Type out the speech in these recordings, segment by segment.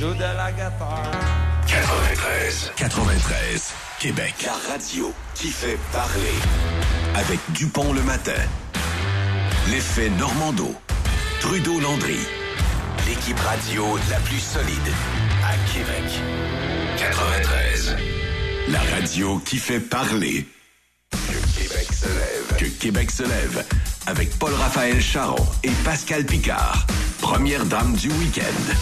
joue de la guitare. 93, Québec. La radio qui fait parler. Avec Dupont le matin. L'effet Normando. Trudeau-Landry. L'équipe radio la plus solide à Québec. 93. La radio qui fait parler. Que Québec se lève. Que Québec se lève. Avec Paul-Raphaël Charon et Pascal Picard. Première dame du week-end.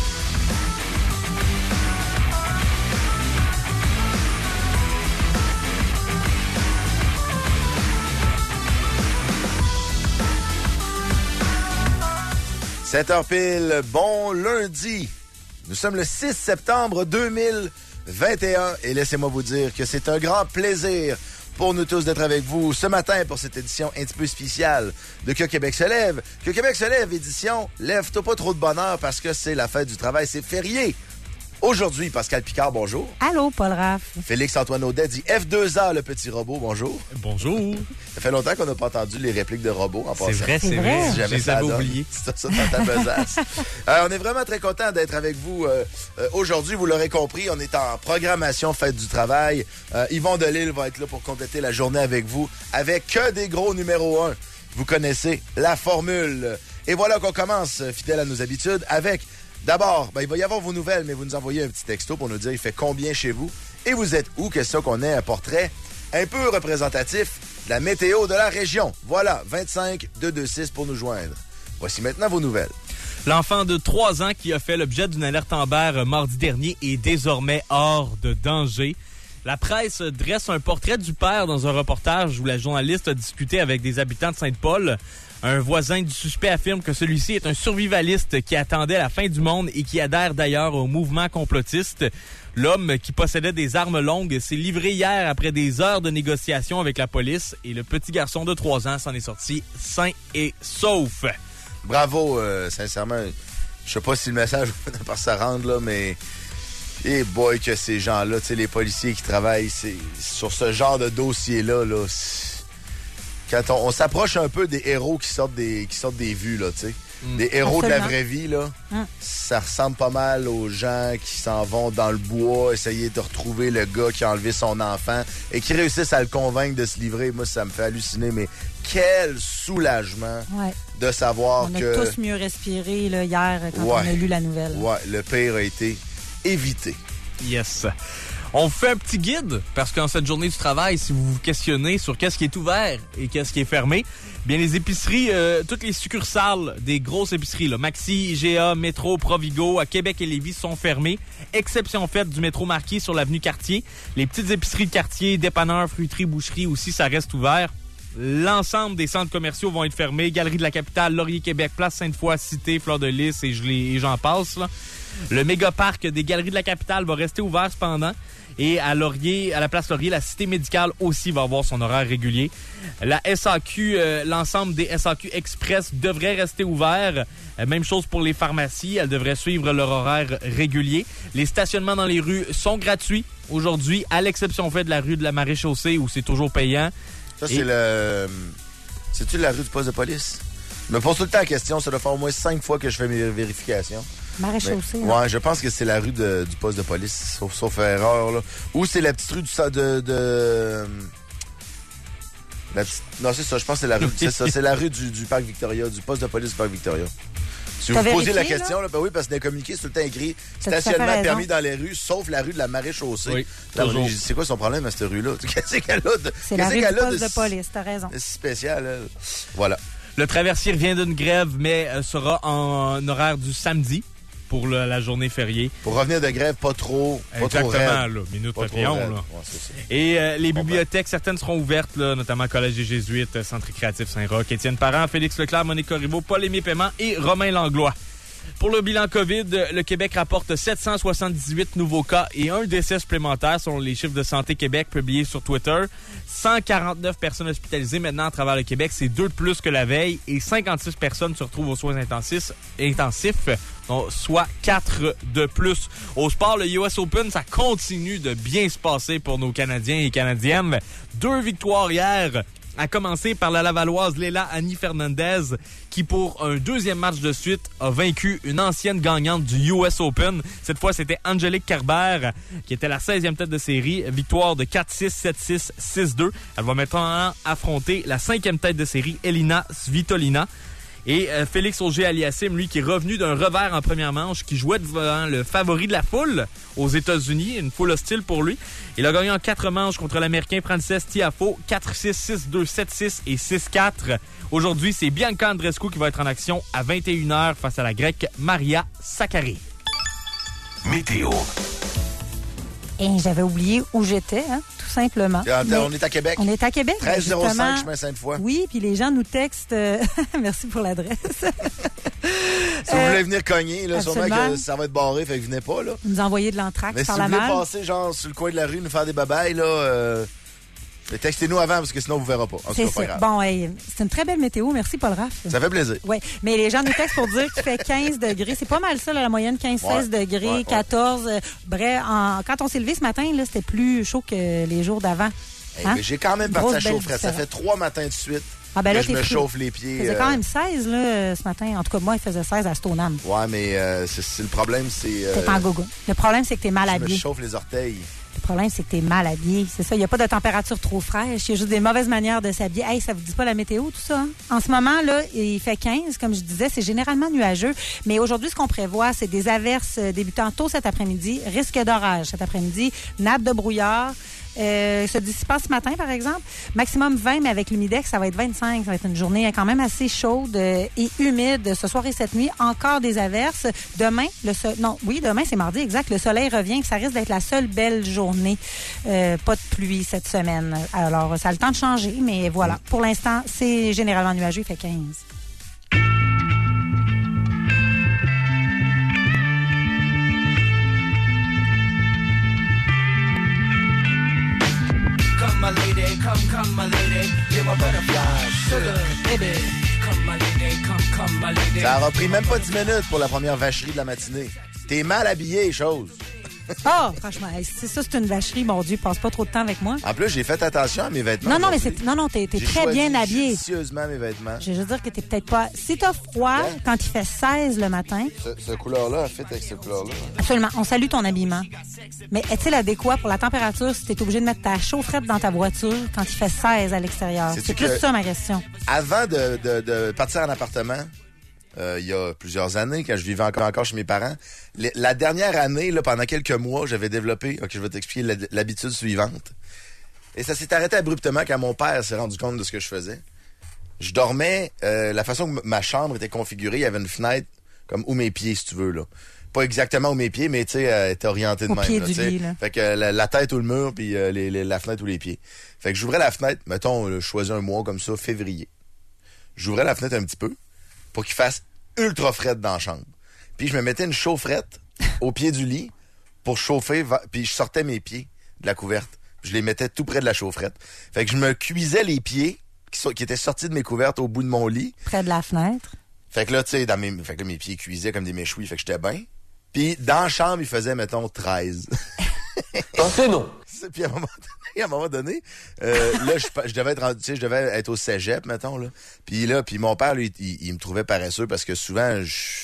« 7h pile, bon lundi. Nous sommes le 6 septembre 2021 et laissez-moi vous dire que c'est un grand plaisir pour nous tous d'être avec vous ce matin pour cette édition un petit peu spéciale de Que Québec se lève. Que Québec se lève, édition Lève-toi pas trop de bonheur parce que c'est la fête du travail, c'est férié. Aujourd'hui, Pascal Picard, bonjour. Allô, Paul Raff. Félix-Antoine Audet dit F2A, le petit robot, bonjour. Bonjour. Ça fait longtemps qu'on n'a pas entendu les répliques de robots en passant. C'est vrai. Jamais Je les avais oubliés. C'est ça dans ta besace. On est vraiment très content d'être avec vous aujourd'hui. Vous l'aurez compris, on est en programmation Fête du travail. Yvon Delisle va être là pour compléter la journée avec vous avec que des gros numéros 1. Vous connaissez la formule. Et voilà qu'on commence, fidèle à nos habitudes, avec... D'abord, il va y avoir vos nouvelles, mais vous nous envoyez un petit texto pour nous dire il fait combien chez vous et vous êtes où, question qu'on ait un portrait un peu représentatif de la météo de la région. Voilà, 25-226 pour nous joindre. Voici maintenant vos nouvelles. L'enfant de 3 ans qui a fait l'objet d'une alerte Amber mardi dernier est désormais hors de danger. La presse dresse un portrait du père dans un reportage où la journaliste a discuté avec des habitants de Sainte-Paul. Un voisin du suspect affirme que celui-ci est un survivaliste qui attendait la fin du monde et qui adhère d'ailleurs au mouvement complotiste. L'homme qui possédait des armes longues s'est livré hier après des heures de négociations avec la police et le petit garçon de 3 ans s'en est sorti sain et sauf. Bravo, sincèrement. Je sais pas si le message va par se rendre, là, mais... Et boy, que ces gens-là, tu sais, les policiers qui travaillent sur ce genre de dossier-là, là, quand on s'approche un peu des héros qui sortent des vues, là, tu sais. Des héros de la vraie vie, là. Ça ressemble pas mal aux gens qui s'en vont dans le bois, essayer de retrouver le gars qui a enlevé son enfant et qui réussissent à le convaincre de se livrer. Moi, ça me fait halluciner, mais quel soulagement de savoir que... On a tous mieux respiré là, hier quand on a lu la nouvelle. Ouais, le pire a été évité. Yes. On fait un petit guide, parce qu'en cette journée du travail, si vous vous questionnez sur qu'est-ce qui est ouvert et qu'est-ce qui est fermé, bien les épiceries, toutes les succursales des grosses épiceries, là, Maxi, IGA, Métro, Provigo, à Québec et Lévis sont fermées, exception faite du métro Marquis sur l'avenue Cartier. Les petites épiceries de quartier, dépanneurs, fruiteries, boucheries aussi, ça reste ouvert. L'ensemble des centres commerciaux vont être fermés. Galerie de la Capitale, Laurier Québec, Place Sainte-Foy, Cité, Fleur de Lys et j'en passe. Là. Le méga-parc des Galeries de la Capitale va rester ouvert cependant. Et à Laurier, à la place Laurier, la Cité médicale aussi va avoir son horaire régulier. La SAQ, l'ensemble des SAQ Express devrait rester ouvert. Même chose pour les pharmacies, elles devraient suivre leur horaire régulier. Les stationnements dans les rues sont gratuits aujourd'hui, à l'exception faite de la rue de la Maréchaussée où c'est toujours payant. Ça, c'est C'est-tu la rue du poste de police? Je me pose tout le temps la question. Ça doit faire au moins 5 fois que je fais mes vérifications. Maréchaussée. Ouais, je pense que c'est la rue du poste de police, sauf erreur, là. Ou c'est la petite rue Non, c'est ça. Je pense que c'est la rue. C'est ça. C'est la rue du Parc Victoria, du poste de police du Parc Victoria. Si vous posez la question, là, ben oui, parce que dans les communiqués, c'est tout le temps écrit stationnement permis dans les rues, sauf la rue de la Maréchaussée. Oui, c'est quoi son problème à cette rue-là? Qu'est-ce qu'elle a de... C'est la rue du poste de police, t'as raison. C'est spécial, là. Voilà. Le traversier revient d'une grève, mais sera en horaire du samedi pour la journée fériée. Pour revenir de grève, pas trop exactement, raide. Là, minute papillon. Là. Ouais, c'est ça. Et les bibliothèques, certaines seront ouvertes, là, notamment Collège des Jésuites, Centre récréatif Saint-Roch, Étienne Parent, Félix Leclerc, Monique Corriveau, Paul-Aimé Paiement et Romain Langlois. Pour le bilan COVID, le Québec rapporte 778 nouveaux cas et un décès supplémentaire selon les chiffres de Santé Québec publiés sur Twitter. 149 personnes hospitalisées maintenant à travers le Québec, c'est 2 de plus que la veille et 56 personnes se retrouvent aux soins intensifs, soit 4 de plus. Au sport, le US Open, ça continue de bien se passer pour nos Canadiens et Canadiennes. 2 victoires hier À commencer par la Lavalloise Léla Annie Fernandez, qui pour un deuxième match de suite a vaincu une ancienne gagnante du US Open. Cette fois, c'était Angélique Kerber, qui était la 16e tête de série. Victoire de 4-6, 7-6, 6-2. Elle va maintenant affronter la 5e tête de série, Elina Svitolina. Et Félix Auger-Aliassime, lui, qui est revenu d'un revers en première manche, qui jouait devant le favori de la foule aux États-Unis, une foule hostile pour lui. Il a gagné en 4 manches contre l'Américain Frances Tiafoe, 4-6, 6-2, 7-6 et 6-4. Aujourd'hui, c'est Bianca Andreescu qui va être en action à 21h face à la Grecque Maria Sakkari. Météo. Et j'avais oublié où j'étais, hein, tout simplement. On est à Québec. On est à Québec. 1305 chemin Sainte-Foy. Oui, puis les gens nous textent. Merci pour l'adresse. Si vous voulez venir cogner, là, sûrement que ça va être barré, fait que venez pas. Là. Nous envoyer de l'anthrax par la malle. Mais si vous voulez passer genre sur le coin de la rue, nous faire des babayes, là, textez-nous avant parce que sinon on vous verra pas. C'est ça. Bon, hey, c'est une très belle météo. Merci, Paul Raff. Ça fait plaisir. Oui, mais les gens nous textent pour dire qu'il fait 15 degrés. C'est pas mal ça, là, la moyenne, 15-16 degrés, 14. Bref, quand on s'est levé ce matin, là, c'était plus chaud que les jours d'avant. Hein? Mais j'ai quand même parti à chaufferette. Ça fait 3 matins de suite. Ah ben là, que je me chauffe les pieds. Il faisait quand même 16 là, ce matin. En tout cas, moi, il faisait 16 à Stoneham. Ouais, mais c'est le problème, c'est... T'es en gogo. Le problème, c'est que t'es mal habillé. Je me chauffe les orteils. Le problème, c'est que t'es mal habillé. C'est ça. Il n'y a pas de température trop fraîche. Il y a juste des mauvaises manières de s'habiller. Hey, ça vous dit pas la météo, tout ça? Hein? En ce moment, là, il fait 15. Comme je disais, c'est généralement nuageux. Mais aujourd'hui, ce qu'on prévoit, c'est des averses débutant tôt cet après-midi. Risque d'orage cet après-midi. Nappe de brouillard. Se dissipant ce matin, par exemple. Maximum 20, mais avec l'humidex, ça va être 25. Ça va être une journée quand même assez chaude et humide ce soir et cette nuit. Encore des averses. Demain, demain, c'est mardi, exact. Le soleil revient. Ça risque d'être la seule belle journée. Pas de pluie cette semaine. Alors, ça a le temps de changer, mais voilà. Pour l'instant, c'est généralement nuageux. Il fait 15. My lady, come, my lady, you're my butterfly, sugar, baby. Come, my lady, come, my lady. Ça aura pris même pas 10 minutes pour la première vacherie de la matinée. T'es mal habillé, chose. Ah, franchement, c'est une vacherie, mon Dieu, passe pas trop de temps avec moi. En plus, j'ai fait attention à mes vêtements. Non, t'es très bien habillé. J'ai choisi mes vêtements. Je veux dire que t'es peut-être pas... Si t'as froid, quand il fait 16 le matin... Cette couleur-là, elle fit avec cette couleur-là. Absolument. On salue ton habillement. Mais est-il adéquat pour la température si t'es obligé de mettre ta chaufferette dans ta voiture quand il fait 16 à l'extérieur? C'est plus ça ma question. Avant de partir en appartement... il y a plusieurs années, quand je vivais encore chez mes parents. La dernière année, là, pendant quelques mois, j'avais développé, je vais t'expliquer l'habitude suivante. Et ça s'est arrêté abruptement quand mon père s'est rendu compte de ce que je faisais. Je dormais, la façon que ma chambre était configurée, il y avait une fenêtre comme où mes pieds, si tu veux, là. Pas exactement où mes pieds, mais tu sais, elle était orientée de même. Pied là, du lit, là. Fait que la tête ou le mur, puis la fenêtre ou les pieds. Fait que j'ouvrais la fenêtre, mettons, je choisis un mois comme ça, février. J'ouvrais la fenêtre un petit peu pour qu'il fasse ultra frette dans la chambre. Puis je me mettais une chaufferette au pied du lit pour chauffer, puis je sortais mes pieds de la couverte. Je les mettais tout près de la chaufferette. Fait que je me cuisais les pieds qui étaient sortis de mes couvertes au bout de mon lit. Près de la fenêtre. Fait que là, tu sais, mes pieds cuisaient comme des méchouis, fait que j'étais bien. Puis dans la chambre, il faisait, mettons, 13. C'est non. Puis à un moment donné, là, je devais être rendu, tu sais, je devais être au cégep, mettons, là. Puis mon père, lui, il me trouvait paresseux parce que souvent,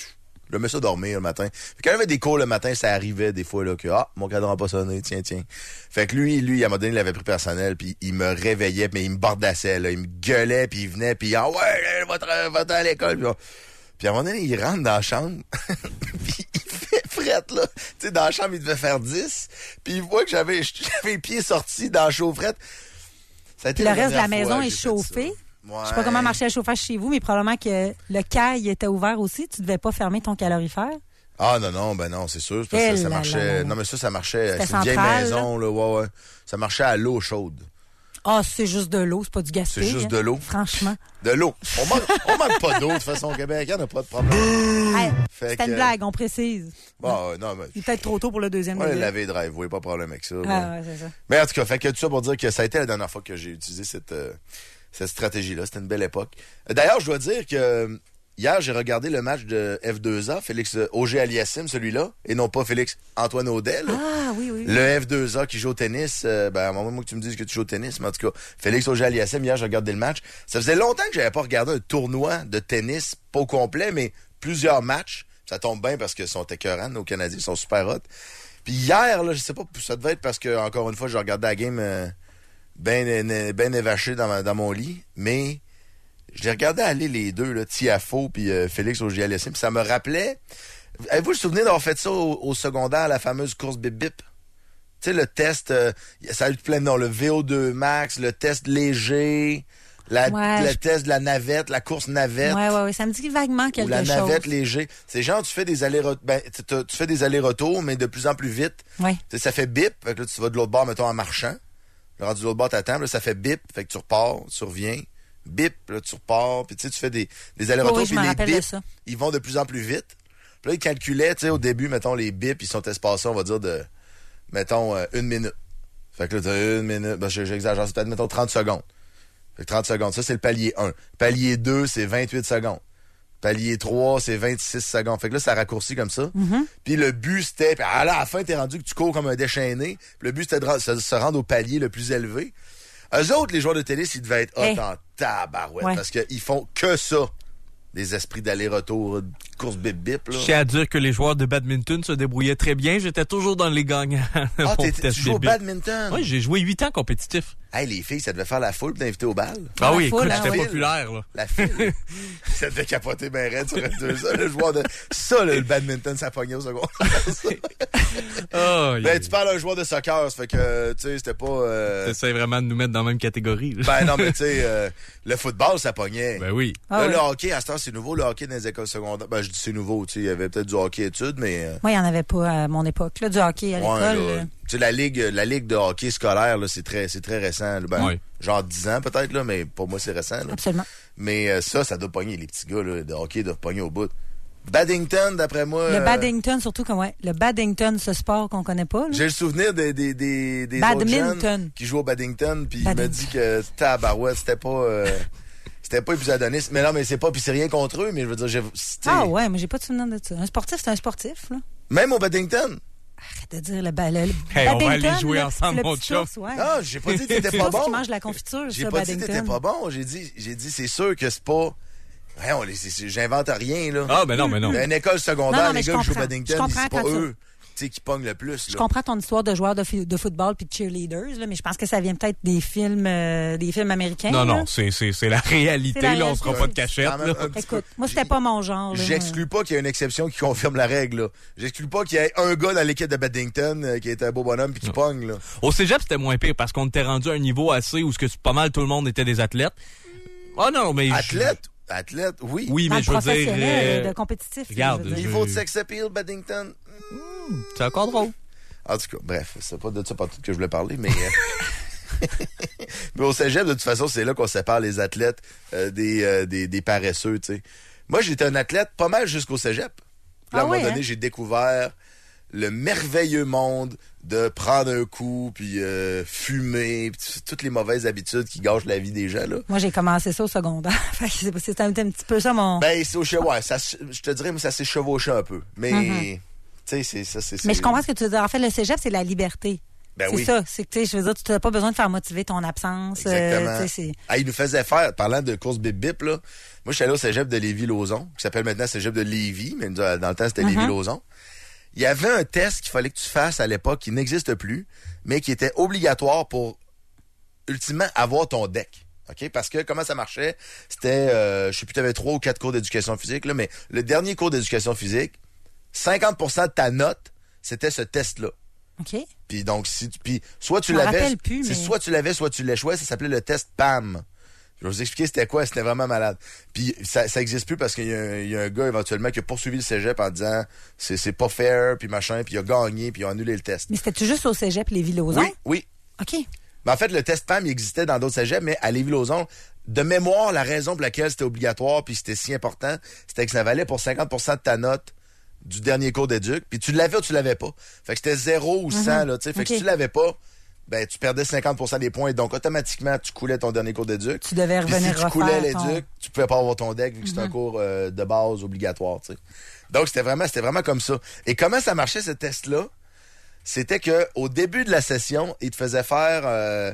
je me suis dormir le matin. Puis quand j'avais des cours le matin, ça arrivait des fois, là, que, mon cadran n'a pas sonné, tiens. Fait que lui, à un moment donné, il avait pris personnel, puis il me réveillait, mais il me bordassait, là. Il me gueulait, puis il venait, puis ouais, va-t'en à l'école. Puis à un moment donné, il rentre dans la chambre, puis il fait frette, là. Tu sais, dans la chambre, il devait faire 10, puis il voit que j'avais les pieds sortis dans la chaufferette. Ça a été le reste de la maison est chauffé. Ouais. Je sais pas comment marchait le chauffage chez vous, mais probablement que le caille était ouvert aussi. Tu devais pas fermer ton calorifère. Ah non, c'est sûr. Parce que ça marchait. Non, mais ça marchait. C'est une vieille maison, là. Ouais. Ça marchait à l'eau chaude. Ah, c'est juste de l'eau, c'est pas du gaspillage. C'est juste de l'eau. Franchement. De l'eau. On manque pas d'eau, de toute façon, au Québec. Il n'y en a pas de problème. Hey, c'était une blague, on précise. Bon, non, mais... Il est peut-être trop tôt pour le deuxième. Ouais, laver drive, vous voyez pas de problème avec ça. Ouais, c'est ça. Mais en tout cas, fait que tout ça pour dire que ça a été la dernière fois que j'ai utilisé cette stratégie-là. C'était une belle époque. D'ailleurs, je dois dire que hier, j'ai regardé le match de F2A, Félix Auger-Aliassime, celui-là, et non pas Félix Antoine Audet. Là. Ah, oui. Le F2A qui joue au tennis. À un moment, moi que tu me dises que tu joues au tennis, mais en tout cas, Félix Auger-Aliassime, hier, j'ai regardé le match. Ça faisait longtemps que j'avais pas regardé un tournoi de tennis, pas au complet, mais plusieurs matchs. Ça tombe bien parce qu'ils sont écœurants, nos Canadiens, ils sont super hot. Puis hier, là, je sais pas, ça devait être parce que, encore une fois, j'ai regardé la game ben évaché dans mon lit, mais j'ai regardé aller les deux, là, Tiafoe puis Félix Auger-Aliassime, puis ça me rappelait... Avez-vous le souvenir d'avoir fait ça au secondaire, la fameuse course bip-bip? Tu sais, le test, ça a eu plein de noms, le VO2 max, le test léger, le test de la navette, la course navette. Ouais, ça me dit vaguement quelque chose. Ou la navette léger. C'est genre, tu fais des allers-retours, mais de plus en plus vite. Ouais. Tu sais, ça fait bip, fait que là, tu vas de l'autre bord, mettons, en marchant. Le rendu de l'autre bord, t'attends, là, ça fait bip, fait que tu repars, tu reviens. Bip, là, tu repars, puis tu sais, tu fais des allers-retours, puis les bips, ils vont de plus en plus vite. Puis là, ils calculaient, tu sais, au début, mettons, les bips, ils sont espacés, on va dire, de, mettons, 1 minute. Fait que là, t'as 1 minute, ben, j'exagère, c'est peut-être, mettons, 30 secondes. Fait que 30 secondes, ça, c'est le palier 1. Palier 2, c'est 28 secondes. Palier 3, c'est 26 secondes. Fait que là, ça raccourcit comme ça. Puis le but, c'était, à la fin, t'es rendu que tu cours comme un déchaîné. Puis le but, c'était de se rendre au palier le plus élevé. Eux autres, les joueurs de tennis, ils devaient être hot en tabarouette parce qu'ils font que ça. Des esprits d'aller-retour, course bip-bip. Je tiens à dire que les joueurs de badminton se débrouillaient très bien. J'étais toujours dans les gagnants. Ah, tu joues au badminton? Oui, j'ai joué 8 ans compétitif. Hey, les filles, ça devait faire la foule pour t'inviter au bal. Ah oui, écoute, hein, j'étais populaire. Là. La fille, ça devait capoter ben raide sur F2A, le joueur de... Ça, là, le badminton, ça pognait au secondaire. Ben, tu parles d'un joueur de soccer, ça fait que, tu sais, c'était pas... T'essaies vraiment de nous mettre dans la même catégorie. Là. Ben non, mais tu sais, le football, ça pognait. Ben oui. Là, le hockey, à ce temps, c'est nouveau, le hockey dans les écoles secondaires. Ben, je dis c'est nouveau, tu sais, il y avait peut-être du hockey études, mais... Moi, il n'y en avait pas à mon époque, là, du hockey à l'école. Tu sais, la ligue de hockey scolaire, là, c'est très récent. Là. Ben, genre 10 ans peut-être, là, mais pour moi, c'est récent. Là. Absolument. Mais ça doit pogner. Les petits gars là, de hockey doivent pogner au bout. Badminton, d'après moi... Le badminton, surtout, le badminton, ce sport qu'on connaît pas. Là. J'ai le souvenir des autres jeunes qui jouent au badminton, puis il m'a dit que tabarouette, c'était pas épisodoniste. Mais non, mais c'est rien contre eux, mais je veux dire... Ah ouais, mais j'ai pas de souvenir de ça. Un sportif, c'est un sportif, là. Même au badminton? Arrête de dire le badminton. On va aller jouer ensemble, mon chum. Non, j'ai pas dit que t'étais pas bon. Qui mange la confiture, j'ai pas dit que t'étais pas bon. J'ai dit, c'est sûr que c'est pas... J'invente rien, là. Ah, ben non, mais non. Une école secondaire, les gars qui jouent au badminton, c'est pas eux qui pognent le plus. Là. Je comprends ton histoire de joueurs de football puis de cheerleaders, là, mais je pense que ça vient peut-être des films américains. Non, c'est la réalité. Là, on se fera pas de cachette. Écoute, moi, c'était pas mon genre. J'exclus pas qu'il y ait une exception qui confirme la règle. Là. J'exclus pas qu'il y ait un gars dans l'équipe de badminton qui est un beau bonhomme puis qui pogne. Là. Au cégep, c'était moins pire parce qu'on était rendu à un niveau assez où pas mal tout le monde était des athlètes. Ah non, mais... Athlète, oui. Oui, mais je veux dire... de compétitif. Regarde. Niveau de sex appeal, badminton. C'est encore drôle. En tout cas, bref, c'est pas de ça pas tout que je voulais parler, mais... mais au cégep, de toute façon, c'est là qu'on sépare les athlètes des paresseux, tu sais. Moi, j'étais un athlète pas mal jusqu'au cégep. Puis à un moment donné, j'ai découvert le merveilleux monde de prendre un coup, puis fumer, puis toutes les mauvaises habitudes qui gâchent la vie des gens, là. Moi, j'ai commencé ça au secondaire. C'était un petit peu ça, mon... Ben, c'est je te dirais, mais ça s'est chevauché un peu. Mais, tu sais, c'est... Mais je comprends ce que tu veux dire. En fait, le cégep, c'est la liberté. Ben c'est ça. C'est que, tu sais, je veux dire, tu n'as pas besoin de faire motiver ton absence. Exactement. Il nous faisait faire, parlant de course bip-bip, là, moi, je suis allé au cégep de Lévis-Lauzon, qui s'appelle maintenant cégep de Lévis, mais dans le temps, c'était Lévis-Lauzon. Il y avait un test qu'il fallait que tu fasses à l'époque qui n'existe plus, mais qui était obligatoire pour, ultimement, avoir ton deck. OK? Parce que comment ça marchait? C'était, je sais plus, tu avais 3 ou 4 cours d'éducation physique, là, mais le dernier cours d'éducation physique, 50% de ta note, c'était ce test-là. OK. Puis donc, soit tu l'avais, soit tu l'avais, soit tu l'échouais, ça s'appelait le test PAM. Je vais vous expliquer c'était quoi, c'était vraiment malade. Puis ça existe plus parce qu'il y a un gars éventuellement qui a poursuivi le cégep en disant c'est pas fair, puis machin, puis il a gagné, puis il a annulé le test. Mais c'était juste au cégep Lévis-Lauzon? Oui. OK. Mais en fait, le test PAM, il existait dans d'autres cégeps, mais à Lévis-Lauzon, de mémoire, la raison pour laquelle c'était obligatoire, puis c'était si important, c'était que ça valait pour 50% de ta note du dernier cours d'éduc, puis tu l'avais ou tu l'avais pas. Fait que c'était 0 ou 100, là, tu sais. Fait que si tu l'avais pas, ben tu perdais 50% des points. Donc, automatiquement, tu coulais ton dernier cours d'éduc. Tu devais Puis revenir si tu coulais l'éduc, tu pouvais pas avoir ton deck vu que c'était un cours de base obligatoire, tu sais. Donc, c'était vraiment comme ça. Et comment ça marchait, ce test-là? C'était que au début de la session, il te faisait faire...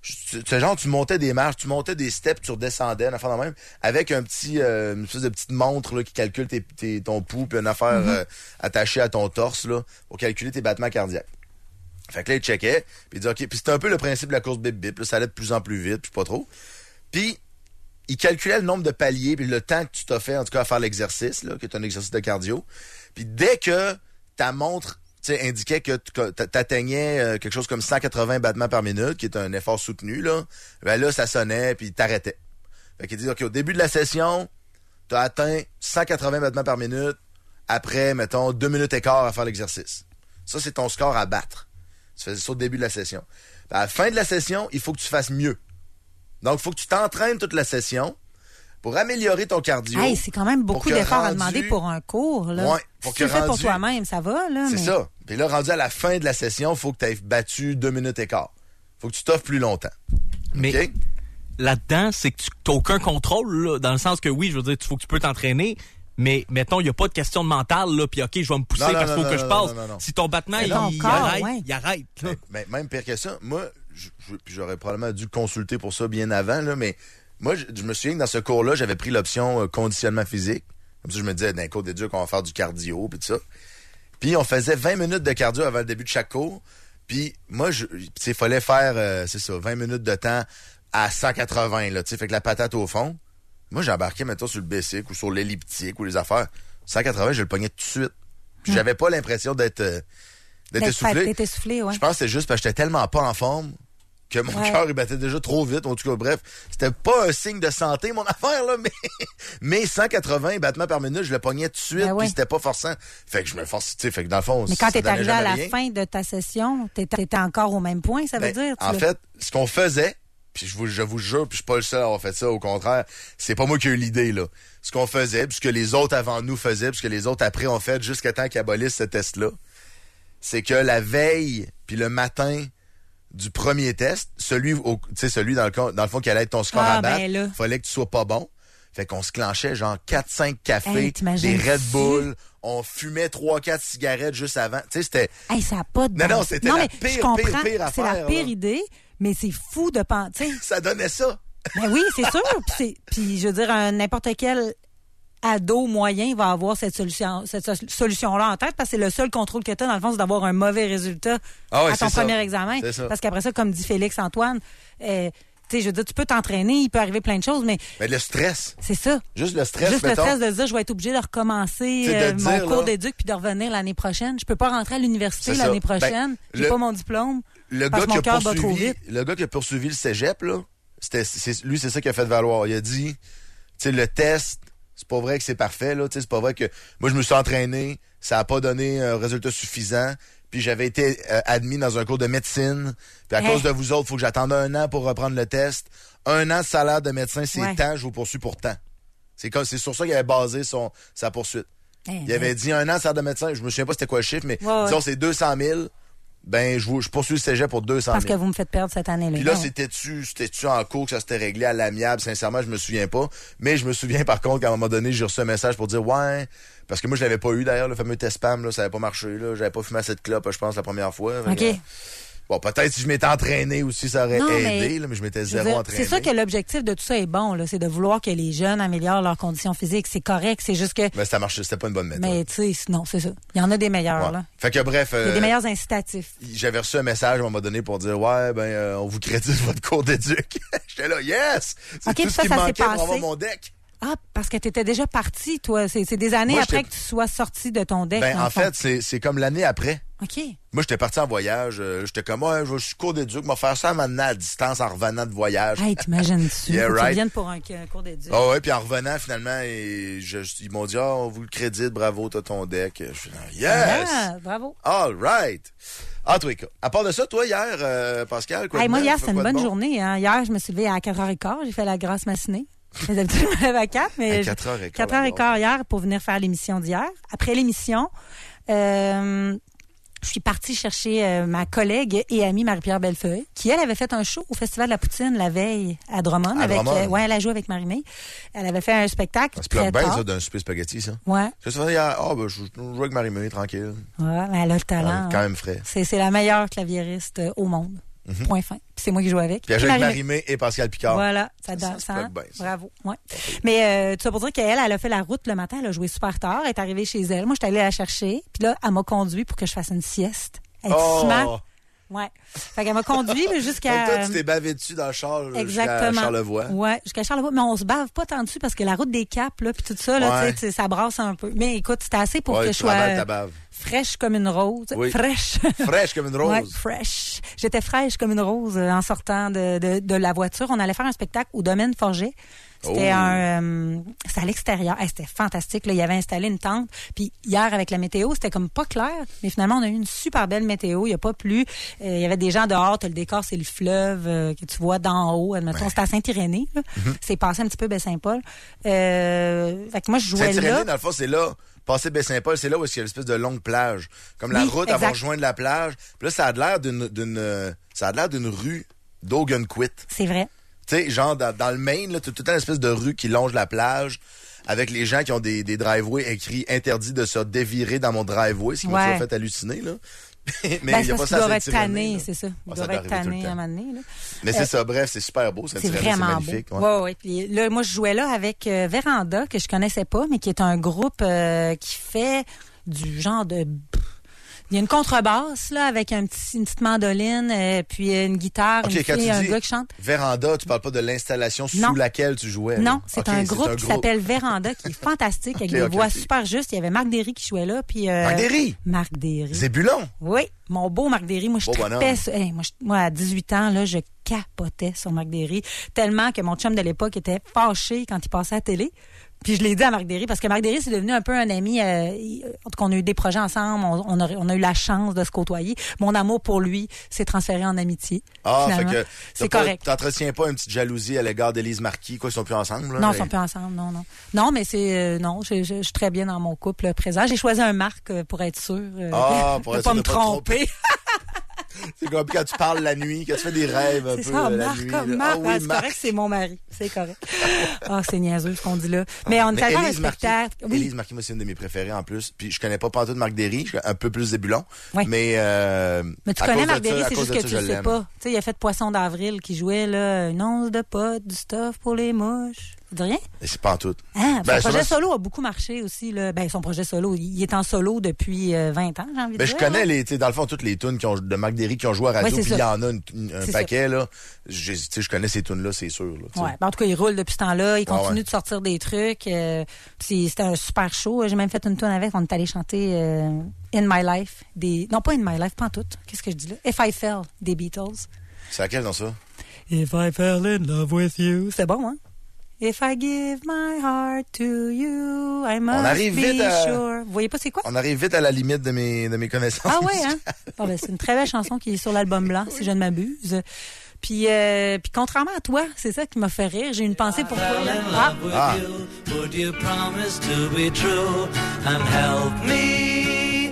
ce genre, tu montais des marches, tu montais des steps, tu redescendais, une affaire de même, avec une espèce de petite montre là, qui calcule ton pouls, puis une affaire attachée à ton torse là, pour calculer tes battements cardiaques. Fait que là, il checkait, puis il dit OK, puis c'était un peu le principe de la course bip-bip, là, ça allait de plus en plus vite, puis pas trop. Puis, il calculait le nombre de paliers, puis le temps que tu t'as fait, en tout cas, à faire l'exercice, là, qui est un exercice de cardio. Puis dès que ta montre indiquait que t'atteignais quelque chose comme 180 battements par minute, qui est un effort soutenu, là, ben là, ça sonnait, puis t'arrêtais. Fait qu'il dit, OK, au début de la session, t'as atteint 180 battements par minute, après, mettons, 2 minutes et quart à faire l'exercice. Ça, c'est ton score à battre. Tu faisais ça au début de la session. À la fin de la session, il faut que tu fasses mieux. Donc, il faut que tu t'entraînes toute la session pour améliorer ton cardio. Hey, c'est quand même beaucoup d'efforts à demander pour un cours. Là. Ouais, si tu le fais pour toi-même, ça va. Là, c'est ça. Puis là, rendu à la fin de la session, il faut que tu aies battu 2 minutes et quart. Il faut que tu t'offres plus longtemps. Mais okay? Là-dedans, c'est que tu n'as aucun contrôle, là, dans le sens que oui, je veux dire, il faut que tu peux t'entraîner, mais mettons, il n'y a pas de question de mental, là, puis OK, je vais me pousser parce qu'il faut que je passe. Non. Si ton battement, il arrête. Mais même pire que ça, moi, j'aurais probablement dû consulter pour ça bien avant, là, mais moi, je me souviens que dans ce cours-là, j'avais pris l'option conditionnement physique. Comme ça, je me disais, dans les cours d'éduc, on va faire du cardio, puis tout ça. Puis on faisait 20 minutes de cardio avant le début de chaque cours. Puis moi, il fallait faire, 20 minutes de temps à 180, là, tu sais, fait que la patate au fond. Moi, j'embarquais, mettons, sur le bicycle ou sur l'elliptique ou les affaires. 180, je le pognais tout de suite. Puis j'avais pas l'impression d'être essoufflé. D'être essoufflé, ouais. Je pense que c'était juste parce que j'étais tellement pas en forme que mon cœur, il battait déjà trop vite. En tout cas, bref, c'était pas un signe de santé, mon affaire, là, mais 180 battements par minute, je le pognais tout de suite, puis c'était pas forçant. Fait que je me force, tu sais, fait que dans le fond, mais quand t'es arrivé à la fin de ta session, t'étais encore au même point, ça veut dire? En fait, ce qu'on faisait, puis je vous jure, puis je suis pas le seul à avoir fait ça, au contraire, c'est pas moi qui ai eu l'idée, là. Ce qu'on faisait, puis ce que les autres avant nous faisaient, puis ce que les autres après ont fait jusqu'à temps qu'ils abolissent ce test-là, c'est que la veille, puis le matin du premier test, celui dans le fond qui allait être ton score à battre, fallait que tu sois pas bon. Fait qu'on se clenchait genre 4-5 cafés, des Red Bull, on fumait 3-4 cigarettes juste avant. Tu sais, c'était... Hey, ça a pas de bon... Non, c'était la pire affaire. C'est la pire idée, mais c'est fou de penser... Ça donnait ça. Ben oui, c'est sûr. Puis je veux dire, n'importe quel ado moyen va avoir cette solution-là en tête parce que c'est le seul contrôle que tu as, dans le fond, c'est d'avoir un mauvais résultat à ton premier examen. Parce qu'après ça, comme dit Félix-Antoine, tu sais, je veux dire, tu peux t'entraîner, il peut arriver plein de choses, mais... Mais le stress. C'est ça. Juste le stress, le stress de dire, je vais être obligé de recommencer mon cours d'éduc puis de revenir l'année prochine. Je peux pas rentrer à l'université l'année prochaine. J'ai pas mon diplôme. Parce que mon cœur bat trop vite. Le gars qui a poursuivi le cégep, là, c'est ça qu'il a fait valoir. Il a dit, tu sais, le test... C'est pas vrai que c'est parfait, là. C'est pas vrai que moi, je me suis entraîné, ça a pas donné un résultat suffisant. Puis j'avais été admis dans un cours de médecine. Puis à cause de vous autres, il faut que j'attende 1 an pour reprendre le test. 1 an de salaire de médecin, c'est tant, je vous poursuis pour tant. C'est sur ça qu'il avait basé sa poursuite. Il avait dit 1 an de salaire de médecin, je me souviens pas c'était quoi le chiffre, mais disons c'est 200 000. Ben, je poursuis le cégep pour 200 000. Parce que vous me faites perdre cette année-là. Puis là, c'était-tu en cours que ça s'était réglé à l'amiable? Sincèrement, je me souviens pas. Mais je me souviens, par contre, qu'à un moment donné, j'ai reçu un message pour dire, ouais, parce que moi, je l'avais pas eu, d'ailleurs, le fameux test spam, là, ça avait pas marché, là. J'avais pas fumé assez de clope, je pense, la première fois. OK. Bon, peut-être si je m'étais entraîné aussi, ça aurait aidé, mais je m'étais zéro entraîné. C'est sûr que l'objectif de tout ça est bon, là. C'est de vouloir que les jeunes améliorent leurs conditions physiques. C'est correct, c'est juste que... Mais ça marchait, c'était pas une bonne méthode. Mais tu sais, non, c'est ça. Il y en a des meilleurs, là. Fait que bref... Il y a des meilleurs incitatifs. J'avais reçu un message à un moment donné pour dire, ouais, on vous crédite votre cours d'éduc. J'étais là, yes! C'est tout ce qui manquait pour avoir mon deck. Ah, parce que tu étais déjà parti, toi. C'est des années après que tu sois sorti de ton deck. Ben, en fait, c'est comme l'année après. OK. Moi, j'étais parti en voyage. J'étais comme, ouais, je suis cours d'éduc, je vais faire ça maintenant à distance en revenant de voyage. Hey, t'imagines-tu? Yeah, right. Tu viennes pour un cours d'éduc. Ah ouais, puis en revenant, finalement, ils m'ont dit, on vous le crédite, bravo, t'as ton deck. Je suis là, yes! Ah, bravo. All right. En tous les cas. À part de ça, toi, hier, Pascal, quoi? Hey, moi, hier, c'était une bonne journée. Hein. Hier, je me suis levée à 4h15. J'ai fait la grasse matinée. D'habitude, je me lève à 4, mais 4h15 hier pour venir faire l'émission d'hier. Après l'émission, je Je suis partie chercher ma collègue et amie Marie-Pierre Bellefeuille, qui, elle, avait fait un show au Festival de la Poutine la veille à Drummond. Elle a joué avec Marie-May. Elle avait fait un spectacle. Ça se plug bien, ça, d'un super spaghetti, ça. Ouais. Qu'est-ce que tu fais hier? Je joue avec Marie-May, tranquille. Ouais, mais elle a le talent. Quand même frais. C'est la meilleure claviériste au monde. Point fin. Puis c'est moi qui joue avec. Puis elle joue avec Marie-May et Pascal Picard. Voilà, ça danse. Bravo. Ouais. Mais tout ça pour dire qu'elle a fait la route le matin. Elle a joué super tard. Elle est arrivée chez elle. Moi, j'étais allée la chercher. Puis là, elle m'a conduit pour que je fasse une sieste. Elle est smart. Ouais. Fait qu'elle m'a conduit jusqu'à... Toi, tu t'es bavé dessus dans le char jusqu'à Charlevoix. Ouais, jusqu'à Charlevoix. Mais on se bave pas tant dessus parce que la route des Caps, là, puis tout ça, là, tu sais, ça brasse un peu. Mais écoute, c'était assez pour que je sois fraîche comme une rose. Oui. Fraîche. Fraîche comme une rose. Ouais, fraîche. J'étais fraîche comme une rose en sortant de la voiture. On allait faire un spectacle au Domaine Forget. C'était c'était à l'extérieur. C'était fantastique. Là. Il y avait installé une tente. Puis hier, avec la météo, c'était comme pas clair. Mais finalement, on a eu une super belle météo. Il n'y a pas plu. Il y avait des gens dehors. Le décor, c'est le fleuve que tu vois d'en haut. Admettons, c'était à Saint-Irénée. C'est passé un petit peu Baie-Saint-Paul. Fait que moi, je jouais là. Saint-Irénée, dans le fond, c'est là. Passer Baie-Saint-Paul, c'est là où il y a une espèce de longue plage. Comme la route, elle va rejoindre la plage. Puis là, ça a l'air d'une rue d'Ogunquit. C'est vrai. Tu sais, genre, dans le Maine, là, t'as tout le temps une espèce de rue qui longe la plage avec les gens qui ont des driveways écrits « Interdit de se dévirer dans mon driveway », ce qui m'a toujours fait halluciner, là. Mais il y a pas ça à Saint-Irénée, c'est ça. Il doit être tanné à un moment donné, là. Mais c'est ça, bref, c'est super beau. C'est vraiment magnifique. Ouais. Puis là, moi, je jouais là avec Véranda, que je connaissais pas, mais qui est un groupe qui fait du genre de... Il y a une contrebasse, là, avec une petite mandoline, puis une guitare, une fille, un gars qui chante. Véranda, tu parles pas de l'installation sous laquelle tu jouais. Non, c'est un groupe qui s'appelle Véranda, qui est fantastique, avec des voix super justes. Il y avait Marc Derry qui jouait là, puis... Marc Derry? Marc Derry. Zébulon? Oui, mon beau Marc Derry. Moi, je tripais... moi, à 18 ans, là, je capotais sur Marc Derry, tellement que mon chum de l'époque était fâché quand il passait à la télé. Puis je l'ai dit à Marc Derry, parce que Marc Derry, c'est devenu un peu un ami. En tout cas, on a eu des projets ensemble, on a eu la chance de se côtoyer. Mon amour pour lui s'est transféré en amitié. Ah, finalement. Fait que c'est correct. T'entretiens pas une petite jalousie à l'égard d'Élise Marquis, quoi, ils sont plus ensemble? Là, non, ils sont plus ensemble, non. Non, mais c'est... non, je suis très bien dans mon couple présent. J'ai choisi un Marc pour être sûr pour de pas me tromper. C'est comme quand tu parles la nuit, quand tu fais des rêves un peu ça, la Marc, nuit. Comme Marc, c'est correct, c'est mon mari. C'est correct. C'est niaiseux ce qu'on dit là. Mais on est allé à un spectacle. Élise Marquis, moi, c'est une de mes préférées en plus. Puis je connais pas pantoute Marc Derry, je suis un peu plus Zébulon. Oui. Mais tu connais Marc Derry, c'est juste que tu le sais pas. Tu sais, il a fait Poisson d'avril qui jouait là, une once de potes, du stuff pour les mouches. Ça dit rien? C'est pas en tout. Son projet solo a beaucoup marché aussi. Là. Son projet solo, il est en solo depuis 20 ans, j'ai envie de dire. Je connais dans le fond, toutes les tunes de Marc Derry qui ont joué à radio, puis il y en a un paquet, là. Je connais ces tunes-là, c'est sûr. Là, en tout cas, il roule depuis ce temps-là. Il continue de sortir des trucs. C'était un super show. J'ai même fait une tune avec. On est allé chanter In My Life. Non, pas In My Life, pas en tout. Qu'est-ce que je dis là? If I Fell, des Beatles. C'est laquelle dans ça? If I fell in love with you. C'est bon, hein? If I give my heart to you, I must be sure. Vous voyez pas c'est quoi? On arrive vite à la limite de mes connaissances. Ah ouais, hein? C'est une très belle chanson qui est sur l'album blanc, si je ne m'abuse. Puis contrairement à toi, c'est ça qui m'a fait rire. J'ai une pensée pour toi. Would you promise to be true and help me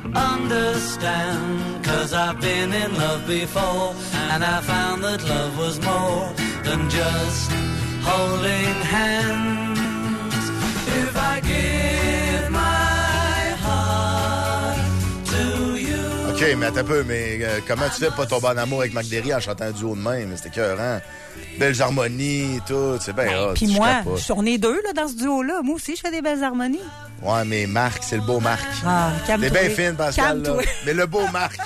understand? 'Cause I've been in love before and I found that love was more than just holding hands. If I give my heart to you. OK, mais attends un peu, comment tu fais pas tomber en amour avec Marc Derry en chantant un duo de même? C'était écœurant. Belles harmonies, tout, c'est bien. Puis moi, on est deux là, dans ce duo-là. Moi aussi, je fais des belles harmonies. Ouais, mais Marc, c'est le beau Marc. Calme-toi. T'es bien fine, Pascal, là. Mais le beau Marc.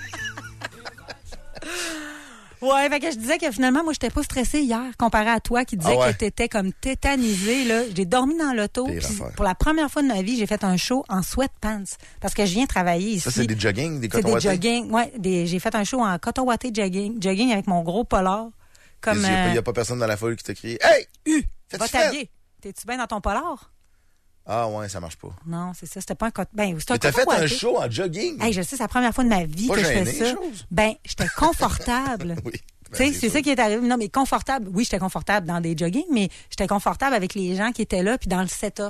Ouais, fait que je disais que finalement, moi, j'étais pas stressée hier, comparé à toi qui disais que t'étais comme tétanisée, là. J'ai dormi dans l'auto. Pour la première fois de ma vie, j'ai fait un show en sweatpants. Parce que je viens travailler ici. Ça, c'est des jogging, des coton wattés? C'est des jogging, ouais. J'ai fait un show en coton watté jogging avec mon gros polar. Il n'y a pas personne dans la foule qui t'a crié « Hey! Va t'habiller. T'es-tu bien dans ton polar? » Ah ouais, ça marche pas. Non, c'est ça. C'était pas un coton. Mais t'as fait un show en jogging? Hey, je sais, c'est la première fois de ma vie que je fais ça. J'étais confortable. Oui. Tu sais, c'est ça qui est arrivé. Non, mais confortable. Oui, j'étais confortable dans des joggings, mais j'étais confortable avec les gens qui étaient là puis dans le setup.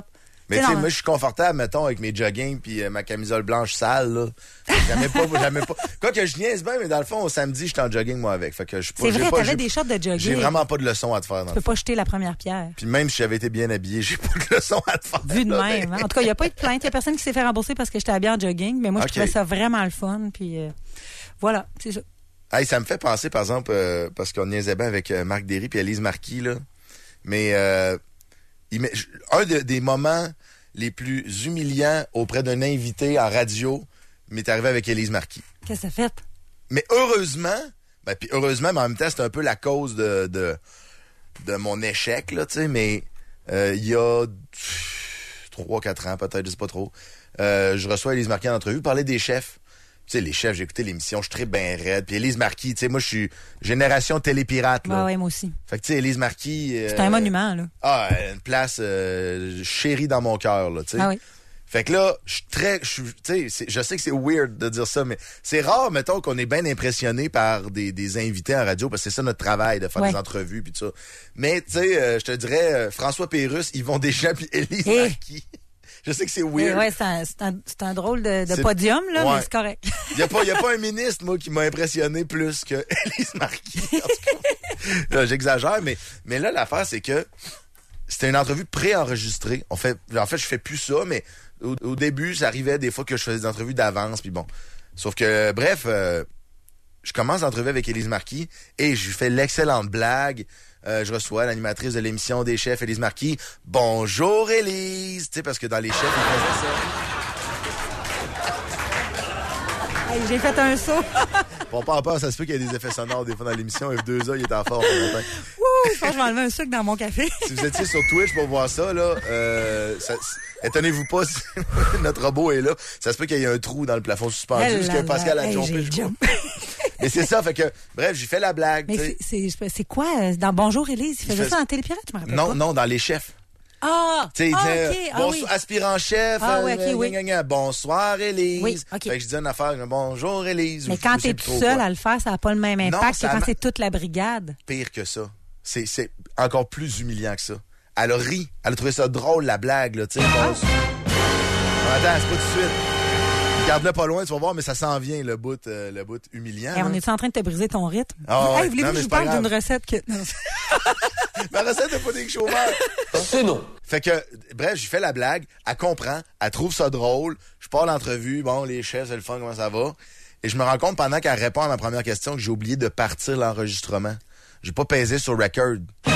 Mais tu sais, moi, je suis confortable, mettons, avec mes joggings puis ma camisole blanche sale, là. Jamais pas. Quoi que je niaise bien, mais dans le fond, au samedi, j'étais en jogging, moi, avec. Fait que je C'est vrai, t'avais des shorts de jogging. J'ai vraiment pas de leçon à te faire. Tu peux pas jeter la première pierre. Puis même si j'avais été bien habillé, j'ai pas de leçon à te faire. Vu de même. Hein? En tout cas, il n'y a pas eu de plainte. Il y a personne qui s'est fait rembourser parce que j'étais habillée en jogging. Mais moi, je trouvais ça vraiment le fun. Puis voilà, c'est ça. Hey, ça me fait penser, par exemple, parce qu'on niaisait bien avec Marc Derry puis Élise Marquis, là. Mais un des moments les plus humiliants auprès d'un invité en radio m'est arrivé avec Élise Marquis. Qu'est-ce que ça fait? Mais heureusement, mais en même temps, c'est un peu la cause de mon échec, là, tu sais, mais il y a 3-4 ans, peut-être, je sais pas trop, je reçois Élise Marquis en entrevue, parler des chefs. Tu sais, les chefs, j'ai écouté l'émission, je suis très bien raide. Puis Élise Marquis, tu sais, moi, je suis génération télépirate, là. Ouais, moi aussi. Fait que, tu sais, Élise Marquis... c'est un monument, là. Ah, une place chérie dans mon cœur, là, tu sais. Ah oui. Fait que là, je sais que c'est weird de dire ça, mais c'est rare, mettons, qu'on est bien impressionné par des invités en radio, parce que c'est ça notre travail, de faire des entrevues, puis tout ça. Mais, tu sais, je te dirais, François Pérusse, Yvon Deschamps, puis Élise Marquis... Je sais que c'est weird. Ouais, c'est un drôle de podium, là, mais c'est correct. Il n'y a pas un ministre, moi, qui m'a impressionné plus que Élise Marquis. En tout cas, là, j'exagère, mais là, l'affaire, c'est que c'était une entrevue préenregistrée. En fait, je fais plus ça, mais au début, ça arrivait des fois que je faisais des entrevues d'avance, puis bon. Sauf que, bref, je commence l'entrevue avec Élise Marquis et je lui fais l'excellente blague. Je reçois l'animatrice de l'émission des chefs, Élise Marquis. Bonjour Élise! Tu sais, parce que dans les chefs, ils faisaient ça. Hey, j'ai fait un saut. Bon, pas en peur, ça se peut qu'il y ait des effets sonores des fois dans l'émission. F2A, il est en forme. Wouh! Je pense que je vais enlever un sucre dans mon café. Si vous étiez sur Twitch pour voir ça, là, étonnez-vous pas si notre robot est là. Ça se peut qu'il y ait un trou dans le plafond suspendu parce que Pascal a jumpé. Mais c'est ça, fait que, bref, j'ai fait la blague. Mais c'est quoi? Dans Bonjour Élise, il faisait ça en Télépirate, je me rappelle pas. Non, dans Les Chefs. Ah! Tu sais, il disait, oui. aspirant chef, bonsoir Élise. Oui, OK. Fait que je dis une affaire, bonjour Élise. Mais quand t'es tout seul à le faire, ça n'a pas le même impact que quand c'est toute la brigade. Pire que ça. C'est encore plus humiliant que ça. Elle a ri. Elle a trouvé ça drôle, la blague, là, tu sais. Attends, c'est pas tout de suite. Garde-le pas loin, tu vas voir, mais ça s'en vient, le bout humiliant. Hey, on est en train de te briser ton rythme? Hey, voulez-vous que je vous parle d'une recette que... Ma recette de pudding chômeur. C'est non. Fait que, bref, j'ai fait la blague, elle comprend, elle trouve ça drôle, je pars l'entrevue, bon, les chefs, c'est le fun, comment ça va? Et je me rends compte pendant qu'elle répond à ma première question que j'ai oublié de partir l'enregistrement. J'ai pas pesé sur record.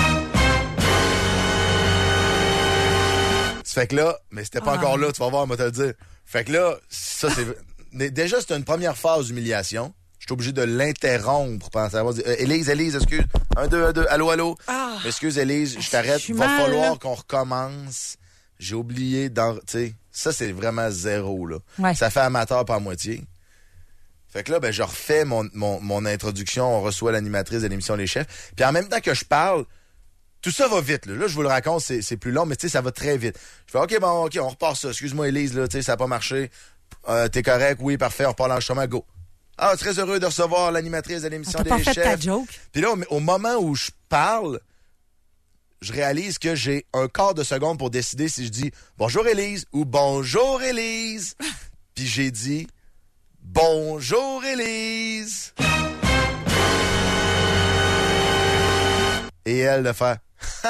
Ça fait que là, mais c'était pas encore là, tu vas voir, moi te le dire. Fait que là, ça c'est... Déjà, c'était une première phase d'humiliation. J'étais obligé de l'interrompre pendant ça. Élise, excuse. 1, 2, allô. Excuse, Élise, je t'arrête. Il va falloir qu'on recommence. J'ai oublié tu sais, ça, c'est vraiment zéro, là. Ouais. Ça fait amateur par moitié. Fait que là, je refais mon introduction. On reçoit l'animatrice de l'émission Les Chefs. Puis en même temps que je parle, tout ça va vite, là. Là, je vous le raconte, c'est plus long, mais tu sais, ça va très vite. Je fais, OK, on repart ça. Excuse-moi, Élise, là, tu sais, ça n'a pas marché. T'es correct, oui, parfait, on repart l'enregistrement, go. Ah, très heureux de recevoir l'animatrice de l'émission des chefs. T'as pas fait ta joke. Puis là, au moment où je parle, je réalise que j'ai un quart de seconde pour décider si je dis « Bonjour Élise » ou « Bonjour Élise ». Puis j'ai dit « Bonjour Élise ». Et elle de faire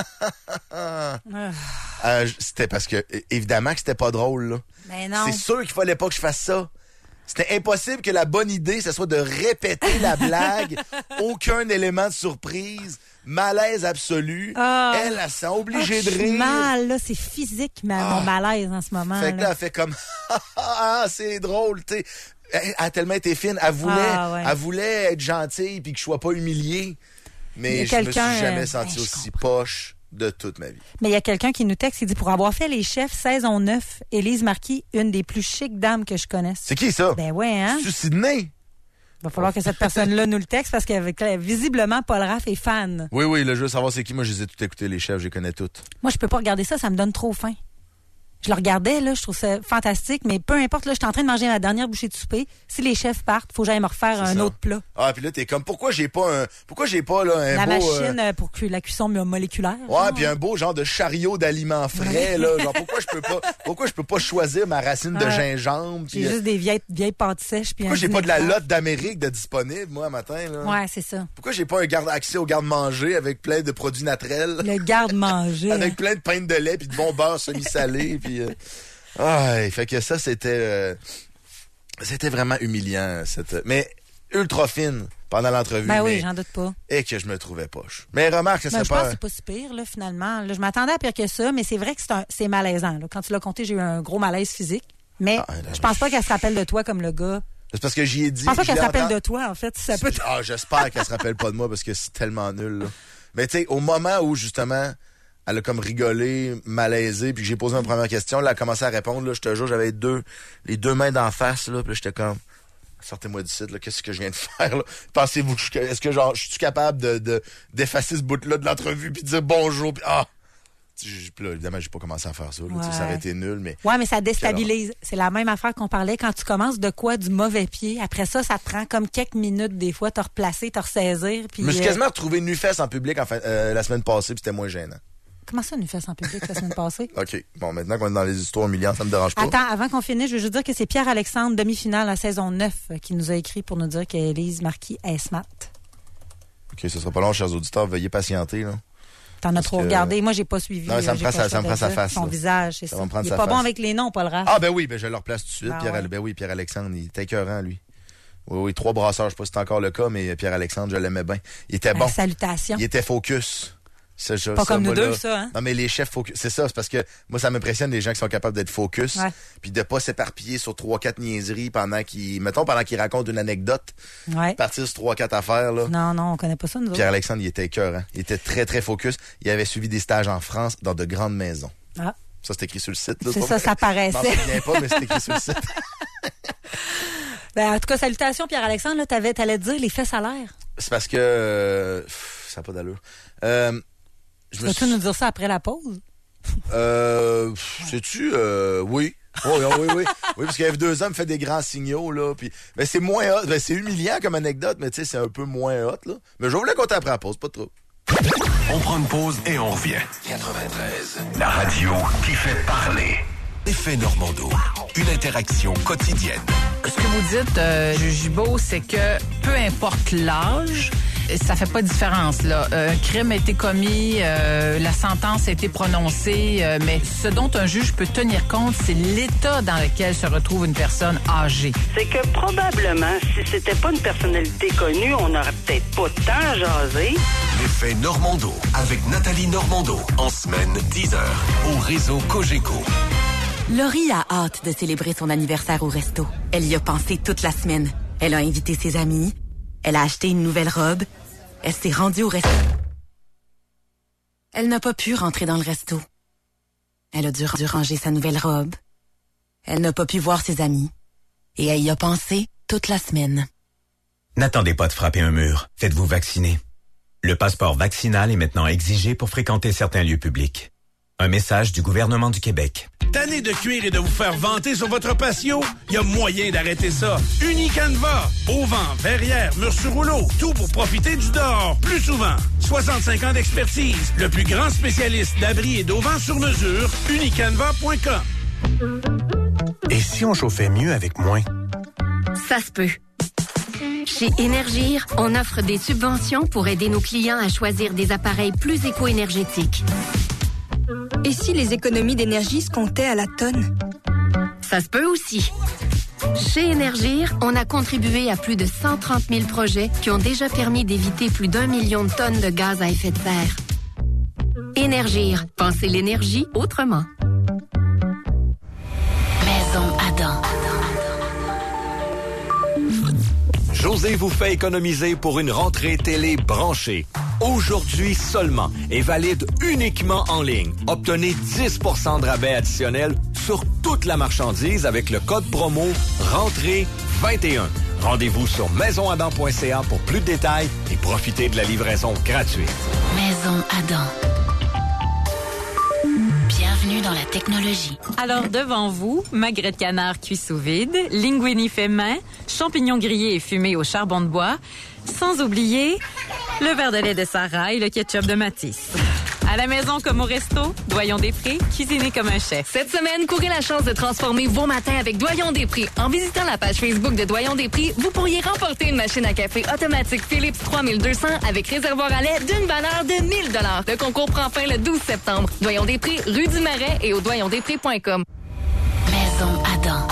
c'était parce que, évidemment que c'était pas drôle, là. Mais non. C'est sûr qu'il fallait pas que je fasse ça. C'était impossible que la bonne idée, ce soit de répéter la blague. Aucun élément de surprise. Malaise absolu. Elle s'est obligée de rire. Mal, là, c'est physique, mon malaise en ce moment. Fait que là, elle fait comme c'est drôle, tu sais. Elle a tellement été fine. Elle voulait être gentille puis que je sois pas humilié. Mais je me suis jamais senti aussi poche de toute ma vie. Mais il y a quelqu'un qui nous texte, il dit, pour avoir fait Les Chefs, saison 9, Élise Marquis, une des plus chics dames que je connaisse. C'est qui ça? Ben ouais, hein? C'est Sydney? Il va falloir que cette personne-là nous le texte parce que visiblement, Paul Raff est fan. Oui, là, je veux savoir c'est qui. Moi, je les ai toutes écoutées, Les Chefs, je les connais toutes. Moi, je peux pas regarder ça, ça me donne trop faim. Je le regardais, là, je trouve ça fantastique, mais peu importe, là, je suis en train de manger ma dernière bouchée de souper. Si les chefs partent, faut que j'aille me refaire un autre plat. Ah, puis là, t'es comme, pourquoi j'ai pas là, un la beau... machine pour la cuisson moléculaire. Ouais, puis un beau genre de chariot d'aliments frais, là. Genre, pourquoi je peux pas choisir ma racine de gingembre? J'ai juste des vieilles pâtes sèches. Pourquoi j'ai pas de la lotte d'Amérique de disponible, moi, matin, là? Ouais, c'est ça. Pourquoi j'ai pas accès au garde-manger avec plein de produits naturels? Le garde-manger. Avec plein de pain de lait puis de bon beurre semi-salé, puis... fait que ça, c'était vraiment humiliant. Mais ultra fine pendant l'entrevue. Ben oui, j'en doute pas. Et que je me trouvais poche. Mais remarque, ça serait je pense que c'est pas si pire, là, finalement. Là, je m'attendais à pire que ça, mais c'est vrai que c'est malaisant. Là. Quand tu l'as compté, j'ai eu un gros malaise physique. Mais je pense pas qu'elle se rappelle de toi comme le gars. C'est parce que j'y ai dit... Je pense pas qu'elle se rappelle de toi, en fait. Si ça peut... j'espère qu'elle se rappelle pas de moi parce que c'est tellement nul. Là. Mais tu sais, au moment où, justement... Elle a comme rigolé, malaisé, puis que j'ai posé ma première question. Là, elle a commencé à répondre. Là, je te jure, j'avais les deux mains d'en face. Là, puis là, j'étais comme, sortez-moi du site. Là, qu'est-ce que je viens de faire? Là? Pensez-vous que est-ce que genre, je suis capable d'effacer ce bout-là de l'entrevue puis de dire bonjour? Puis puis là, évidemment, j'ai pas commencé à faire ça. Là, ça aurait été nul, mais... Ouais, mais ça déstabilise. C'est la même affaire qu'on parlait. Quand tu commences du mauvais pied, après ça te prend comme quelques minutes, des fois, te replacer, te ressaisir. Puis, je me suis quasiment retrouvé nu-fesse en public la semaine passée, puis c'était moins gênant. Comment ça, nous fait en public la semaine passée? OK. Bon, maintenant qu'on est dans les histoires humiliantes, ça me dérange pas. Attends, avant qu'on finisse, je veux juste dire que c'est Pierre-Alexandre, demi-finale à saison 9, qui nous a écrit pour nous dire qu'Élise Marquis est smart. OK, ce sera pas long, chers auditeurs. Veuillez patienter, là. T'en as trop regardé. Moi, j'ai pas suivi. Non, ça me prend sa face. Son visage, c'est ça. Va me prendre il est sa pas face. bon avec les noms, Paul Raph. Ah, ben oui, je le replace tout de suite. Ouais. Ben oui, Pierre-Alexandre, il était écœurant, lui. Oui, 3 brasseurs, je sais pas si c'est encore le cas, mais Pierre-Alexandre, je l'aimais bien. Il était bon. Salutations. Il était focus. Pas comme nous deux, ça, hein? Non, mais les chefs focus. C'est ça, c'est parce que moi, ça m'impressionne les gens qui sont capables d'être focus. Ouais. Puis de pas s'éparpiller sur 3-4 niaiseries pendant qu'ils racontent une anecdote. Ouais. Partir sur 3-4 affaires, là. Non, on connaît pas ça, nous autres. Pierre-Alexandre, il était écœurant. Il était très, très focus. Il avait suivi des stages en France dans de grandes maisons. Ah. Ça, c'est écrit sur le site, là. C'est ça, ça paraissait. Je m'en souviens pas, mais c'est écrit sur le site. En tout cas, salutations, Pierre-Alexandre, là, t'allais dire les fesses à l'air. C'est parce que... ça n'a pas d'allure. Vas-tu nous dire ça après la pause? Sais-tu? Oui. Oui, parce que F2A me fait des grands signaux, là. Puis, ben, c'est moins hot. Ben, c'est humiliant comme anecdote, mais tu sais, c'est un peu moins hot, là. Mais je vais vous le compter après la pause, pas de trop. On prend une pause et on revient. 93. La radio qui fait parler. Effet Normando. Une interaction quotidienne. Ce que vous dites, Jujubo, c'est que peu importe l'âge, ça fait pas de différence, là. Un crime a été commis, la sentence a été prononcée, mais ce dont un juge peut tenir compte, c'est l'état dans lequel se retrouve une personne âgée. C'est que probablement, si c'était pas une personnalité connue, on n'aurait peut-être pas de temps à jaser. L'effet Normando avec Nathalie Normando. En semaine, 10h, au réseau Cogeco. Laurie a hâte de célébrer son anniversaire au resto. Elle y a pensé toute la semaine. Elle a invité ses amis. Elle a acheté une nouvelle robe. Elle s'est rendue au resto. Elle n'a pas pu rentrer dans le resto. Elle a dû ranger sa nouvelle robe. Elle n'a pas pu voir ses amis. Et elle y a pensé toute la semaine. N'attendez pas de frapper un mur. Faites-vous vacciner. Le passeport vaccinal est maintenant exigé pour fréquenter certains lieux publics. Un message du gouvernement du Québec. Tanné de cuire et de vous faire vanter sur votre patio? Il y a moyen d'arrêter ça. Unicanva. Auvent, Verrières, Murs-sur-Rouleau. Tout pour profiter du dehors plus souvent. 65 ans d'expertise. Le plus grand spécialiste d'abris et d'auvents sur mesure. Unicanva.com. Et si on chauffait mieux avec moins? Ça se peut. Chez Énergir, on offre des subventions pour aider nos clients à choisir des appareils plus éco-énergétiques. Et si les économies d'énergie se comptaient à la tonne? Ça se peut aussi. Chez Énergir, on a contribué à plus de 130 000 projets qui ont déjà permis d'éviter plus d'1 million de tonnes de gaz à effet de serre. Énergir, pensez l'énergie autrement. Maison Adam. José vous fait économiser pour une rentrée télé branchée. Aujourd'hui seulement et valide uniquement en ligne. Obtenez 10 % de rabais additionnel sur toute la marchandise avec le code promo RENTRÉE21. Rendez-vous sur maisonadam.ca pour plus de détails et profitez de la livraison gratuite. Maison Adam. Bienvenue Bienvenue dans la technologie. Alors, devant vous, magret de canard cuit sous vide, linguini fait main, champignons grillés et fumés au charbon de bois, sans oublier le verre de lait de Sarah et le ketchup de Matisse. À la maison comme au resto, Doyon Després, cuisiner comme un chef. Cette semaine, courez la chance de transformer vos matins avec Doyon Després. En visitant la page Facebook de Doyon Després, vous pourriez remporter une machine à café automatique Philips 3200 avec réservoir à lait d'une valeur de 1 000 $. Le concours prend fin le 12 septembre. Doyon Després, rue du Marais et au doyondesprés.com. Maison Adam.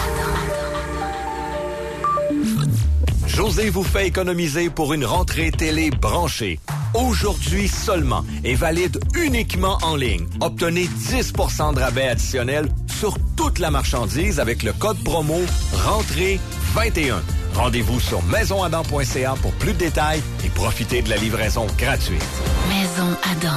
José vous fait économiser pour une rentrée télé branchée. Aujourd'hui seulement et valide uniquement en ligne. Obtenez 10 % de rabais additionnel sur toute la marchandise avec le code promo RENTRÉE21. Rendez-vous sur maisonadam.ca pour plus de détails et profitez de la livraison gratuite. Maison Adam.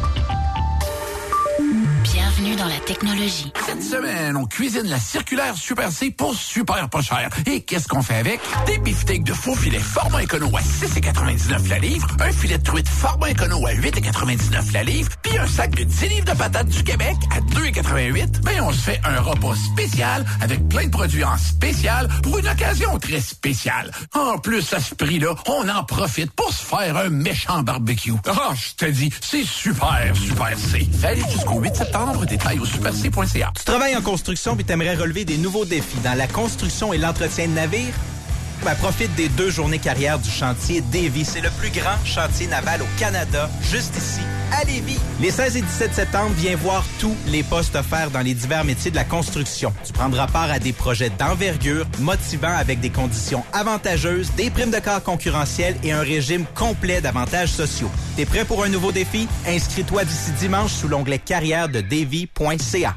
Bienvenue dans la technologie. Cette semaine, on cuisine la circulaire Super C pour super pas cher. Et qu'est-ce qu'on fait avec? Des beefsteaks de faux filets format écono à 6,99 la livre, un filet de truite format écono à 8,99 la livre, puis un sac de 10 livres de patates du Québec à 2,88. Ben, on se fait un repas spécial avec plein de produits en spécial pour une occasion très spéciale. En plus, à ce prix-là, on en profite pour se faire un méchant barbecue. Ah, je te dis, c'est super C. Valide jusqu'au 8 septembre, détails au superc.ca. Tu travailles en construction et t'aimerais relever des nouveaux défis dans la construction et l'entretien de navires? Ben, profite des 2 journées carrière du chantier Davy. C'est le plus grand chantier naval au Canada, juste ici, à Lévis. Les 16 et 17 septembre, viens voir tous les postes offerts dans les divers métiers de la construction. Tu prendras part à des projets d'envergure, motivants avec des conditions avantageuses, des primes de quart concurrentielles et un régime complet d'avantages sociaux. T'es prêt pour un nouveau défi? Inscris-toi d'ici dimanche sous l'onglet carrière de davy.ca.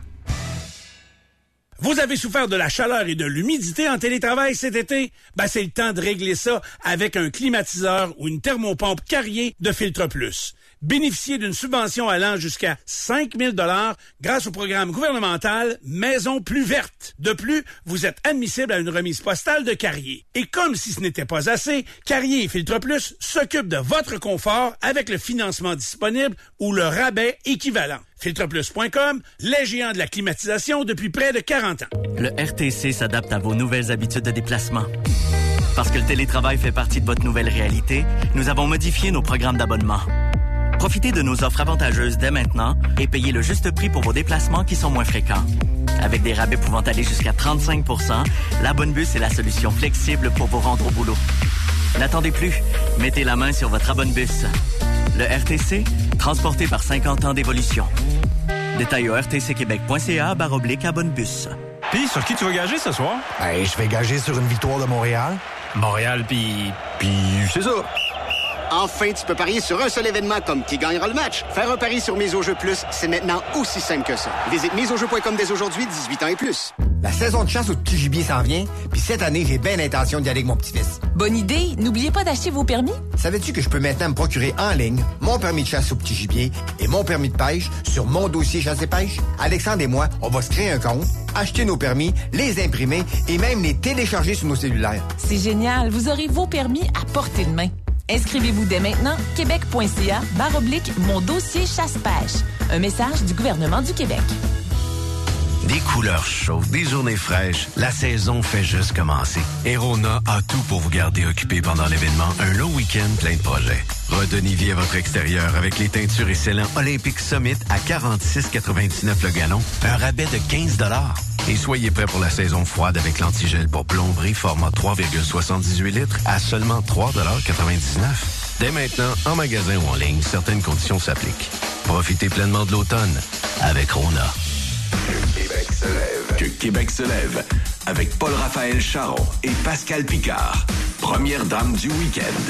Vous avez souffert de la chaleur et de l'humidité en télétravail cet été? Ben, c'est le temps de régler ça avec un climatiseur ou une thermopompe Carrier de Filtre Plus. Bénéficiez d'une subvention allant jusqu'à 5 000 $ grâce au programme gouvernemental Maison plus verte. De plus, vous êtes admissible à une remise postale de Carrier. Et comme si ce n'était pas assez, Carrier et Filtre Plus s'occupent de votre confort avec le financement disponible ou le rabais équivalent. Filtreplus.com, les géants de la climatisation depuis près de 40 ans. Le RTC s'adapte à vos nouvelles habitudes de déplacement. Parce que le télétravail fait partie de votre nouvelle réalité, nous avons modifié nos programmes d'abonnement. Profitez de nos offres avantageuses dès maintenant et payez le juste prix pour vos déplacements qui sont moins fréquents. Avec des rabais pouvant aller jusqu'à 35 %, l'Abonnebus est la solution flexible pour vous rendre au boulot. N'attendez plus, mettez la main sur votre Abonnebus. Le RTC, transporté par 50 ans d'évolution. Détail au rtcquebec.ca/Abonnebus. Puis, sur qui tu vas gager ce soir? Ben, je vais gager sur une victoire de Montréal. Montréal, puis c'est ça. Enfin, tu peux parier sur un seul événement comme qui gagnera le match. Faire un pari sur Mise au jeu plus, c'est maintenant aussi simple que ça. Visite miseaujeu.com dès aujourd'hui, 18 ans et plus. La saison de chasse au petit gibier s'en vient, puis cette année, j'ai bien l'intention d'y aller avec mon petit-fils. Bonne idée! N'oubliez pas d'acheter vos permis. Savais-tu que je peux maintenant me procurer en ligne mon permis de chasse au petit gibier et mon permis de pêche sur mon dossier chasse et pêche? Alexandre et moi, on va se créer un compte, acheter nos permis, les imprimer et même les télécharger sur nos cellulaires. C'est génial! Vous aurez vos permis à portée de main. Inscrivez-vous dès maintenant, québec.ca/mon dossier chasse-pêche. Un message du gouvernement du Québec. Des couleurs chaudes, des journées fraîches, la saison fait juste commencer. Et Rona a tout pour vous garder occupé pendant l'événement, un long week-end plein de projets. Redonnez vie à votre extérieur avec les teintures et scellants Olympic Summit à 46,99 le gallon, un rabais de 15 $. Et soyez prêts pour la saison froide avec l'antigel pour plomberie format 3,78 litres à seulement 3,99 $. Dès maintenant, en magasin ou en ligne, certaines conditions s'appliquent. Profitez pleinement de l'automne avec Rona. Que Québec se lève avec Paul-Raphaël Charon et Pascal Picard, première dame du week-end.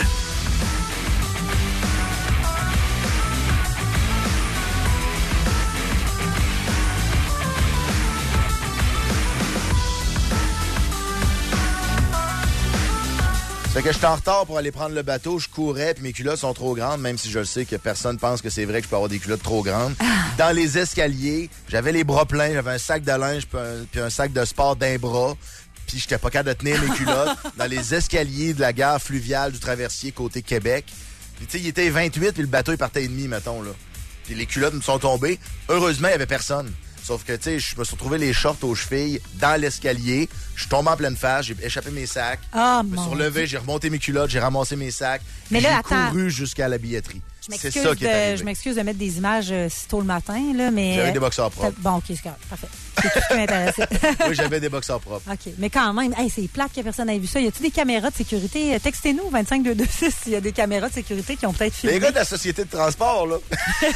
Fait que j'étais en retard pour aller prendre le bateau, je courais, puis mes culottes sont trop grandes, même si je le sais que personne pense que c'est vrai que je peux avoir des culottes trop grandes. Dans les escaliers, j'avais les bras pleins, j'avais un sac de linge puis un sac de sport d'un bras, puis j'étais pas capable de tenir mes culottes dans les escaliers de la gare fluviale du Traversier côté Québec. Puis tu sais, il était 28, puis le bateau il partait et demi, mettons, là. Puis les culottes me sont tombées. Heureusement, il y avait personne. Sauf que, tu sais, je me suis retrouvé les shorts aux chevilles dans l'escalier. Je suis tombé en pleine face, j'ai échappé mes sacs. Ah, je me suis relevé, j'ai remonté mes culottes, j'ai ramassé mes sacs. Mais là, j'ai attends. couru jusqu'à la billetterie. C'est ça qui est arrivé. Je m'excuse de mettre des images si tôt le matin, là, mais... J'avais des boxeurs propres. Bon, OK, c'est correct. Parfait. C'est tout ce qui m'intéressait. Oui, j'avais des boxeurs propres. OK. Mais quand même, hey, c'est plate que personne n'ait vu ça. Y a-t-il des caméras de sécurité? Textez-nous, 25226, s'il y a des caméras de sécurité qui ont peut-être filmé. Les gars de la société de transport, là.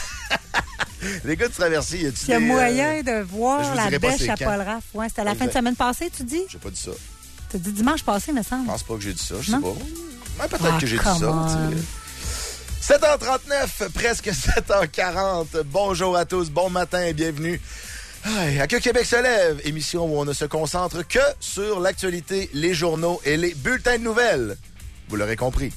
Les gars de traversier, y a-t-il Il y a moyen de voir la bêche à quand. Paul Raff. Ouais, c'était à la fin de semaine passée, tu dis? J'ai pas dit ça. T'as dit dimanche passé, me semble. Je pense pas que j'ai dit ça, je sais pas. Ouais, peut-être que j'ai dit ça. 7h39, presque 7h40. Bonjour à tous, bon matin et bienvenue à Que Québec se lève, émission où on ne se concentre que sur l'actualité, les journaux et les bulletins de nouvelles. Vous l'aurez compris.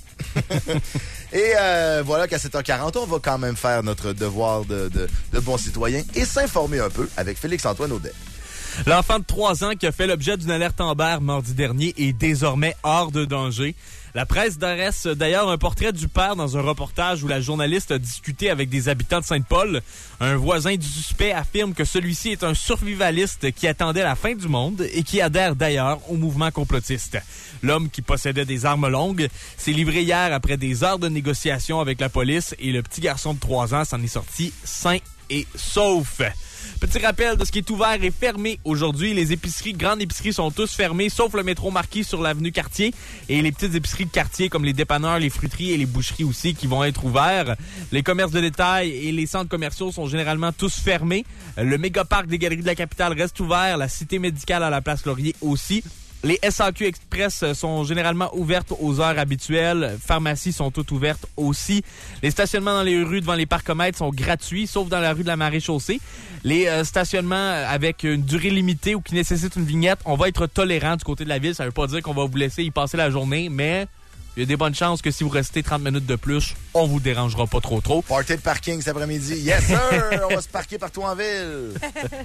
Et voilà qu'à 7h40, on va quand même faire notre devoir de bons citoyens et s'informer un peu avec Félix-Antoine Audet. L'enfant de 3 ans qui a fait l'objet d'une alerte Amber mardi dernier est désormais hors de danger. La presse dresse d'ailleurs un portrait du père dans un reportage où la journaliste a discuté avec des habitants de Sainte-Paul. Un voisin du suspect affirme que celui-ci est un survivaliste qui attendait la fin du monde et qui adhère d'ailleurs au mouvement complotiste. L'homme qui possédait des armes longues s'est livré hier après des heures de négociations avec la police et le petit garçon de 3 ans s'en est sorti sain et sauf. Petit rappel de ce qui est ouvert et fermé aujourd'hui. Les épiceries, grandes épiceries sont tous fermées, sauf le métro Marquis sur l'avenue Cartier et les petites épiceries de quartier comme les dépanneurs, les fruiteries et les boucheries aussi qui vont être ouverts. Les commerces de détail et les centres commerciaux sont généralement tous fermés. Le mégaparc des Galeries de la Capitale reste ouvert. La cité médicale à la place Laurier aussi. Les SAQ Express sont généralement ouvertes aux heures habituelles. Pharmacies sont toutes ouvertes aussi. Les stationnements dans les rues devant les parcomètres sont gratuits, sauf dans la rue de la Maréchaussée. Les stationnements avec une durée limitée ou qui nécessitent une vignette, on va être tolérant du côté de la ville. Ça veut pas dire qu'on va vous laisser y passer la journée, mais il y a des bonnes chances que si vous restez 30 minutes de plus, on vous dérangera pas trop. Party de parking cet après-midi. Yes, sir! On va se parquer partout en ville.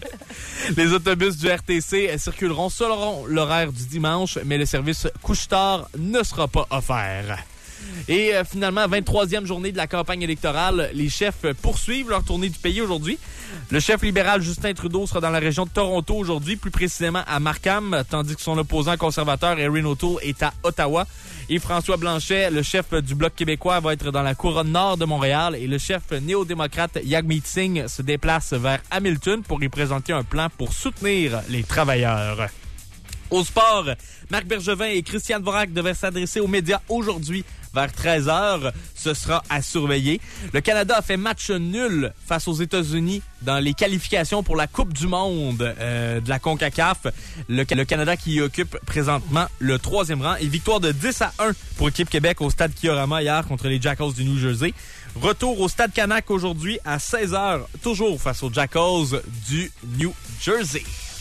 Les autobus du RTC circuleront selon l'horaire du dimanche, mais le service couche-tard ne sera pas offert. Et finalement, 23e journée de la campagne électorale, les chefs poursuivent leur tournée du pays aujourd'hui. Le chef libéral Justin Trudeau sera dans la région de Toronto aujourd'hui, plus précisément à Markham, tandis que son opposant conservateur Erin O'Toole est à Ottawa. Et François Blanchet, le chef du Bloc québécois, va être dans la couronne nord de Montréal. Et le chef néo-démocrate Jagmeet Singh se déplace vers Hamilton pour y présenter un plan pour soutenir les travailleurs. Au sport, Marc Bergevin et Christian Dvorak devaient s'adresser aux médias aujourd'hui vers 13h. Ce sera à surveiller. Le Canada a fait match nul face aux États-Unis dans les qualifications pour la Coupe du monde de la CONCACAF. Le Canada qui occupe présentement le 3e rang. Et victoire de 10-1 pour Équipe Québec au Stade Kiorama hier contre les Jackals du New Jersey. Retour au Stade Canac aujourd'hui à 16h, toujours face aux Jackals du New Jersey.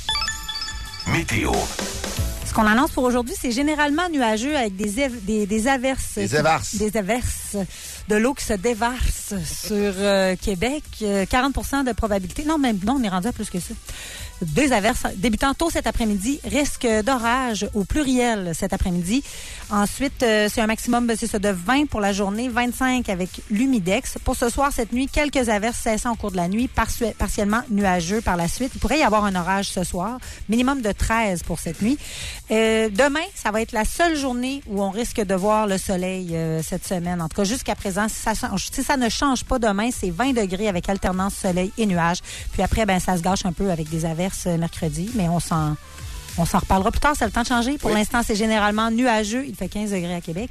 Météo. Ce qu'on annonce pour aujourd'hui, c'est généralement nuageux avec des averses. Des averses. Des averses. De l'eau qui se déverse sur Québec. 40% de probabilité. Non, même non, on est rendu à plus que ça. Des averses débutant tôt cet après-midi. Risque d'orage au pluriel cet après-midi. Ensuite, c'est un maximum de 20 pour la journée, 25 avec l'humidex. Pour ce soir, cette nuit, quelques averses cessant au cours de la nuit, partiellement nuageux par la suite. Il pourrait y avoir un orage ce soir. Minimum de 13 pour cette nuit. Demain, ça va être la seule journée où on risque de voir le soleil cette semaine. En tout cas, jusqu'à présent, si ça ne change pas demain, c'est 20 degrés avec alternance soleil et nuages. Puis après, ça se gâche un peu avec des averses mercredi, mais on s'en reparlera plus tard, c'est le temps de changer. Pour l'instant, c'est généralement nuageux. Il fait 15 degrés à Québec.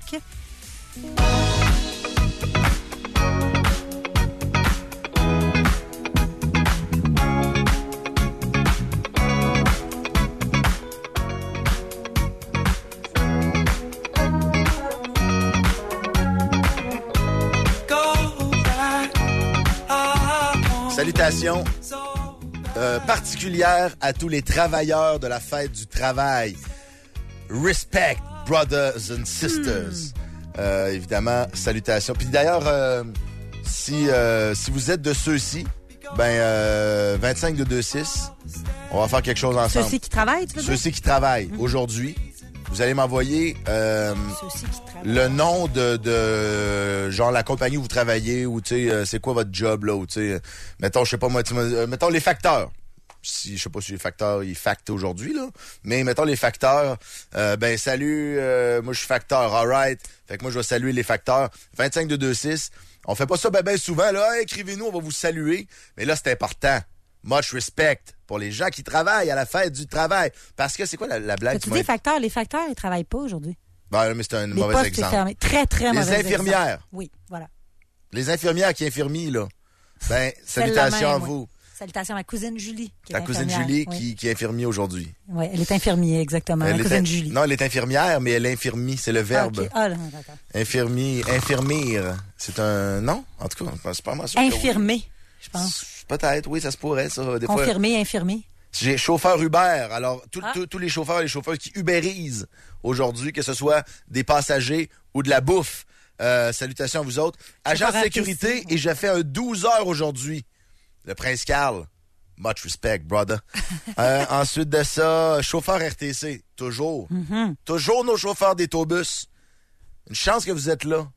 Salutations particulières à tous les travailleurs de la fête du travail. Respect, brothers and sisters. Évidemment, salutations. Puis d'ailleurs, si vous êtes de ceux-ci, 25 de 2-6, on va faire quelque chose ensemble. Ceux-ci qui travaillent, tu veux dire? Ceux-ci qui travaillent. Aujourd'hui, vous allez m'envoyer le nom de genre la compagnie où vous travaillez ou tu sais c'est quoi votre job là ou tu sais mettons je sais pas moi mettons les facteurs. je sais pas si les facteurs, ils factent aujourd'hui, là. Mais mettons les facteurs, salut, moi je suis facteur, alright. Fait que moi je vais saluer les facteurs. 25226. On fait pas ça ben souvent, là. Hey, écrivez-nous, on va vous saluer. Mais là, c'est important. Much respect pour les gens qui travaillent à la fête du travail. Parce que c'est quoi la blague? Tu dis facteurs, les facteurs, ils travaillent pas aujourd'hui. Ben, mais c'est un mauvais postes exemple. Fermés. Très, très mauvais exemple. Les infirmières. Oui, voilà. Les infirmières qui infirmient, là. Ben, salutations à vous. Salutations à ma cousine Julie. Ta cousine Julie qui est infirmière aujourd'hui. Oui, elle est infirmière, exactement. Ma cousine Julie. Non, elle est infirmière, mais elle infirmie, c'est le verbe. Okay. Ah, d'accord. Infirmire. C'est un. Non? En tout cas, c'est pas moi sûr. Infirmer, je pense. Peut-être, oui, ça se pourrait, ça. Des Confirmer, infirmer. J'ai chauffeur Uber. Alors, tous les chauffeurs et les chauffeuses qui ubérisent aujourd'hui, que ce soit des passagers ou de la bouffe, salutations à vous autres. Agent de sécurité, et j'ai fait un 12 heures aujourd'hui. Le Prince Carl. Much respect, brother. Ensuite de ça, chauffeur RTC. Toujours. Mm-hmm. Toujours nos chauffeurs d'autobus. Une chance que vous êtes là.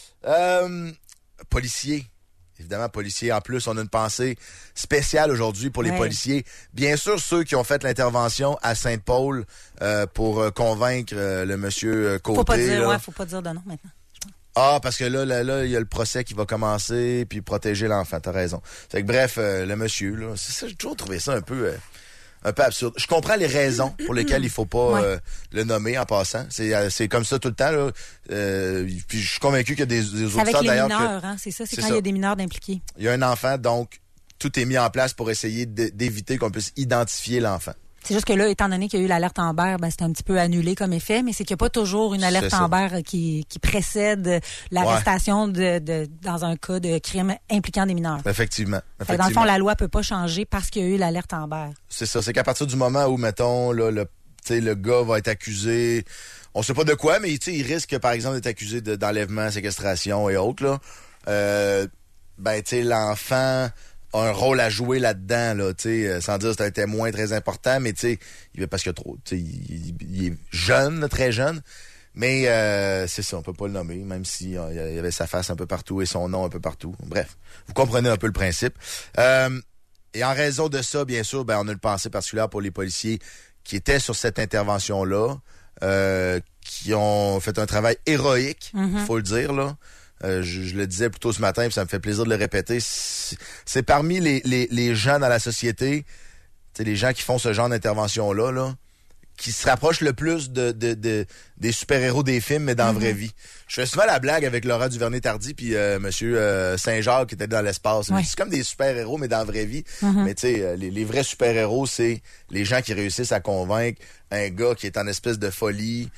Policiers. Évidemment, policiers. En plus, on a une pensée spéciale aujourd'hui pour les policiers. Bien sûr, ceux qui ont fait l'intervention à Sainte-Paul pour convaincre le monsieur Côté. Faut pas dire de nom maintenant. Ah, parce que là, il y a le procès qui va commencer, puis protéger l'enfant, t'as raison. Fait que bref, le monsieur, là, c'est ça, j'ai toujours trouvé ça un peu absurde. Je comprends les raisons pour lesquelles il faut pas le nommer en passant. C'est comme ça tout le temps, là. Puis je suis convaincu qu'il y a des auditeurs d'ailleurs. Avec les mineurs, hein, c'est ça, c'est quand il y a des mineurs d'impliqués. Il y a un enfant, donc tout est mis en place pour essayer d'éviter qu'on puisse identifier l'enfant. C'est juste que là, étant donné qu'il y a eu l'alerte Amber, c'est un petit peu annulé comme effet, mais c'est qu'il n'y a pas toujours une alerte Amber qui précède l'arrestation dans un cas de crime impliquant des mineurs. Effectivement. Dans le fond, la loi peut pas changer parce qu'il y a eu l'alerte Amber. C'est ça. C'est qu'à partir du moment où, mettons, là, le gars va être accusé, on sait pas de quoi, mais il risque, par exemple, d'être accusé d'enlèvement, séquestration et autres, là. L'enfant a un rôle à jouer là-dedans, là, sans dire que c'est un témoin très important, mais parce que il est jeune, là, très jeune, mais c'est ça, on peut pas le nommer, même s'il y avait sa face un peu partout et son nom un peu partout. Bref, vous comprenez un peu le principe. Et en raison de ça, bien sûr, on a une pensée particulière pour les policiers qui étaient sur cette intervention-là, qui ont fait un travail héroïque, faut le dire, là. Je le disais plus tôt ce matin, puis ça me fait plaisir de le répéter. C'est parmi les gens dans la société, les gens qui font ce genre d'intervention-là, là, qui se rapprochent le plus des super-héros des films, mais dans la vraie vie. Je fais souvent la blague avec Laurent Duvernay-Tardy puis Monsieur Saint-Jacques qui était dans l'espace. Ouais. C'est comme des super-héros, mais dans la vraie vie. Mais tu sais, les vrais super-héros, c'est les gens qui réussissent à convaincre un gars qui est en espèce de folie,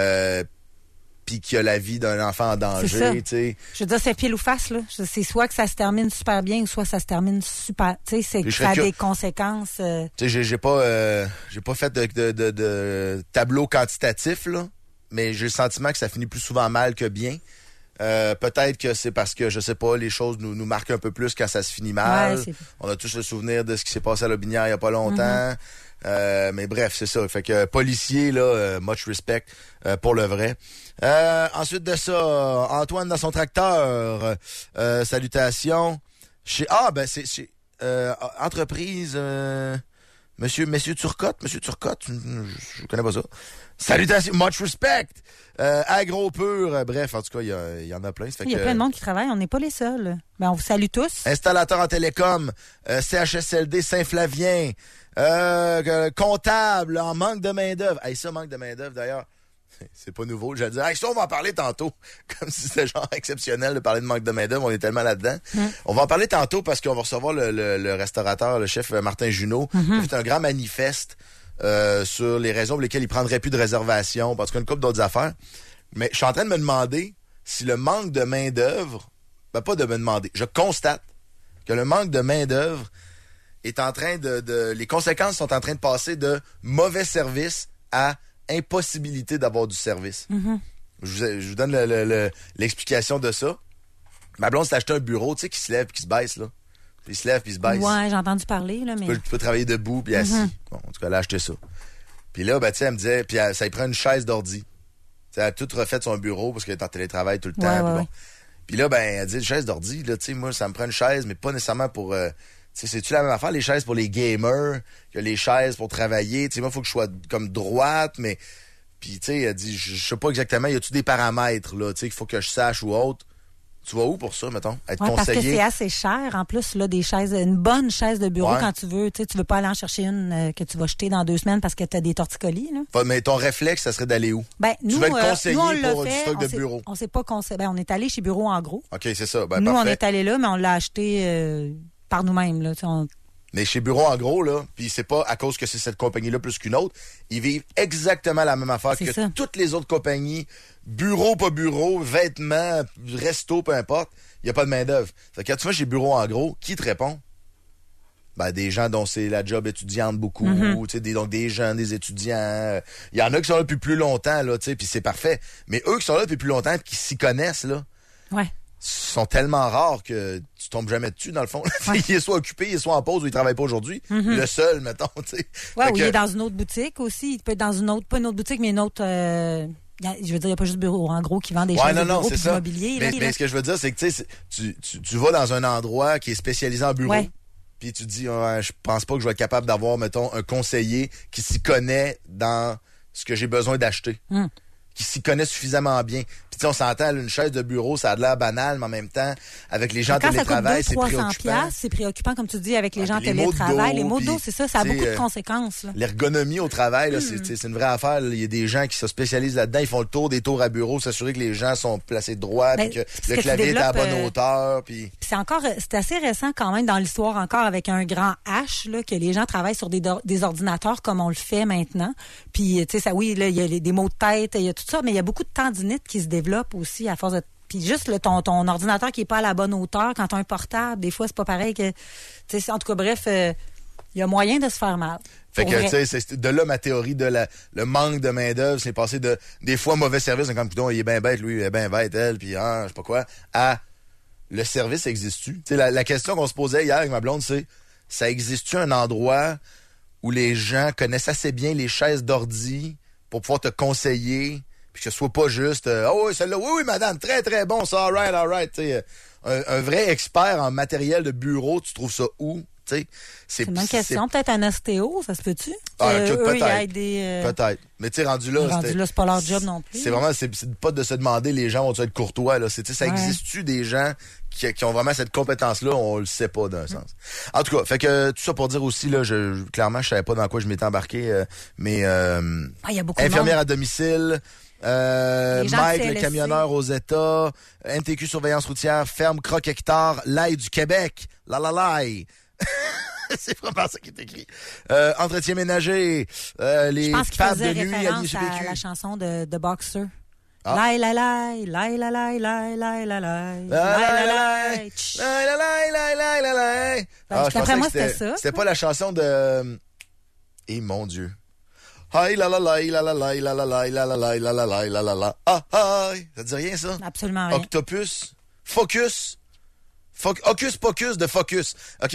puis qui a la vie d'un enfant en danger, tu sais. Je veux dire, c'est pile ou face, là. C'est soit que ça se termine super bien ou soit ça se termine super... Tu sais, c'est que ça a des conséquences... Tu sais, j'ai pas fait de tableau quantitatif, là, mais j'ai le sentiment que ça finit plus souvent mal que bien. Peut-être que c'est parce que, je sais pas, les choses nous marquent un peu plus quand ça se finit mal. Ouais, on a tous le souvenir de ce qui s'est passé à Lobinière il y a pas longtemps. Mais bref, c'est ça. Fait que policier, là, much respect pour le vrai. Ensuite de ça, Antoine dans son tracteur. Salutations. C'est entreprise Monsieur Turcotte. Monsieur Turcotte, je connais pas ça. Salutations, much respect. Agro pur, bref, en tout cas, il y en a plein. Il y a plein de monde qui travaille, on n'est pas les seuls. On vous salue tous. Installateur en télécom, CHSLD Saint-Flavien, comptable en manque de main-d'œuvre. Hey, ça, manque de main-d'œuvre, d'ailleurs, c'est pas nouveau. Je vais dire, hey, ça, on va en parler tantôt. Comme si c'était genre exceptionnel de parler de manque de main-d'œuvre, on est tellement là-dedans. On va en parler tantôt parce qu'on va recevoir le restaurateur, le chef Martin Junot, qui a fait un grand manifeste sur les raisons pour lesquelles il prendrait plus de réservation, parce qu'il y a une couple d'autres affaires. Mais je suis en train de me demander si le manque de main-d'œuvre, pas de me demander, je constate que le manque de main-d'œuvre est en train les conséquences sont en train de passer de mauvais service à impossibilité d'avoir du service. Je vous donne l'explication de ça. Ma blonde s'est acheté un bureau, tu sais, qui se lève et qui se baisse, là. Il se lève puis il se baisse. Ouais, j'ai entendu parler, là, mais... Tu peux travailler debout puis assis. Bon, en tout cas, elle a acheté ça. Puis là, tu sais, elle me disait, puis ça lui prend une chaise d'ordi. Elle a tout refait son bureau parce qu'elle est en télétravail tout le temps. Puis là, elle dit, une chaise d'ordi, là, tu sais, moi, ça me prend une chaise, mais pas nécessairement pour c'est-tu la même affaire, les chaises pour les gamers, que les chaises pour travailler? T'sais, moi, il faut que je sois comme droite, mais... Puis, tu sais, elle dit, je sais pas exactement, y a-tu des paramètres, là, tu sais, qu'il faut que je sache ou autre? Tu vas où pour ça, mettons? Être conseillé? Parce que c'est assez cher. En plus, là, des chaises, une bonne chaise de bureau quand tu veux. Tu veux pas aller en chercher une que tu vas jeter dans 2 semaines parce que tu as des torticolis. Là. Mais ton réflexe, ça serait d'aller où? Ben, nous, tu veux être conseillé nous, pour du stock de bureau? On s'est pas conseillé. Ben, on est allé chez Bureau en gros. OK, c'est ça. Ben, nous, parfait. on est allé là, mais on l'a acheté par nous-mêmes. Là. Mais chez Bureau en gros, là, puis c'est pas à cause que c'est cette compagnie-là plus qu'une autre, ils vivent exactement la même affaire que toutes les autres compagnies. Bureau, pas bureau, vêtements, resto, peu importe. Il n'y a pas de main-d'œuvre. Fait que quand tu vas chez Bureau en gros, qui te répond? Ben, des gens dont c'est la job étudiante beaucoup, donc des jeunes, des étudiants. Il y en a qui sont là depuis plus longtemps, là, puis c'est parfait. Mais eux qui sont là depuis plus longtemps et qui s'y connaissent, là, sont tellement rares que tu tombes jamais dessus, dans le fond. Il est soit occupé, il est soit en pause ou il travaille pas aujourd'hui. Le seul, mettons, tu sais. Ouais, ou il est dans une autre boutique aussi. Il peut être dans une autre, pas une autre boutique, mais une autre... je veux dire, il n'y a pas juste Bureau en gros qui vend des choses de bureau et du mobilier. Mais ce que je veux dire, c'est que tu vas dans un endroit qui est spécialisé en bureau. Puis tu te dis, je pense pas que je vais être capable d'avoir, mettons, un conseiller qui s'y connaît dans ce que j'ai besoin d'acheter. Qui s'y connaît suffisamment bien. Puis on s'entend, une chaise de bureau, ça a l'air banal, mais en même temps, avec les gens en télétravail, c'est préoccupant. C'est préoccupant, comme tu dis, avec les gens en télétravail. Les maux de dos, c'est ça, ça a beaucoup de conséquences. Là. L'ergonomie au travail, là, c'est une vraie affaire. Il y a des gens qui se spécialisent là-dedans, ils font le tour des tours à bureau, s'assurer que les gens sont placés droit, puis que le clavier est à la bonne hauteur. Puis c'est assez récent quand même dans l'histoire encore avec un grand H, là, que les gens travaillent sur des ordinateurs comme on le fait maintenant. Puis, tu sais, ça, oui, là, il y a des maux de tête, il y a tout ça, mais il y a beaucoup de tendinite qui se développe aussi à force de... Puis juste ton ordinateur qui est pas à la bonne hauteur, quand tu as un portable, des fois, c'est pas pareil que... En tout cas, bref, il y a moyen de se faire mal. Fait que, tu sais, c'est de là ma théorie de le manque de main-d'œuvre, c'est passé de des fois mauvais service, comme putain, il est bien bête, lui, il est bien bête, elle, puis je sais pas quoi, à le service existe-tu? Tu sais, la question qu'on se posait hier avec ma blonde, c'est ça existe-tu un endroit où les gens connaissent assez bien les chaises d'ordi pour pouvoir te conseiller? Puis que ce soit pas juste oui, celle-là, oui, madame, très, très bon, ça, all right. T'sais, un vrai expert en matériel de bureau, tu trouves ça où? C'est une bonne question. Peut-être un ostéo, ça se peut-tu? Peut-être. Mais tu sais, rendu là, c'est pas leur job non plus. C'est vraiment, c'est pas de se demander, les gens vont-ils être courtois, là. Ça existe-tu des gens qui ont vraiment cette compétence-là? On le sait pas d'un sens. En tout cas, fait que tout ça pour dire aussi, là, clairement, je savais pas dans quoi je m'étais embarqué, mais y a beaucoup infirmière à domicile, Mike, le camionneur aux États, MTQ Surveillance routière, Ferme Croc Hectare, L'ail du Québec, l'ail. C'est vraiment ça qui est écrit. Entretien ménager, les fables de nuit à l'IGPQ. À la chanson de Boxer. Lai la lai, lai la lai, lai lai la lai, lai la lai, lai la lai, lai lai la lai. D'après moi, c'était ça. C'était pas la chanson de... Eh mon Dieu. Hi la la la la la la la la la la la la la la la la la. Ah ah, ça te dit rien ça? Absolument rien. Octopus, Focus. Hocus Pocus de Focus. OK.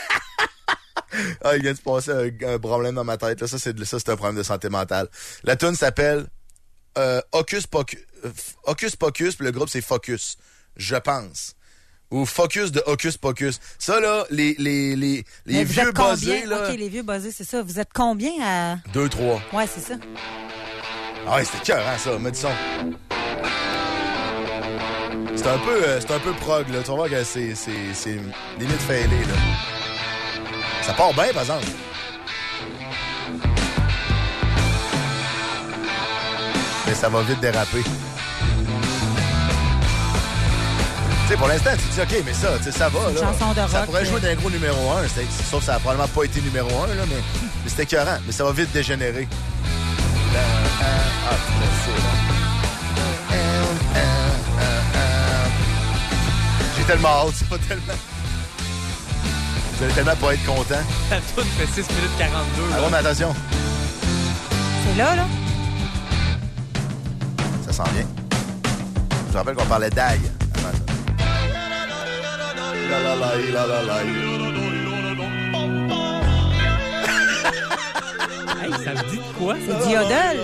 Il vient de se passer un problème dans ma tête. Là. Ça, c'est un problème de santé mentale. La tune s'appelle Hocus Pocus, puis le groupe, c'est Focus. Je pense. Ou Focus de Hocus Pocus. Ça, là, les vieux buzzés, là... OK, les vieux buzzés, c'est ça. Vous êtes combien à... 2-3. Ouais, c'est ça. Ah ouais, c'était cœur, ça. Mets du son. C'est un peu prog, là. Tu vas voir que c'est limite failé, là. Ça part bien, par exemple. Mais ça va vite déraper. Tu sais, pour l'instant, tu te dis, OK, mais ça, tu sais, ça va, là. Chanson de rock. Ça pourrait jouer d'un gros numéro 1, sauf que ça n'a probablement pas été numéro 1, là, mais c'était écœurant. Mais ça va vite dégénérer. J'ai tellement hâte, c'est pas tellement... Vous allez tellement pas être content. La toune fait 6 minutes 42. Ah bon, mais attention. C'est là. Ça sent bien. Je vous rappelle qu'on parlait d'ail avant ça. La la la la la la. Hey, ça me dit de quoi? C'est Diodel.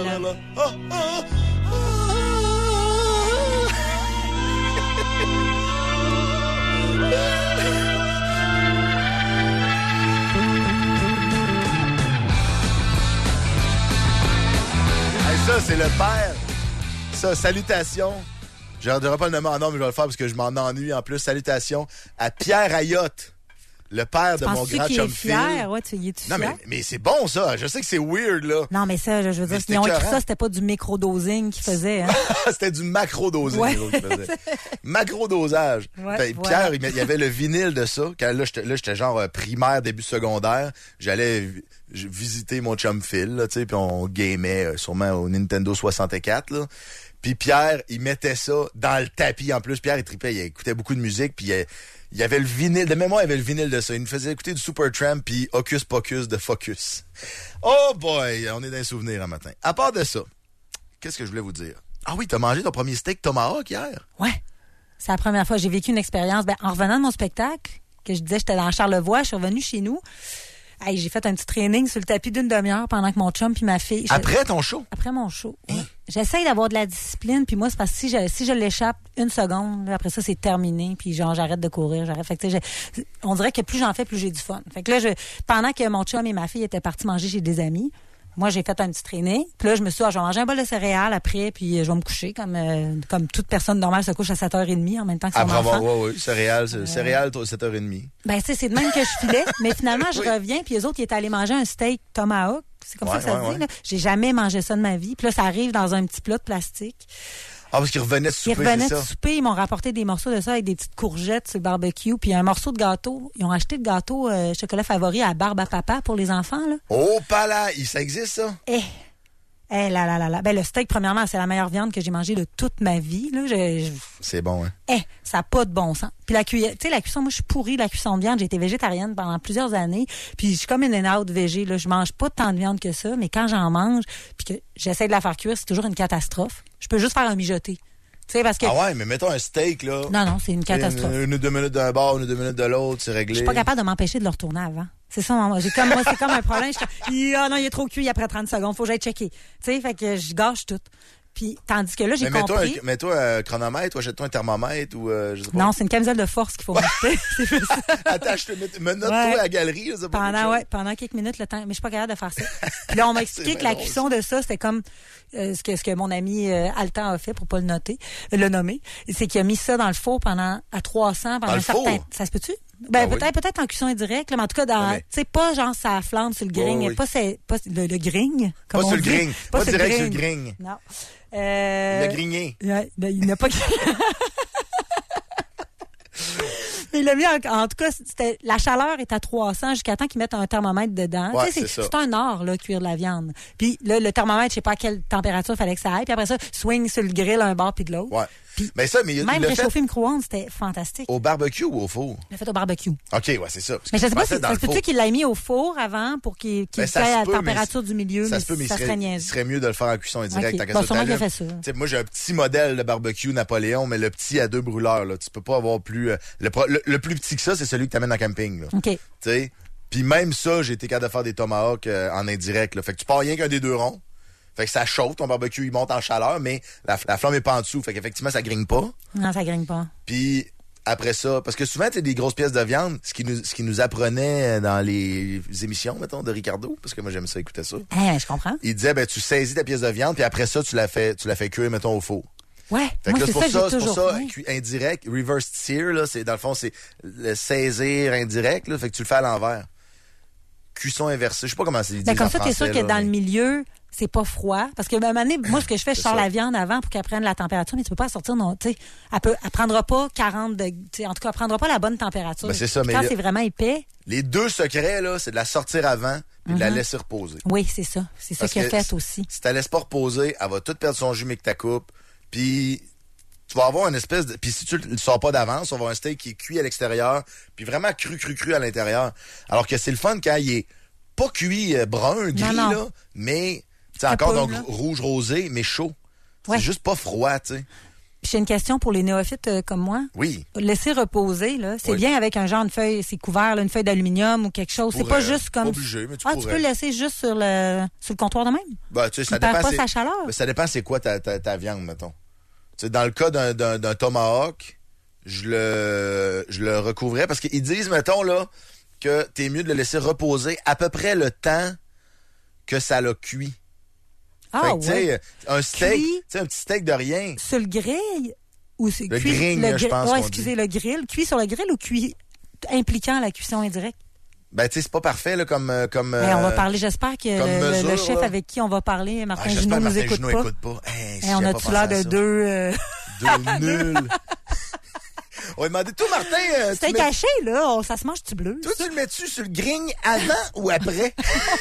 Ça, c'est le père. Ça, salutations. Je ne devrais pas le nommer en nom, mais je vais le faire parce que je m'en ennuie en plus. Salutations à Pierre Ayotte. Le père de mon grand chum Phil. Ouais, tu y es-tu non, fier? mais c'est bon, ça. Je sais que c'est weird, là. Non, mais ça, je veux dire, ils ont écrit ça, c'était pas du microdosing qu'ils faisaient. Hein? C'était du macro-dosing, ouais. qu'ils faisaient. Macro-dosage. Ouais, Pierre, il y avait le vinyle de ça. Quand là, j'étais genre primaire, début secondaire. J'allais visiter mon chum Phil, là, tu sais, puis on gamait sûrement au Nintendo 64, là. Puis Pierre, il mettait ça dans le tapis. En plus, Pierre, il tripait, il écoutait beaucoup de musique, puis il y avait le vinyle, de mémoire, il y avait le vinyle de ça. Il nous faisait écouter du Supertramp puis Hocus Pocus de Focus. Oh boy, on est dans les souvenirs un matin. À part de ça, qu'est-ce que je voulais vous dire? Ah oui, t'as mangé ton premier steak Tomahawk hier? Ouais. C'est la première fois que j'ai vécu une expérience. En revenant de mon spectacle, que je disais j'étais dans Charlevoix, je suis revenue chez nous. Hey, j'ai fait un petit training sur le tapis d'une demi-heure pendant que mon chum puis ma fille... Après ton show? Après mon show, oui. J'essaye d'avoir de la discipline, puis moi, c'est parce que si je l'échappe une seconde, là, après ça, c'est terminé, puis genre, j'arrête de courir. Fait que, on dirait que plus j'en fais, plus j'ai du fun. Fait que là, pendant que mon chum et ma fille étaient partis manger chez des amis, moi, j'ai fait un petit training. Puis là, je me suis dit, je vais manger un bol de céréales après, puis je vais me coucher comme toute personne normale se couche à 7h30 en même temps que son enfant. Oui, céréales, 7h30. Ben, tu sais, c'est de même que je filais. Mais finalement, je reviens, puis les autres, ils étaient allés manger un steak Tomahawk. C'est comme ça que ça se dit, là. J'ai jamais mangé ça de ma vie. Puis là, ça arrive dans un petit plat de plastique. Ah, parce qu'ils revenaient de souper, Ils revenaient de souper, ils m'ont rapporté des morceaux de ça avec des petites courgettes sur le barbecue, puis un morceau de gâteau. Ils ont acheté le gâteau chocolat favori à barbe à papa pour les enfants, là. Oh, pas là! Ça existe, ça? Là. Ben, le steak, premièrement, c'est la meilleure viande que j'ai mangée de toute ma vie, là. C'est bon, hein? Ça n'a pas de bon sens. Puis la cuisson, moi, je suis pourrie de la cuisson de viande. J'ai été végétarienne pendant plusieurs années. Puis je suis comme une in-out végé, là. Je mange pas tant de viande que ça, mais quand j'en mange, puis que j'essaie de la faire cuire, c'est toujours une catastrophe. Je peux juste faire un mijoté. Tu sais, parce que... Ah ouais, mais mettons un steak, là. Non, c'est une catastrophe. Une ou 2 minutes d'un bord, une ou 2 minutes de l'autre, c'est réglé. Je suis pas capable de m'empêcher de le retourner avant. C'est ça, moi, c'est comme un problème. Non, il est trop cuit après 30 secondes. Faut que j'aille checker. Tu sais, fait que je gâche tout. Puis, tandis que là, j'ai compris... Mets-toi un chronomètre ou achète-toi un thermomètre ou je sais pas. Non, c'est une camisole de force qu'il faut m'acheter. C'est plus ça. Attends, me note-toi à la galerie. Là, pendant quelques minutes, le temps. Mais je suis pas capable de faire ça. Puis là, on m'a expliqué que la cuisson de ça, c'était comme ce que mon ami Altan a fait pour pas le nommer. C'est qu'il a mis ça dans le four à 300 pendant un certain temps. Ça se peut-tu? Ben, peut-être en cuisson indirecte, mais en tout cas, tu sais, pas genre ça flamme sur le grill, pas le grill. Pas sur le grill. Pas direct sur le grill. Non. Le grigné. Il n'a pas Mais il l'a mis en tout cas, la chaleur est à 300 jusqu'à temps qu'ils mettent un thermomètre dedans. Ouais, c'est un art, là, cuire de la viande. Puis là, le thermomètre, je sais pas à quelle température il fallait que ça aille. Puis après ça, swing sur le grill un bord puis de l'autre. Ouais. Puis, même réchauffer micro-ondes, c'était fantastique. Au barbecue ou au four? Il l'a fait au barbecue. OK, ouais, c'est ça. Mais je sais pas si ça se peut-tu qu'il l'ait mis au four avant pour qu'il fasse à la température du milieu. Ça se peut, mais il serait mieux de le faire en cuisson indirecte. Okay. Sûrement qu'il a fait ça. Moi, j'ai un petit modèle de barbecue Napoléon, mais le petit à 2 brûleurs. Là. Tu peux pas avoir plus... Le plus petit que ça, c'est celui que tu amènes en camping. Là. OK. T'sais? Puis même ça, j'ai été capable de faire des tomahawks en indirect. Là. Fait que tu pars rien qu'un des 2 ronds. Fait que ça chauffe, ton barbecue, il monte en chaleur, mais la flamme est pas en dessous. Fait qu'effectivement, ça grigne pas. Non, ça grigne pas. Puis après ça, parce que souvent, tu sais, des grosses pièces de viande, ce qui nous apprenait dans les émissions, mettons, de Ricardo, parce que moi, j'aime ça écouter ça. Je comprends. Il disait, tu saisis ta pièce de viande, puis après ça, tu la fais cuire, mettons, au four. Ouais, fait moi, que là, c'est pour ça, indirect, reverse sear, là, dans le fond, c'est le saisir indirect, là, fait que tu le fais à l'envers. Cuisson inversée, je sais pas comment c'est dit. Comme ça, t'es sûr que dans le milieu, c'est pas froid. Parce que, moi, ce que je fais, je sors la viande avant pour qu'elle prenne la température, mais tu peux pas la sortir, non, tu sais. Elle prendra pas 40 degrés, en tout cas, elle prendra pas la bonne température. Ben, c'est ça, mais quand c'est vraiment épais. Les 2 secrets, là, c'est de la sortir avant et de la laisser reposer. Oui, c'est ça. C'est ça qu'il a fait aussi. Si tu la laisses pas reposer, elle va toute perdre son jus, mais que ta coupe. Puis, tu vas avoir une espèce de... Puis si tu le sors pas d'avance, on va avoir un steak qui est cuit à l'extérieur, puis vraiment cru à l'intérieur. Alors que c'est le fun quand il est pas cuit brun, gris, non. là, mais... C'est encore donc rouge rosé, mais chaud. Ouais. C'est juste pas froid, tu sais. J'ai une question pour les néophytes comme moi. Oui. Laisser reposer, là, c'est bien avec un genre de feuille, c'est couvert, là, une feuille d'aluminium ou quelque chose. C'est pas juste comme... Pas obligé, mais tu tu peux le laisser juste sur le comptoir de même? Ben, tu sais, ça dépend. Pas sa chaleur. Ben, ça dépend c'est quoi ta viande, mettons. Tu sais, dans le cas d'un tomahawk, je le recouvrais parce qu'ils disent, mettons, là, que t'es mieux de le laisser reposer à peu près le temps que ça l'a cuit. Ah, fait que, tu sais, un steak, tu sais, un petit steak de rien. Sur le grill ou c'est le cuit? Grill, je pense. Ouais, excusez, le grill. Cuit sur le grill ou cuit impliquant la cuisson indirecte? Ben, tu sais, c'est pas parfait, là, comme on va parler, j'espère que mesure, le chef là. avec qui on va parler, Martin Junot, nous écoute pas. Écoute pas. Hey, si on a-tu l'air de deux... Deux nuls. On va demander, toi, Martin... C'était caché, là. Ça se mange-tu bleu? Toi, tu le mets-tu sur le grill avant ou après?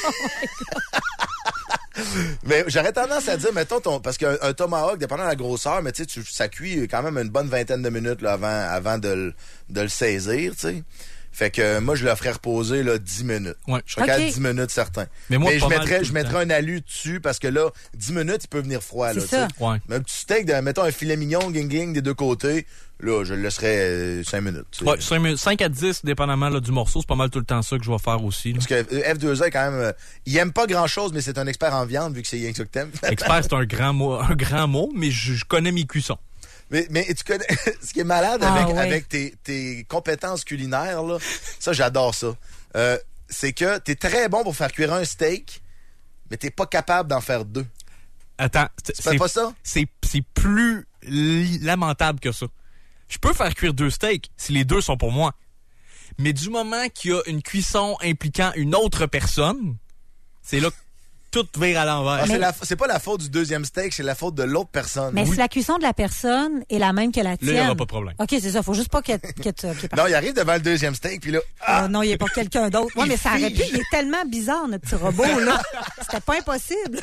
Mais j'aurais tendance à dire, mettons, parce qu'un tomahawk, dépendant de la grosseur, mais tu sais, ça cuit quand même une bonne vingtaine de minutes là, avant de le saisir, tu sais. Fait que moi, je le ferais reposer là, 10 minutes. Ouais. Je serais capable 10 minutes, certain. Mais je mettrais un alu dessus parce que là, 10 minutes, il peut venir froid. Là, ça. Ouais. Mais un petit steak, mettons un filet mignon, ging des deux côtés, là, je le laisserais 5 minutes. T'sais. Ouais, 5 à 10, dépendamment là, du morceau. C'est pas mal tout le temps ça que je vais faire aussi. Là. Parce que F2A, quand même, il aime pas grand-chose, mais c'est un expert en viande, vu que c'est rien que ça que t'aimes. Expert, c'est un grand mot, mais je connais mes cuissons. Mais tu connais, ce qui est malade avec tes compétences culinaires, là, ça, j'adore ça. C'est que t'es très bon pour faire cuire un steak, mais t'es pas capable d'en faire deux. Attends, c'est pas ça? C'est plus lamentable que ça. Je peux faire cuire 2 steaks si les 2 sont pour moi. Mais du moment qu'il y a une cuisson impliquant une autre personne, c'est là que tout vire à l'envers. C'est pas la faute du deuxième steak, c'est la faute de l'autre personne. Mais si la cuisson de la personne est la même que la tienne... Là, il n'y aura pas de problème. OK, c'est ça. Faut juste pas que non, il arrive devant le deuxième steak, puis là... non, il est pas quelqu'un d'autre. Oui, mais ça aurait pu. Il est tellement bizarre, notre petit robot, là. C'était pas impossible.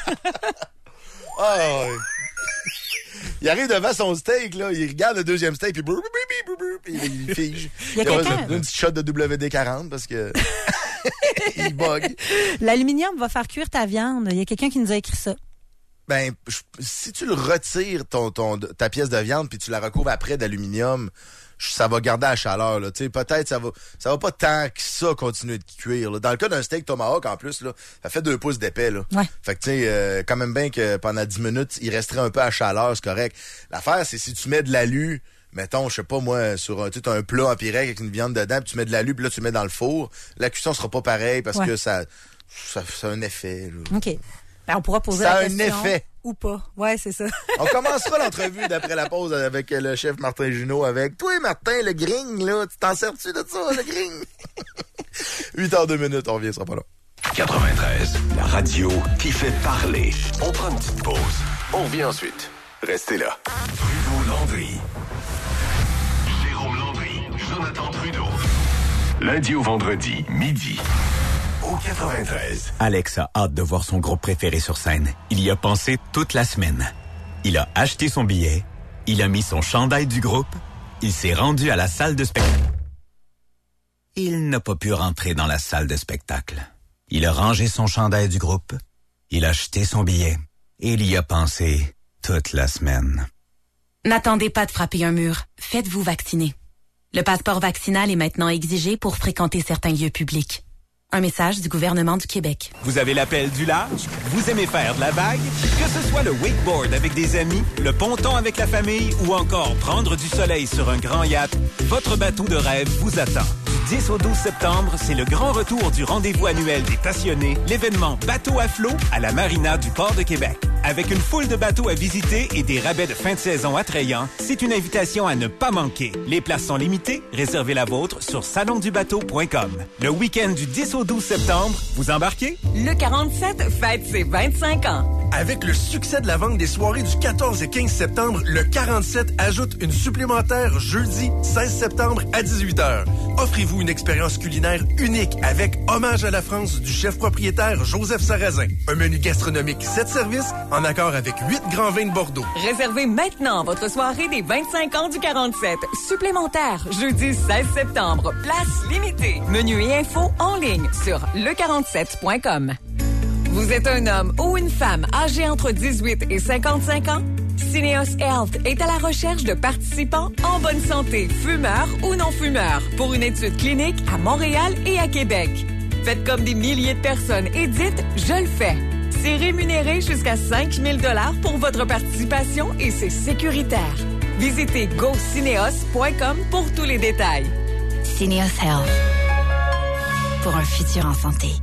Il arrive devant son steak, là, il regarde le deuxième steak, puis il fige. Il y a quelqu'un... Une petite shot de WD-40, parce que... il bug. L'aluminium va faire cuire ta viande. Il y a quelqu'un qui nous a écrit ça. Ben, si tu le retires, ta pièce de viande, puis tu la recouvres après d'aluminium, ça va garder la chaleur, là. Tu sais, peut-être, ça va pas tant que ça continuer de cuire, là. Dans le cas d'un steak tomahawk, en plus, là, ça fait 2 pouces d'épais, là. Ouais. Fait que, tu sais, quand même bien que pendant 10 minutes, il resterait un peu à chaleur, c'est correct. L'affaire, c'est si tu mets de l'alu, mettons, je sais pas moi, sur un plat en Pyrex avec une viande dedans, puis tu mets de l'alu, puis là, tu le mets dans le four, la cuisson sera pas pareille parce que ça a un effet, là. OK. Ben, on pourra poser la question. Ça a un effet. Ou pas. Ouais, c'est ça. On commencera l'entrevue d'après la pause avec le chef Martin Junot avec toi, Martin, le grill, là. Tu t'en sers-tu de ça, le grill? 8h02, on revient, ça sera pas long. 93, la radio qui fait parler. On prend une petite pause. On revient ensuite. Restez là. Trudeau Landry. Jérôme Landry, Jonathan Trudeau. Lundi au vendredi, midi. Au 93. Alex a hâte de voir son groupe préféré sur scène. Il y a pensé toute la semaine. Il a acheté son billet, il a mis son chandail du groupe, il s'est rendu à la salle de spectacle. Il n'a pas pu rentrer dans la salle de spectacle. Il a rangé son chandail du groupe, il a acheté son billet et il y a pensé toute la semaine. N'attendez pas de frapper un mur. Faites-vous vacciner. Le passeport vaccinal est maintenant exigé pour fréquenter certains lieux publics. Un message du gouvernement du Québec. Vous avez l'appel du large? Vous aimez faire de la vague? Que ce soit le wakeboard avec des amis, le ponton avec la famille ou encore prendre du soleil sur un grand yacht, votre bateau de rêve vous attend. Du 10 au 12 septembre, c'est le grand retour du rendez-vous annuel des passionnés, l'événement Bateau à flot à la Marina du Port de Québec. Avec une foule de bateaux à visiter et des rabais de fin de saison attrayants, c'est une invitation à ne pas manquer. Les places sont limitées, réservez la vôtre sur salondubateau.com. Le week-end du 10 au 12 septembre, vous embarquez? Le 47 fête ses 25 ans. Avec le succès de la vente des soirées du 14 et 15 septembre, le 47 ajoute une supplémentaire jeudi 16 septembre à 18h. Offrez-vous une expérience culinaire unique avec Hommage à la France du chef propriétaire Joseph Sarrazin. Un menu gastronomique 7 services en accord avec 8 grands vins de Bordeaux. Réservez maintenant votre soirée des 25 ans du 47. Supplémentaire jeudi 16 septembre. Place limitée. Menu et info en ligne sur le47.com. Vous êtes un homme ou une femme âgée entre 18 et 55 ans? Syneos Health est à la recherche de participants en bonne santé, fumeurs ou non-fumeurs, pour une étude clinique à Montréal et à Québec. Faites comme des milliers de personnes et dites « Je le fais ». C'est rémunéré jusqu'à 5 000 $ pour votre participation et c'est sécuritaire. Visitez gocineos.com pour tous les détails. Syneos Health. Pour un futur en santé.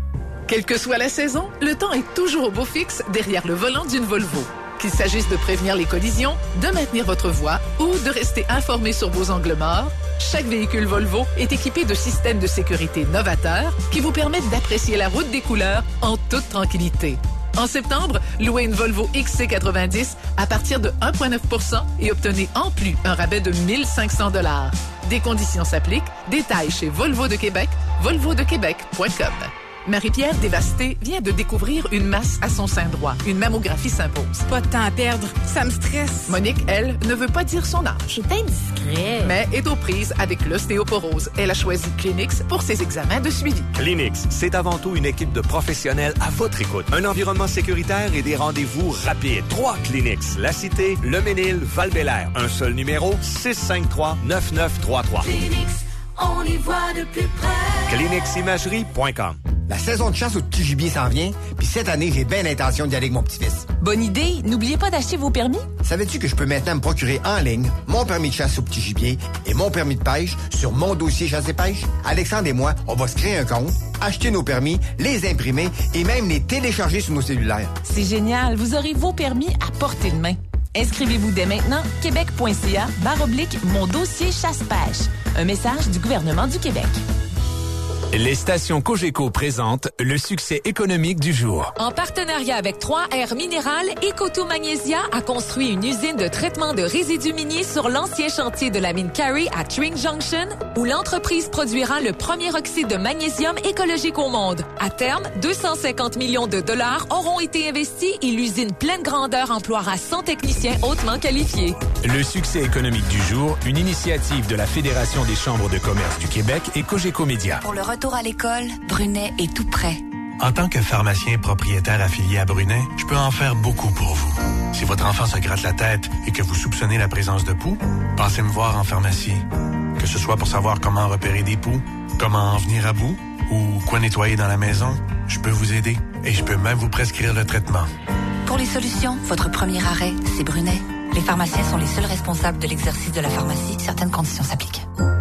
Quelle que soit la saison, le temps est toujours au beau fixe derrière le volant d'une Volvo. Qu'il s'agisse de prévenir les collisions, de maintenir votre voie ou de rester informé sur vos angles morts, chaque véhicule Volvo est équipé de systèmes de sécurité novateurs qui vous permettent d'apprécier la route des couleurs en toute tranquillité. En septembre, louez une Volvo XC90 à partir de 1,9 % et obtenez en plus un rabais de 1 500 $. Des conditions s'appliquent. Détails chez Volvo de Québec, volvodequebec.com. Marie-Pierre, dévastée, vient de découvrir une masse à son sein droit. Une mammographie s'impose. Pas de temps à perdre. Ça me stresse. Monique, elle, ne veut pas dire son âge. C'est indiscret. Mais est aux prises avec l'ostéoporose. Elle a choisi Clinix pour ses examens de suivi. Clinix, c'est avant tout une équipe de professionnels à votre écoute. Un environnement sécuritaire et des rendez-vous rapides. 3 Clinix, La Cité, Le Ménil, Val-Bélair. Un seul numéro, 653-9933. Clinix, on y voit de plus près. ClinixImagerie.com. La saison de chasse au petit gibier s'en vient, puis cette année, j'ai bien l'intention d'y aller avec mon petit-fils. Bonne idée. N'oubliez pas d'acheter vos permis. Savais-tu que je peux maintenant me procurer en ligne mon permis de chasse au petit gibier et mon permis de pêche sur mon dossier chasse et pêche? Alexandre et moi, on va se créer un compte, acheter nos permis, les imprimer et même les télécharger sur nos cellulaires. C'est génial. Vous aurez vos permis à portée de main. Inscrivez-vous dès maintenant, québec.ca/mon dossier chasse-pêche. Un message du gouvernement du Québec. Les stations Cogeco présentent le succès économique du jour. En partenariat avec 3R Minéral, Ecoto Magnésia a construit une usine de traitement de résidus miniers sur l'ancien chantier de la mine Carey à Tring Junction, où l'entreprise produira le premier oxyde de magnésium écologique au monde. À terme, 250 millions de dollars auront été investis et l'usine pleine grandeur emploiera 100 techniciens hautement qualifiés. Le succès économique du jour, une initiative de la Fédération des chambres de commerce du Québec et Cogeco Média. Pour le retour à l'école, Brunet est tout prêt. En tant que pharmacien propriétaire affilié à Brunet, je peux en faire beaucoup pour vous. Si votre enfant se gratte la tête et que vous soupçonnez la présence de poux, passez me voir en pharmacie. Que ce soit pour savoir comment repérer des poux, comment en venir à bout ou quoi nettoyer dans la maison, je peux vous aider et je peux même vous prescrire le traitement. Pour les solutions, votre premier arrêt, c'est Brunet. Les pharmaciens sont les seuls responsables de l'exercice de la pharmacie. Certaines conditions s'appliquent.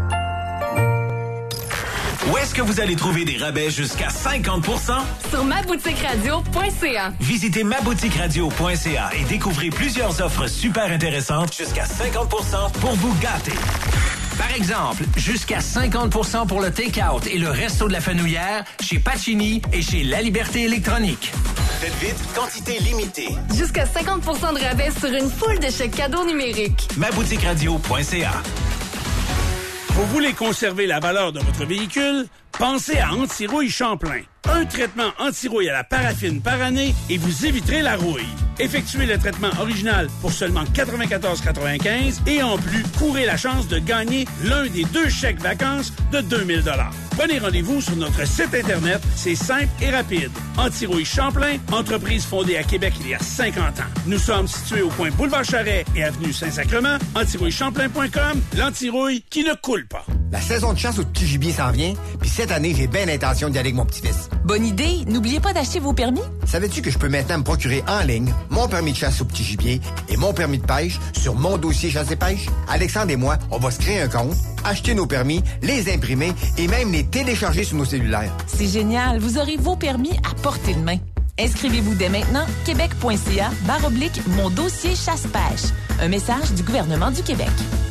Où est-ce que vous allez trouver des rabais jusqu'à 50%? Sur maboutiqueradio.ca. Visitez maboutiqueradio.ca et découvrez plusieurs offres super intéressantes jusqu'à 50% pour vous gâter. Par exemple, jusqu'à 50% pour le take-out et le resto de la Fenouillère chez Pacini et chez La Liberté électronique. Faites vite, quantité limitée. Jusqu'à 50% de rabais sur une foule de chèques cadeaux numériques. maboutiqueradio.ca. Vous voulez conserver la valeur de votre véhicule? Pensez à Anti-Rouille Champlain. Un traitement anti-rouille à la paraffine par année et vous éviterez la rouille. Effectuez le traitement original pour seulement 94,95 et en plus, courez la chance de gagner l'un des 2 chèques vacances de 2000 $. Prenez rendez-vous sur notre site Internet. C'est simple et rapide. Anti-Rouille Champlain, entreprise fondée à Québec il y a 50 ans. Nous sommes situés au coin Boulevard Charret et avenue Saint-Sacrement. Antirouillechamplain.com, l'anti-rouille qui ne coule pas. La saison de chasse au petit gibier s'en vient, puis cette année, j'ai bien l'intention d'y aller avec mon petit-fils. Bonne idée. N'oubliez pas d'acheter vos permis. Savais-tu que je peux maintenant me procurer en ligne mon permis de chasse au petit gibier et mon permis de pêche sur mon dossier chasse et pêche? Alexandre et moi, on va se créer un compte, acheter nos permis, les imprimer et même les télécharger sur nos cellulaires. C'est génial. Vous aurez vos permis à portée de main. Inscrivez-vous dès maintenant, québec.ca/mon dossier chasse-pêche. Un message du gouvernement du Québec.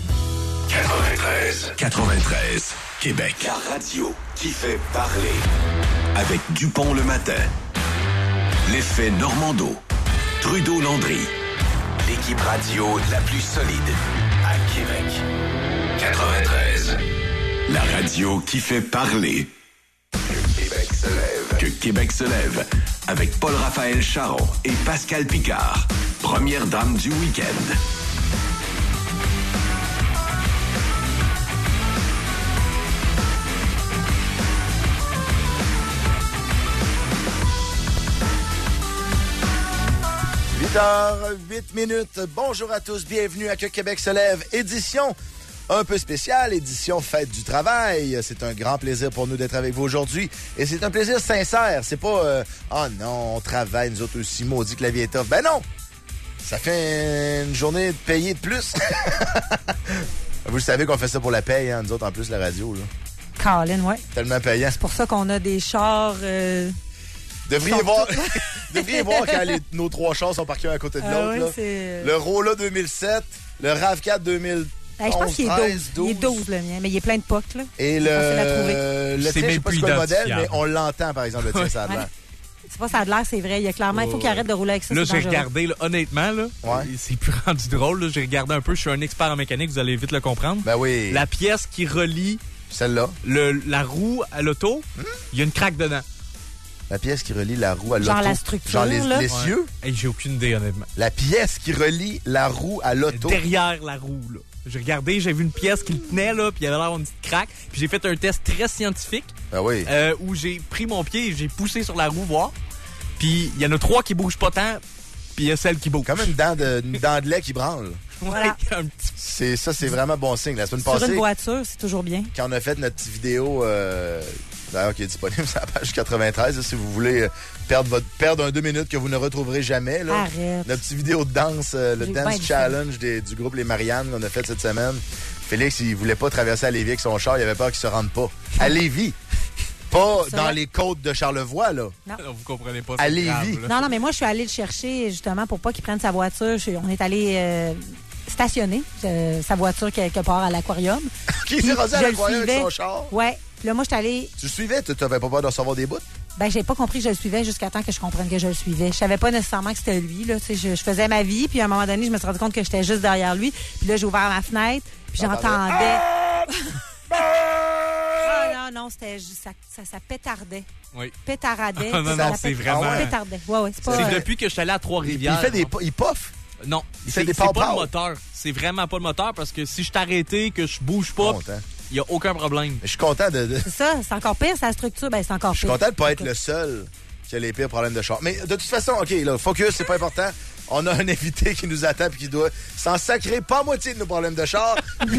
93, Québec. La radio qui fait parler. Avec Dupont le matin. L'effet Normando. Trudeau-Landry. L'équipe radio la plus solide à Québec. 93. La radio qui fait parler. Que Québec se lève. Que Québec se lève. Avec Paul-Raphaël Charon et Pascal Picard. Première dame du week-end. h 08 minutes. Bonjour à tous, bienvenue à Que Québec se lève, édition un peu spéciale, édition Fête du travail. C'est un grand plaisir pour nous d'être avec vous aujourd'hui et c'est un plaisir sincère. C'est pas oh non, on travaille nous autres aussi, maudit que la vie est tough. Ben non! Ça fait une journée de payer de plus. Vous le savez qu'on fait ça pour la paye, hein, nous autres en plus la radio là. Colin, ouais. Tellement payant. C'est pour ça qu'on a des chars Devriez voir quand nos 3 chars sont parqués un à côté de l'autre. Oui, là. c'est... Le Rolla 2007, le RAV4 2011. Je pense qu'il est 12. Il est 12, le mien, mais il est plein de pocs. Là. Et le tien, je sais pas c'est quoi le modèle, mais on l'entend, par exemple, le tien, ça a l'air. C'est pas ça a de l'air, c'est vrai. Il y a clairement, il faut qu'il arrête de rouler avec ça. Là, j'ai regardé, là, honnêtement, là, c'est plus rendu drôle. Là, j'ai regardé un peu, je suis un expert en mécanique, vous allez vite le comprendre. Ben oui. La pièce qui relie celle-là, la roue à l'auto, il y a une craque dedans. La pièce qui relie la roue à l'auto. Genre la structure. Genre l'essieu. Ouais. Hey, j'ai aucune idée, honnêtement. La pièce qui relie la roue à l'auto. Derrière la roue, là. J'ai regardé, j'ai vu une pièce qui le tenait, là, puis il y avait l'air d'une petite craque. Puis j'ai fait un test très scientifique. Ben oui. Où j'ai pris mon pied et j'ai poussé sur la roue, voir. Puis il y en a 3 qui bougent pas tant, puis il y a celle qui bouge. Comme une dent de lait qui branle. Voilà. C'est vraiment bon signe. La semaine passée. Sur une voiture, c'est toujours bien. Quand on a fait notre petite vidéo, d'ailleurs qui est disponible sur la page 93, là, si vous voulez perdre un 2 minutes que vous ne retrouverez jamais. Là. Arrête. Notre petite vidéo de danse, le Dance Challenge du groupe Les Mariannes qu'on a fait cette semaine. Félix, il voulait pas traverser à Lévis avec son char, il avait peur qu'il se rende pas. À Lévis. Pas dans les côtes de Charlevoix, là. Non. Vous comprenez pas. À Lévis. Non, mais moi, je suis allée le chercher, justement, pour pas qu'il prenne sa voiture. On est allé stationner sa voiture quelque part à l'aquarium. OK, il s'est rendu à l'aquarium avec son char? Ouais. Puis là, moi, je suis allée... Tu le suivais? Tu n'avais pas peur de recevoir des bouts? Ben, j'ai pas compris que je le suivais jusqu'à temps que je comprenne que je le suivais. Je savais pas nécessairement que c'était lui, là. Tu sais, je faisais ma vie, puis à un moment donné, je me suis rendu compte que j'étais juste derrière lui. Puis là, j'ai ouvert ma fenêtre, puis j'entendais... Non, c'était juste, ça pétardait. Oui. Pétardait. Non, c'est vraiment... Pétardait. Ouais, c'est pas... C'est depuis que je suis allé à Trois-Rivières. Il puffe? Non. C'est pas le moteur. C'est vraiment pas le moteur, parce que si je t'arrêtais, que je bouge pas, il n'y a aucun problème. Mais je suis content de... C'est ça, c'est encore pire, sa structure, ben c'est encore pire. Je suis content de ne pas être le seul qui a les pires problèmes de char. Mais de toute façon, OK, là, focus, c'est pas important. On a un invité qui nous attend et qui doit s'en sacrer pas moitié de nos problèmes de char.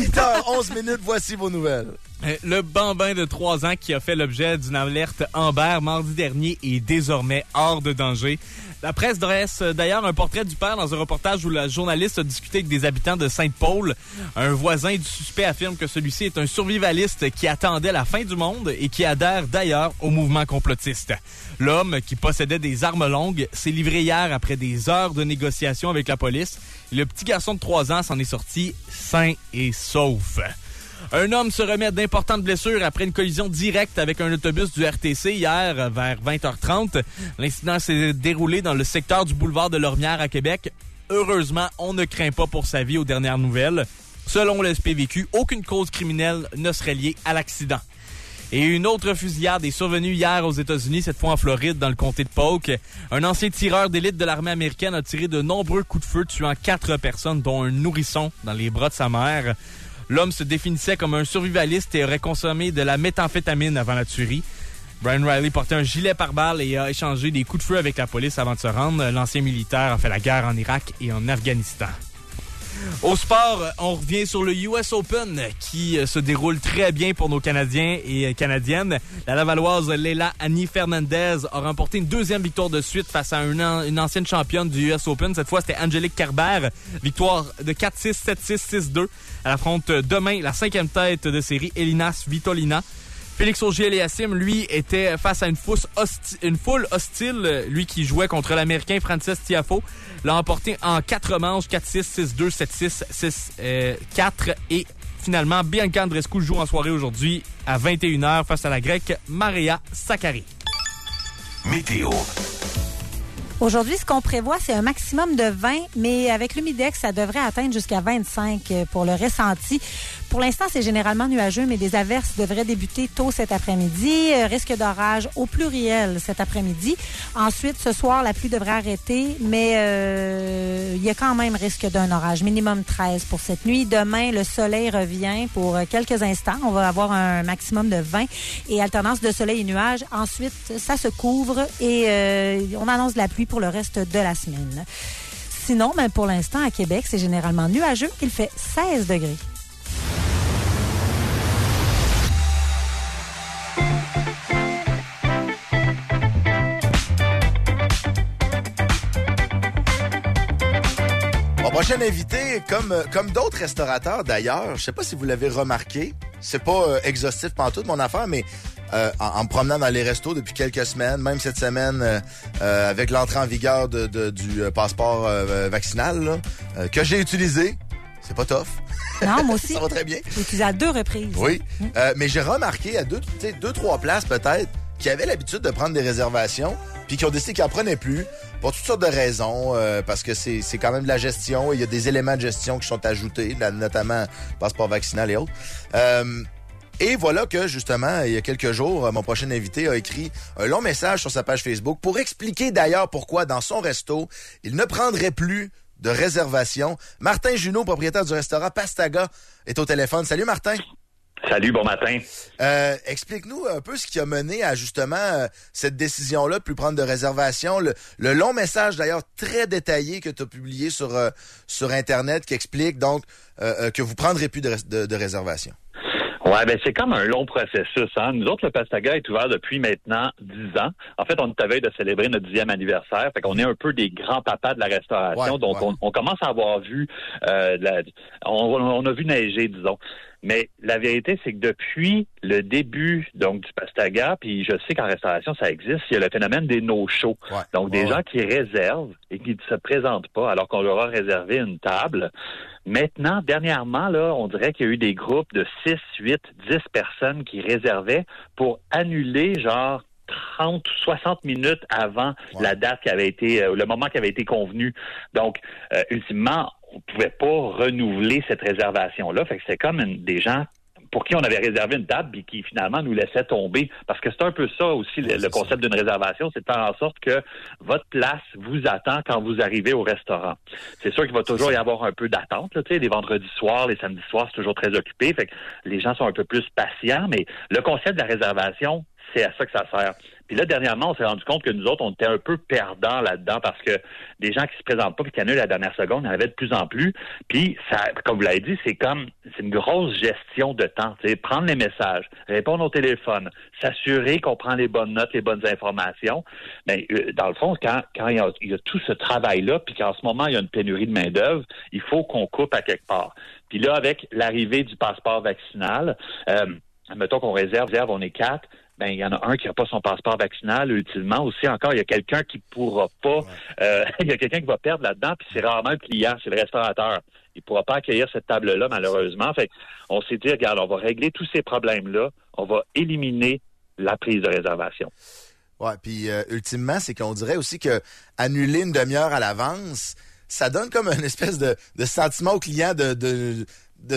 8h11, voici vos nouvelles. Le bambin de 3 ans qui a fait l'objet d'une alerte Amber mardi dernier est désormais hors de danger. La presse dresse d'ailleurs un portrait du père dans un reportage où la journaliste a discuté avec des habitants de Sainte-Paul. Un voisin du suspect affirme que celui-ci est un survivaliste qui attendait la fin du monde et qui adhère d'ailleurs au mouvement complotiste. L'homme, qui possédait des armes longues, s'est livré hier après des heures de négociations avec la police. Le petit garçon de 3 ans s'en est sorti sain et sauf. Un homme se remet d'importantes blessures après une collision directe avec un autobus du RTC hier vers 20h30. L'incident s'est déroulé dans le secteur du boulevard de Lormière à Québec. Heureusement, on ne craint pas pour sa vie aux dernières nouvelles. Selon le SPVQ, aucune cause criminelle ne serait liée à l'accident. Et une autre fusillade est survenue hier aux États-Unis, cette fois en Floride, dans le comté de Polk. Un ancien tireur d'élite de l'armée américaine a tiré de nombreux coups de feu, tuant 4 personnes, dont un nourrisson, dans les bras de sa mère. L'homme se définissait comme un survivaliste et aurait consommé de la méthamphétamine avant la tuerie. Brian Riley portait un gilet pare-balles et a échangé des coups de feu avec la police avant de se rendre. L'ancien militaire a fait la guerre en Irak et en Afghanistan. Au sport, on revient sur le US Open qui se déroule très bien pour nos Canadiens et Canadiennes. La Lavalloise Leila Annie Fernandez a remporté une 2e victoire de suite face à une ancienne championne du US Open. Cette fois, c'était Angélique Kerber. Victoire de 4-6, 7-6, 6-2. Elle affronte demain la 5e tête de série, Elina Svitolina. Félix Auger-Aliassime, lui, était face à une foule hostile. Lui qui jouait contre l'Américain Frances Tiafoe, l'a emporté en 4 manches, 4-6, 6-2, 7-6, 6-4. Et finalement, Bianca Andreescu joue en soirée aujourd'hui à 21h face à la Grecque Maria Sakkari. Météo. Aujourd'hui, ce qu'on prévoit, c'est un maximum de 20, mais avec l'humidex, ça devrait atteindre jusqu'à 25 pour le ressenti. Pour l'instant, c'est généralement nuageux, mais des averses devraient débuter tôt cet après-midi. Risque d'orage au pluriel cet après-midi. Ensuite, ce soir, la pluie devrait arrêter, mais il y a quand même risque d'un orage. Minimum 13 pour cette nuit. Demain, le soleil revient pour quelques instants. On va avoir un maximum de 20 et alternance de soleil et nuages. Ensuite, ça se couvre et on annonce de la pluie pour le reste de la semaine. Sinon, ben, pour l'instant, à Québec, c'est généralement nuageux. Il fait 16 degrés. Mon prochain invité, comme d'autres restaurateurs d'ailleurs, je sais pas si vous l'avez remarqué, c'est pas exhaustif pantoute mon affaire, mais en me promenant dans les restos depuis quelques semaines, même cette semaine, avec l'entrée en vigueur du passeport vaccinal, là, que j'ai utilisé. C'est pas tough. Non, moi aussi. Ça va très bien. J'ai utilisé à 2 reprises. Oui. Mais j'ai remarqué à 2-3 places peut-être qui avaient l'habitude de prendre des réservations puis qui ont décidé qu'ils n'en prenaient plus pour toutes sortes de raisons, parce que c'est quand même de la gestion et il y a des éléments de gestion qui sont ajoutés, notamment passeport vaccinal et autres. Et voilà que, justement, il y a quelques jours, mon prochain invité a écrit un long message sur sa page Facebook pour expliquer d'ailleurs pourquoi, dans son resto, il ne prendrait plus de réservation. Martin Junot, propriétaire du restaurant Pastaga, est au téléphone. Salut, Martin. Salut, bon matin. Explique-nous un peu ce qui a mené à, justement, cette décision-là de plus prendre de réservation. Le long message, d'ailleurs, très détaillé que tu as publié sur Internet qui explique, donc, que vous prendrez plus de réservation. Ouais, ben c'est comme un long processus. Hein? Nous autres, le Pastaga est ouvert depuis maintenant 10 ans. En fait, on est à veille de célébrer notre 10e anniversaire. Fait qu'on est un peu des grands-papas de la restauration. Donc, on commence à avoir vu... on a vu neiger, disons. Mais la vérité, c'est que depuis le début donc du Pastaga, puis je sais qu'en restauration, ça existe, il y a le phénomène des no-shows. Donc, des gens qui réservent et qui ne se présentent pas alors qu'on leur a réservé une table. Maintenant, dernièrement, là, on dirait qu'il y a eu des groupes de 6, 8, 10 personnes qui réservaient pour annuler, genre, 30 ou 60 minutes avant la date qui avait été, le moment qui avait été convenu. Donc, ultimement, on pouvait pas renouveler cette réservation-là. Fait que c'est comme des gens pour qui on avait réservé une table et qui finalement nous laissaient tomber. Parce que c'est un peu ça aussi, le concept d'une réservation, c'est de faire en sorte que votre place vous attend quand vous arrivez au restaurant. C'est sûr qu'il va toujours y avoir un peu d'attente. Là, les vendredis soirs, les samedis soirs, c'est toujours très occupé. Fait que les gens sont un peu plus patients, mais le concept de la réservation, c'est à ça que ça sert. Puis là, dernièrement, on s'est rendu compte que nous autres, on était un peu perdants là-dedans parce que des gens qui se présentent pas et qui annulent à la dernière seconde, il y en avait de plus en plus. Puis, ça, comme vous l'avez dit, c'est une grosse gestion de temps. Prendre les messages, répondre au téléphone, s'assurer qu'on prend les bonnes notes, les bonnes informations. Mais dans le fond, quand il y a tout ce travail-là, puis qu'en ce moment, il y a une pénurie de main-d'œuvre, il faut qu'on coupe à quelque part. Puis là, avec l'arrivée du passeport vaccinal, mettons qu'on réserve, on est 4. Ben, il y en a un qui n'a pas son passeport vaccinal. Ultimement, aussi, encore, il y a quelqu'un qui pourra pas... il y a quelqu'un qui va perdre là-dedans, puis c'est rarement le client, c'est le restaurateur. Il pourra pas accueillir cette table-là, malheureusement. Fait on s'est dit, regarde, on va régler tous ces problèmes-là. On va éliminer la prise de réservation. Ouais, puis ultimement, c'est qu'on dirait aussi que annuler une demi-heure à l'avance, ça donne comme une espèce de sentiment au client de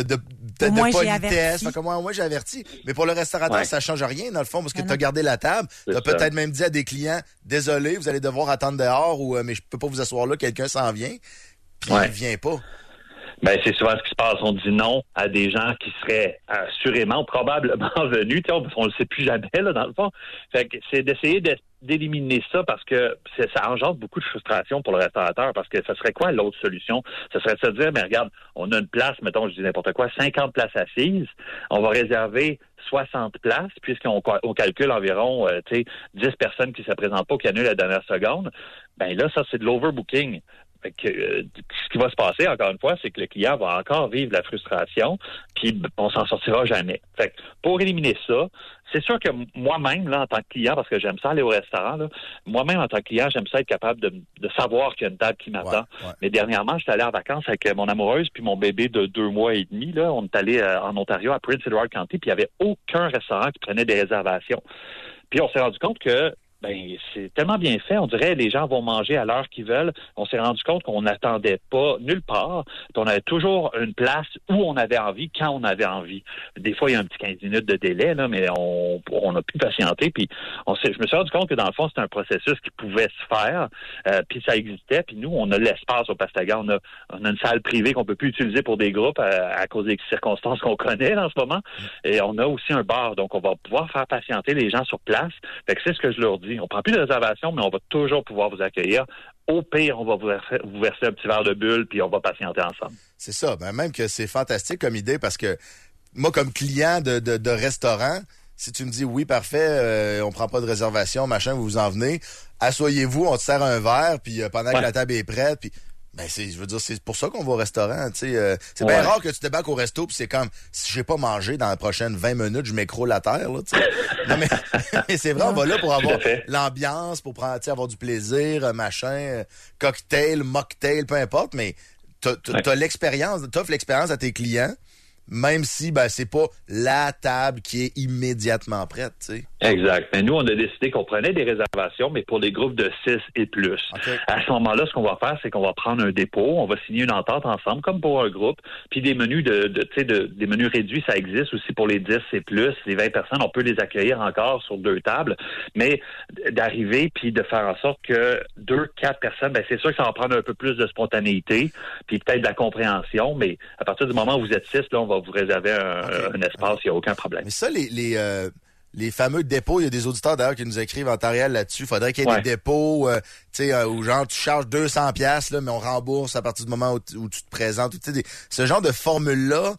politesse. Comme moi, j'ai averti. Mais pour le restaurateur, ça change rien, dans le fond, parce que tu as gardé la table. Tu as peut-être même dit à des clients, désolé, vous allez devoir attendre dehors, ou mais je peux pas vous asseoir là, quelqu'un s'en vient. Puis il vient pas. Ben, c'est souvent ce qui se passe. On dit non à des gens qui seraient assurément, probablement venus. On le sait plus jamais, là, dans le fond. Fait que c'est d'essayer d'éliminer ça parce que ça engendre beaucoup de frustration pour le restaurateur parce que ça serait quoi l'autre solution? Ce serait de se dire, mais regarde, on a une place, mettons, je dis n'importe quoi, 50 places assises, on va réserver 60 places puisqu'on calcule environ 10 personnes qui se présentent pas ou qui annulent la dernière seconde. Ben là, ça, c'est de l'overbooking. Fait que, ce qui va se passer, encore une fois, c'est que le client va encore vivre la frustration, puis on s'en sortira jamais. Fait que, pour éliminer ça, c'est sûr que moi-même, là, en tant que client, parce que j'aime ça aller au restaurant, là, moi-même, en tant que client, j'aime ça être capable de savoir qu'il y a une table qui m'attend. Ouais. Mais dernièrement, j'étais allé en vacances avec mon amoureuse puis mon bébé de 2 mois et demi, là. On est allé en Ontario, à Prince Edward County, puis il n'y avait aucun restaurant qui prenait des réservations. Puis on s'est rendu compte que c'est tellement bien fait. On dirait les gens vont manger à l'heure qu'ils veulent. On s'est rendu compte qu'on n'attendait pas nulle part. On avait toujours une place où on avait envie, quand on avait envie. Des fois, il y a un petit 15 minutes de délai, là, mais on a pu patienter. Puis je me suis rendu compte que dans le fond, c'était un processus qui pouvait se faire. Puis ça existait. Puis nous, on a l'espace au Pastaga. On a une salle privée qu'on peut plus utiliser pour des groupes à cause des circonstances qu'on connaît là, en ce moment. Et on a aussi un bar. Donc, on va pouvoir faire patienter les gens sur place. Fait que c'est ce que je leur dis. On prend plus de réservation, mais on va toujours pouvoir vous accueillir. Au pire, on va vous verser un petit verre de bulle, puis on va patienter ensemble. C'est ça. Ben, même que c'est fantastique comme idée, parce que moi, comme client de restaurant, si tu me dis oui, parfait, on prend pas de réservation, machin, vous en venez, asseyez-vous, on te sert un verre, puis pendant que la table est prête, puis Ben je veux dire, c'est pour ça qu'on va au restaurant, tu sais. C'est bien rare que tu débarques au resto puis c'est comme, si j'ai pas mangé dans les prochaines 20 minutes, je m'écroule à terre, là, tu sais. Non, mais c'est vrai, on va là pour avoir l'ambiance, pour prendre, avoir du plaisir, machin, cocktail, mocktail, peu importe, mais t'as l'expérience, t'offres l'expérience à tes clients, même si, c'est pas la table qui est immédiatement prête, tu sais. Exact. Mais nous, on a décidé qu'on prenait des réservations, mais pour des groupes de 6 et plus. Okay. À ce moment-là, ce qu'on va faire, c'est qu'on va prendre un dépôt, on va signer une entente ensemble, comme pour un groupe, puis des menus des menus réduits, ça existe aussi pour les 10 et plus. Les 20 personnes, on peut les accueillir encore sur 2 tables, mais d'arriver puis de faire en sorte que 2-4 personnes, c'est sûr que ça va prendre un peu plus de spontanéité, puis peut-être de la compréhension, mais à partir du moment où vous êtes 6, là, on va vous réserver un espace, il n'y a aucun problème. Mais ça, les fameux dépôts, il y a des auditeurs d'ailleurs qui nous écrivent en temps réel là-dessus. Il faudrait qu'il y ait des dépôts, où genre tu charges 200$, là, mais on rembourse à partir du moment où tu te présentes. Ce genre de formule-là,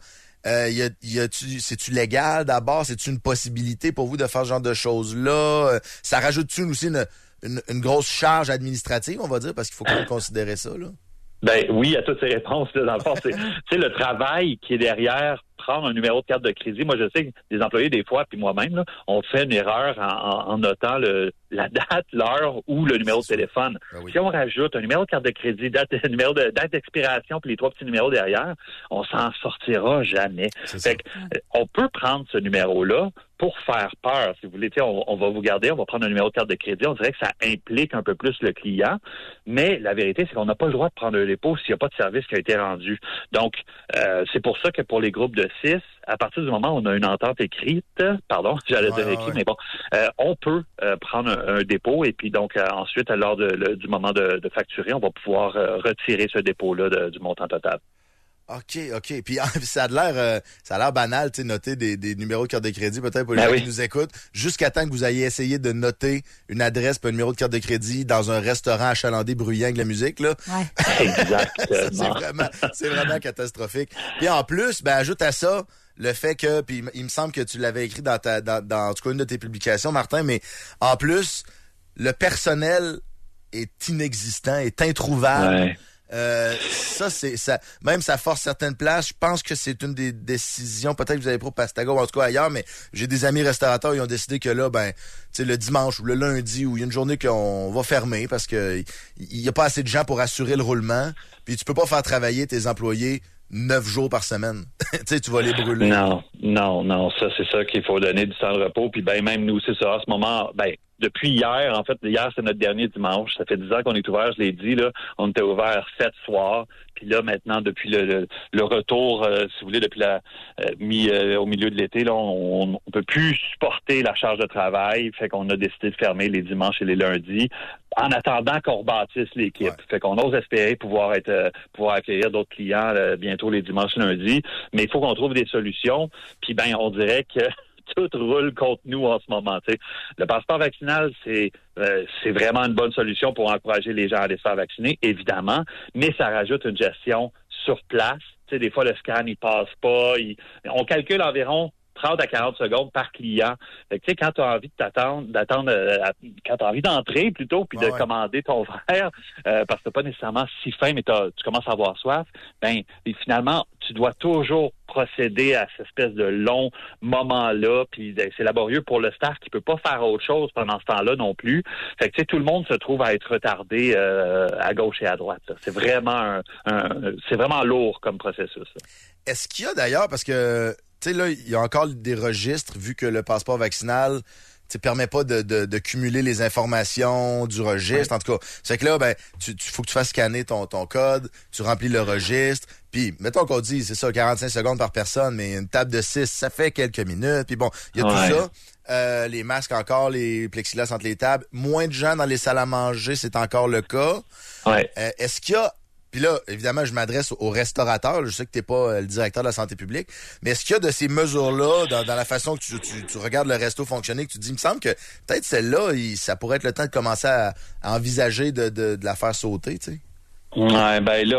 c'est-tu légal d'abord? C'est-tu une possibilité pour vous de faire ce genre de choses-là? Ça rajoute-tu aussi une grosse charge administrative, on va dire, parce qu'il faut quand même considérer ça, là? Ben oui, à toutes ces réponses, là, dans le fond, c'est le travail qui est derrière prendre un numéro de carte de crédit. Moi, je sais que des employés, des fois, puis moi-même, là, on fait une erreur en notant la date, l'heure ou le numéro de téléphone. Ben oui. Si on rajoute un numéro de carte de crédit, date d'expiration, puis les 3 petits numéros derrière, on s'en sortira jamais. Fait que, on peut prendre ce numéro-là pour faire peur. Si vous voulez, on va vous garder, on va prendre un numéro de carte de crédit. On dirait que ça implique un peu plus le client. Mais la vérité, c'est qu'on n'a pas le droit de prendre un dépôt s'il n'y a pas de service qui a été rendu. Donc, c'est pour ça que pour les groupes de 6, à partir du moment où on a une entente écrite, mais bon, on peut prendre un dépôt et puis donc ensuite, lors du moment de facturer, on va pouvoir retirer ce dépôt-là du montant total. OK. Puis ça a l'air banal, tu sais, noter des numéros de carte de crédit, peut-être pour les gens qui nous écoutent, jusqu'à temps que vous ayez essayé de noter une adresse et un numéro de carte de crédit dans un restaurant achalandé bruyant avec la musique, là. Ouais. Exactement. c'est vraiment catastrophique. Puis en plus, ajoute à ça le fait que, puis il me semble que tu l'avais écrit dans en tout cas une de tes publications, Martin, mais en plus, le personnel est inexistant, est introuvable. Ouais. Ça, même ça force certaines places. Je pense que c'est une des décisions, peut-être que vous avez pris au Pastaga ou en tout cas ailleurs, mais j'ai des amis restaurateurs, ils ont décidé que là, le dimanche ou le lundi ou il y a une journée qu'on va fermer parce que il y a pas assez de gens pour assurer le roulement. Puis tu peux pas faire travailler tes employés 9 jours par semaine. Tu vas les brûler. Non. Ça, c'est ça qu'il faut donner du temps de repos. Puis même nous, c'est ça. À ce moment, depuis hier, en fait, hier, c'est notre dernier dimanche. Ça fait 10 ans qu'on est ouvert, je l'ai dit, là. On était ouvert 7 soirs. Puis là, maintenant, depuis le retour, si vous voulez, depuis au milieu de l'été, là, on peut plus supporter la charge de travail. Fait qu'on a décidé de fermer les dimanches et les lundis en attendant qu'on rebâtisse l'équipe. Ouais. Fait qu'on ose espérer pouvoir accueillir d'autres clients bientôt les dimanches et lundis. Mais il faut qu'on trouve des solutions. Puis on dirait que tout roule contre nous en ce moment. T'sais. Le passeport vaccinal, c'est vraiment une bonne solution pour encourager les gens à aller se faire vacciner, évidemment, mais ça rajoute une gestion sur place. T'sais, des fois, le scan, il passe pas. On calcule environ 30 à 40 secondes par client. Fait que, quand tu as envie quand tu as envie d'entrer plutôt, puis de commander ton verre, parce que t'as pas nécessairement si faim, mais tu commences à avoir soif, et finalement, tu dois toujours procéder à cette espèce de long moment-là, puis c'est laborieux pour le staff qui peut pas faire autre chose pendant ce temps-là non plus. Fait que, tout le monde se trouve à être retardé à gauche et à droite. Là. C'est vraiment c'est vraiment lourd comme processus. Là. Est-ce qu'il y a d'ailleurs, parce que tu sais, là, il y a encore des registres, vu que le passeport vaccinal permet pas de cumuler les informations du registre. Ouais. En tout cas, c'est que là, tu faut que tu fasses scanner ton code, tu remplis le registre, puis mettons qu'on dit, c'est ça, 45 secondes par personne, mais une table de 6, ça fait quelques minutes, puis bon, il y a tout ça. Les masques encore, les plexiglas entre les tables. Moins de gens dans les salles à manger, c'est encore le cas. Ouais. Est-ce qu'il y a... Puis là, évidemment, je m'adresse aux restaurateurs. Je sais que t'es pas le directeur de la santé publique, mais est-ce qu'il y a de ces mesures-là dans la façon que tu regardes le resto fonctionner, que tu te dis, il me semble que peut-être celle-là, ça pourrait être le temps de commencer à envisager de la faire sauter, tu sais? Ouais, là,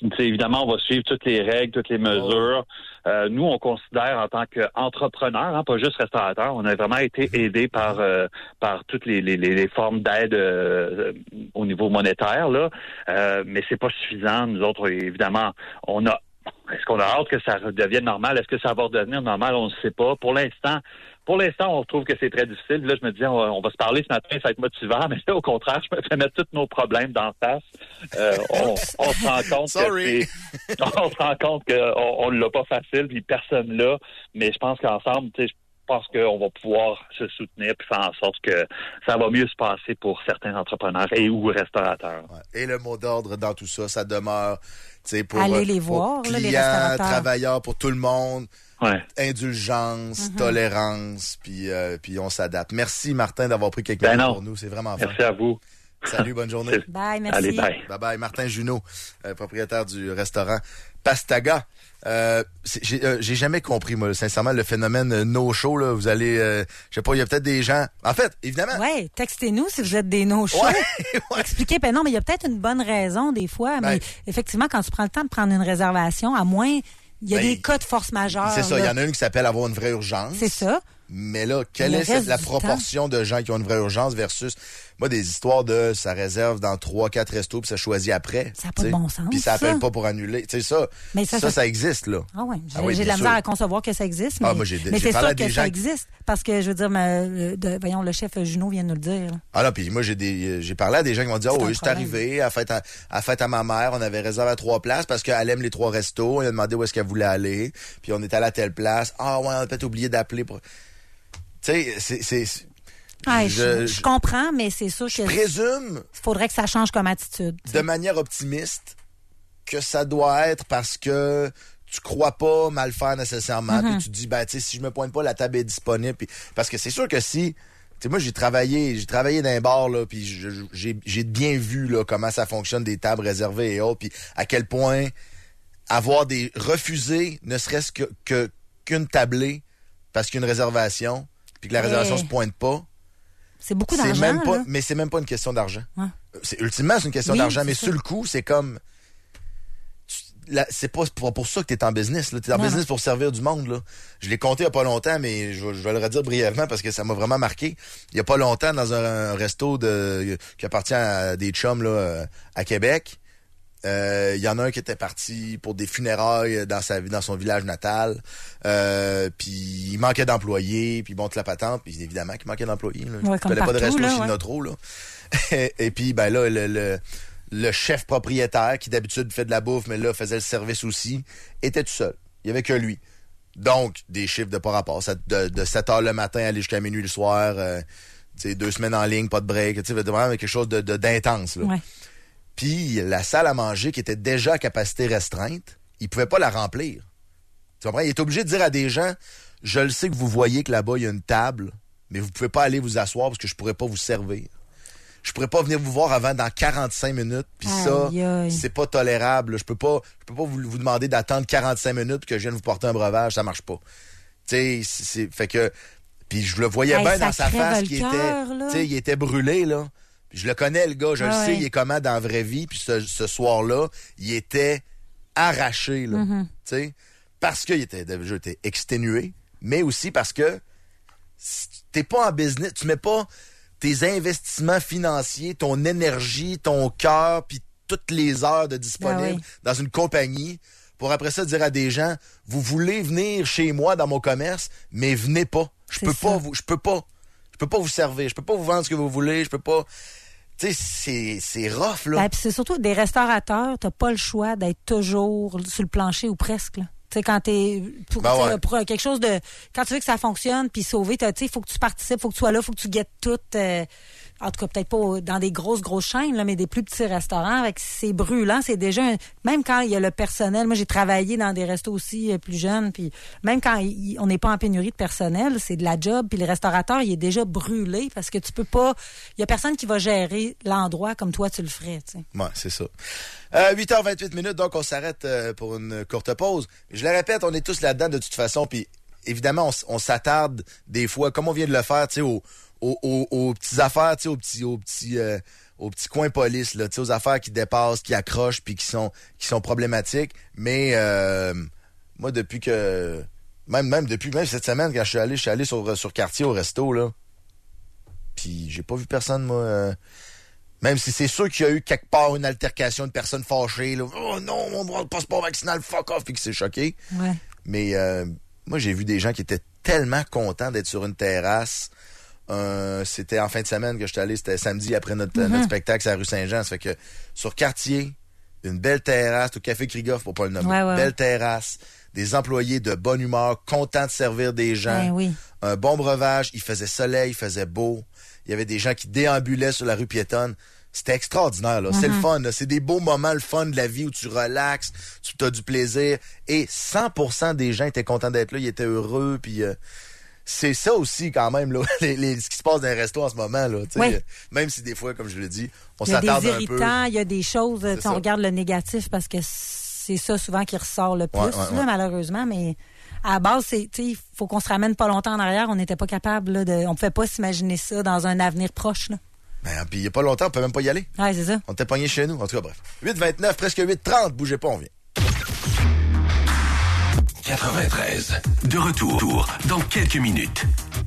évidemment, on va suivre toutes les règles, toutes les mesures. Nous, on considère en tant qu'entrepreneurs, pas juste restaurateurs, on a vraiment été aidés par toutes les formes d'aide au niveau monétaire, là. Mais c'est pas suffisant. Nous autres, évidemment, est-ce qu'on a hâte que ça redevienne normal? Est-ce que ça va redevenir normal? On ne sait pas. Pour l'instant, on trouve que c'est très difficile. Là, je me dis, on va se parler ce matin, ça va être motivant, mais là, au contraire, je me fais mettre tous nos problèmes dans la face. On se rend compte on se rend compte qu'on ne l'a pas facile, puis personne l'a. Mais je pense qu'ensemble, je pense qu'on va pouvoir se soutenir puis faire en sorte que ça va mieux se passer pour certains entrepreneurs ou restaurateurs. Ouais. Et le mot d'ordre dans tout ça, ça demeure pour aller les voir, clients, là, les restaurateurs, travailleurs, pour tout le monde. Ouais. Indulgence, tolérance, puis on s'adapte. Merci, Martin, d'avoir pris quelques minutes pour nous. C'est vraiment fun. Merci à vous. Salut, bonne journée. Bye, merci. Allez, bye. Bye. Martin Junot, propriétaire du restaurant Pastaga. J'ai jamais compris, moi, sincèrement, le phénomène no-show, là. Vous allez, je sais pas, il y a peut-être des gens. En fait, évidemment. Ouais, textez-nous si vous êtes des no-show. Ouais. Expliquez, non, mais il y a peut-être une bonne raison des fois, mais effectivement, quand tu prends le temps de prendre une réservation, à moins, il y a des cas de force majeure. C'est ça, il y en a une qui s'appelle avoir une vraie urgence. C'est ça. Mais là, quelle est la proportion de gens qui ont une vraie urgence versus, moi, des histoires de ça réserve dans 3-4 restos puis ça choisit après. Ça n'a pas de bon sens. Puis ça appelle pas pour annuler. Tu sais, ça, mais ça existe, là. Ah ouais. J'ai de la misère à concevoir que ça existe. Mais, moi, mais c'est sûr que ça existe. Parce que, je veux dire, voyons, le chef Junot vient de nous le dire. Là. Ah là, puis moi, j'ai parlé à des gens qui m'ont dit, c'est arrivé, à fête à ma mère, on avait réservé à 3 places parce qu'elle aime les 3 restos. On a demandé où est-ce qu'elle voulait aller. Puis on est allé à telle place. Ah ouais, on a peut-être oublié d'appeler pour... Tu sais, je comprends, mais c'est sûr que... Je présume... Il faudrait que ça change comme attitude. De manière optimiste, que ça doit être parce que tu crois pas mal faire nécessairement, puis tu te dis, si je me pointe pas, la table est disponible. Puis, parce que c'est sûr que si... Tu sais, moi, j'ai travaillé dans un bar, là, puis j'ai bien vu là, comment ça fonctionne, des tables réservées et autres, puis à quel point avoir des refusés, ne serait-ce qu'une tablée, parce qu'il y a une réservation... puis que la réservation se pointe pas. C'est beaucoup d'argent. Mais c'est même pas une question d'argent. Ouais. Ultimement, c'est une question d'argent, mais sur le coup, c'est comme... c'est pas pour ça que t'es en business. T'es en business pour servir du monde. Là. Je l'ai compté il y a pas longtemps, mais je vais le redire brièvement parce que ça m'a vraiment marqué. Il y a pas longtemps, dans un resto qui appartient à des chums là, à Québec, il y en a un qui était parti pour des funérailles dans son village natal. Puis il manquait d'employés, puis bon, toute la patente, puis évidemment qu'il manquait d'employés. Là. Ouais, il fallait pas de resto chez Notro. Là. Et puis là, le chef propriétaire, qui d'habitude fait de la bouffe, mais là faisait le service aussi, était tout seul. Il y avait que lui. Donc, des chiffres de pas rapport. De 7h le matin aller jusqu'à minuit le soir, 2 semaines en ligne, pas de break, vraiment quelque chose d'intense. Là. Ouais. Puis la salle à manger qui était déjà à capacité restreinte, il pouvait pas la remplir. Tu comprends? Il est obligé de dire à des gens, je le sais que vous voyez que là-bas, il y a une table, mais vous pouvez pas aller vous asseoir parce que je pourrais pas vous servir. Je pourrais pas venir vous voir avant dans 45 minutes, puis ça, c'est pas tolérable. Je peux pas vous demander d'attendre 45 minutes pour que je vienne vous porter un breuvage, ça marche pas. Tu sais, fait que... Puis je le voyais bien dans sa face qui était... Tu sais, il était brûlé, là. Je le connais, le gars, je le sais, il est comment dans la vraie vie. Puis ce soir-là, il était arraché, là, tu sais, parce qu'il était exténué, mais aussi parce que t'es pas en business, tu mets pas tes investissements financiers, ton énergie, ton cœur, puis toutes les heures de disponibles dans une compagnie pour après ça dire à des gens, vous voulez venir chez moi dans mon commerce, mais venez pas. Je peux pas vous servir, je peux pas vous vendre ce que vous voulez, je peux pas... Tu sais, c'est rough, là. Puis c'est surtout des restaurateurs, t'as pas le choix d'être toujours sur le plancher ou presque, là. Tu sais, quand t'es pour quelque chose de... Quand tu veux que ça fonctionne, puis sauver, tu sais, il faut que tu participes, il faut que tu sois là, il faut que tu guettes tout... en tout cas, peut-être pas dans des grosses chaînes, là, mais des plus petits restaurants, avec c'est brûlant, c'est déjà... Même quand il y a le personnel, moi j'ai travaillé dans des restos aussi plus jeunes, puis même quand on n'est pas en pénurie de personnel, c'est de la job, puis le restaurateur, il est déjà brûlé, parce que tu peux pas... Il y a personne qui va gérer l'endroit comme toi tu le ferais, tu sais. Ouais, c'est ça. 8h28, donc on s'arrête pour une courte pause. Je le répète, on est tous là-dedans de toute façon, puis évidemment, on s'attarde des fois, comme on vient de le faire, tu sais, aux petites affaires, tu sais, aux petits coins police, là, aux affaires qui dépassent, qui accrochent, puis qui sont problématiques. Mais moi, depuis que... Même cette semaine, quand je suis allé sur Cartier au resto, là, puis j'ai pas vu personne, moi... Même si c'est sûr qu'il y a eu quelque part une altercation de personnes fâchées, là. Oh non, mon passeport vaccinal, fuck off, puis qui s'est choqué. Ouais. Mais moi, j'ai vu des gens qui étaient tellement contents d'être sur une terrasse. C'était en fin de semaine que j'étais allé, c'était samedi après notre spectacle à la rue Saint-Jean. Ça fait que sur Cartier, une belle terrasse, au Café Krigoff, pour pas le nommer, belle terrasse, des employés de bonne humeur, contents de servir des gens. Oui. Un bon breuvage, il faisait soleil, il faisait beau. Il y avait des gens qui déambulaient sur la rue piétonne. C'était extraordinaire, là. C'est le fun, là. C'est des beaux moments, le fun de la vie où tu relaxes, tu as du plaisir. Et 100% des gens étaient contents d'être là, ils étaient heureux, puis c'est ça aussi, quand même, là, ce qui se passe dans les restos en ce moment, là. Oui. Même si des fois, comme je l'ai dit, on s'attarde un peu. Il y a des irritants, il y a des choses, on regarde le négatif parce que c'est ça souvent qui ressort le plus, là, malheureusement, mais... À la base, il faut qu'on se ramène pas longtemps en arrière. On n'était pas capable, là, on pouvait pas s'imaginer ça dans un avenir proche, là. Ben, puis il y a pas longtemps, on peut même pas y aller. Ouais, c'est ça. On était pognés chez nous. En tout cas, bref. 8h29, presque 8h30. Bougez pas, on vient. 93. De retour dans quelques minutes.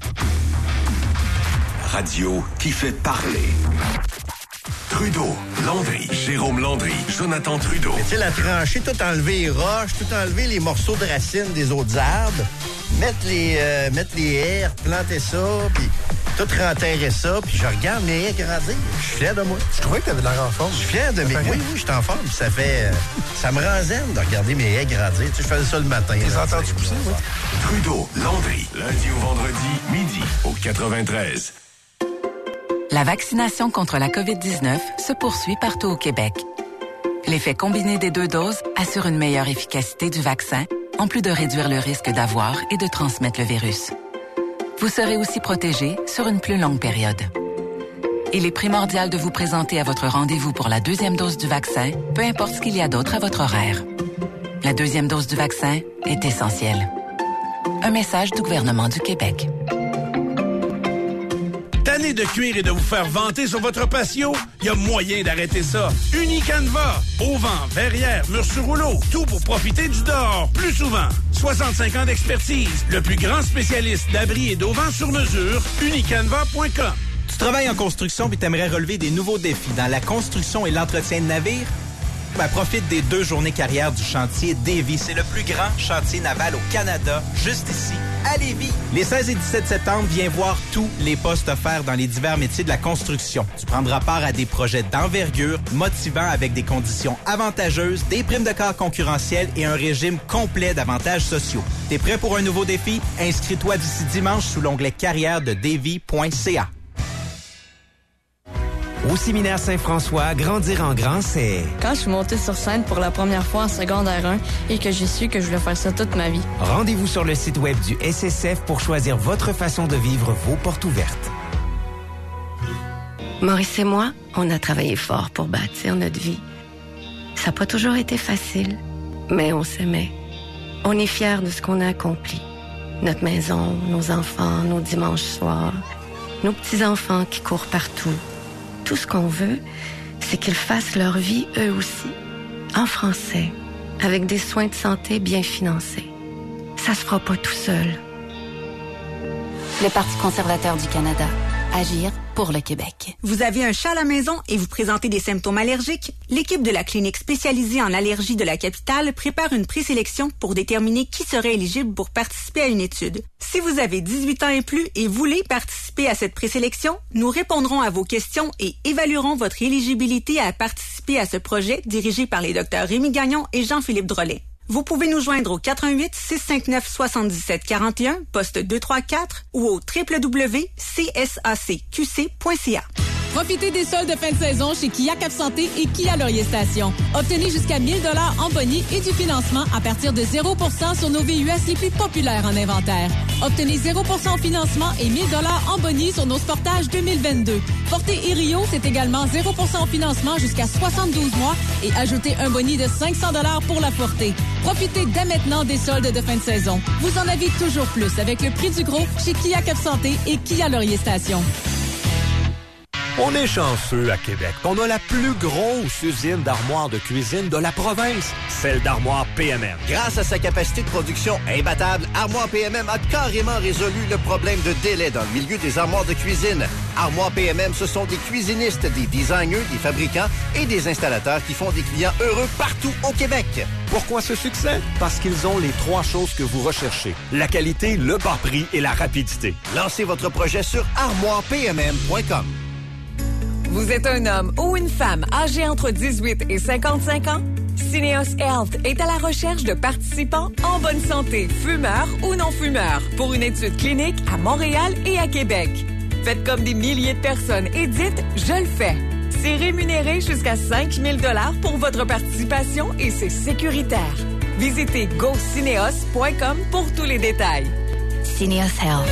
Radio qui fait parler. Trudeau, Landry, Jérôme Landry, Jonathan Trudeau. Tu sais, la tranchée, tout enlever les roches, tout enlever les morceaux de racines des autres arbres, mettre les haies, planter ça, puis tout renterrer ça, puis je regarde mes haies grandir. Je suis fier de moi. Je trouvais que t'avais de l'air en forme. Je suis fier de mes... Oui, je suis en forme. Ça me rend zen de regarder mes haies grandir. Tu sais, je faisais ça le matin. Les entends-tu pousser, oui? Trudeau, Landry, lundi au vendredi, midi, au 93. La vaccination contre la COVID-19 se poursuit partout au Québec. L'effet combiné des 2 doses assure une meilleure efficacité du vaccin, en plus de réduire le risque d'avoir et de transmettre le virus. Vous serez aussi protégé sur une plus longue période. Il est primordial de vous présenter à votre rendez-vous pour la 2e dose du vaccin, peu importe ce qu'il y a d'autre à votre horaire. La 2e dose du vaccin est essentielle. Un message du gouvernement du Québec. Tanné de cuire et de vous faire vanter sur votre patio? Il y a moyen d'arrêter ça. Unicanva, Auvent, Verrières, Murs-sur-Rouleau, tout pour profiter du dehors plus souvent. 65 ans d'expertise, le plus grand spécialiste d'abri et d'auvent sur mesure, unicanva.com. Tu travailles en construction et t'aimerais relever des nouveaux défis dans la construction et l'entretien de navires? Ben, profite des 2 journées carrière du chantier Davy. C'est le plus grand chantier naval au Canada, juste ici, à Lévis. Les 16 et 17 septembre, viens voir tous les postes offerts dans les divers métiers de la construction. Tu prendras part à des projets d'envergure, motivants avec des conditions avantageuses, des primes de quart concurrentielles et un régime complet d'avantages sociaux. T'es prêt pour un nouveau défi? Inscris-toi d'ici dimanche sous l'onglet carrière de davy.ca. Au séminaire Saint-François, grandir en grand, c'est... Quand je suis montée sur scène pour la première fois en secondaire 1 et que j'ai su que je voulais faire ça toute ma vie. Rendez-vous sur le site web du SSF pour choisir votre façon de vivre vos portes ouvertes. Maurice et moi, on a travaillé fort pour bâtir notre vie. Ça n'a pas toujours été facile, mais on s'aimait. On est fiers de ce qu'on a accompli. Notre maison, nos enfants, nos dimanches soirs, nos petits-enfants qui courent partout. Tout ce qu'on veut, c'est qu'ils fassent leur vie eux aussi, en français, avec des soins de santé bien financés. Ça se fera pas tout seul. Le Parti conservateur du Canada. Agir pour le Québec. Vous avez un chat à la maison et vous présentez des symptômes allergiques? L'équipe de la clinique spécialisée en allergie de la capitale prépare une présélection pour déterminer qui serait éligible pour participer à une étude. Si vous avez 18 ans et plus et voulez participer à cette présélection, nous répondrons à vos questions et évaluerons votre éligibilité à participer à ce projet dirigé par les docteurs Rémi Gagnon et Jean-Philippe Drolet. Vous pouvez nous joindre au 88-659-7741, poste 234 ou au www.csacqc.ca. Profitez des soldes de fin de saison chez Kia Cap Santé et Kia Laurier Station. Obtenez jusqu'à 1 000 $ en boni et du financement à partir de 0% sur nos VUS les plus populaires en inventaire. Obtenez 0% en financement et 1 000 $ en boni sur nos Sportage 2022. Portée et Rio, c'est également 0% en financement jusqu'à 72 mois et ajoutez un boni de 500 $ pour la portée. Profitez dès maintenant des soldes de fin de saison. Vous en avez toujours plus avec le prix du gros chez Kia Cap Santé et Kia Laurier Station. On est chanceux à Québec. On a la plus grosse usine d'armoires de cuisine de la province, celle d'Armoire PMM. Grâce à sa capacité de production imbattable, Armoire PMM a carrément résolu le problème de délai dans le milieu des armoires de cuisine. Armoire PMM, ce sont des cuisinistes, des designers, des fabricants et des installateurs qui font des clients heureux partout au Québec. Pourquoi ce succès? Parce qu'ils ont les 3 choses que vous recherchez. La qualité, le bas prix et la rapidité. Lancez votre projet sur armoirepmm.com. Vous êtes un homme ou une femme âgée entre 18 et 55 ans? Syneos Health est à la recherche de participants en bonne santé, fumeurs ou non-fumeurs, pour une étude clinique à Montréal et à Québec. Faites comme des milliers de personnes et dites « Je le fais ». C'est rémunéré jusqu'à 5 000 $ pour votre participation et c'est sécuritaire. Visitez gocineos.com pour tous les détails. Syneos Health.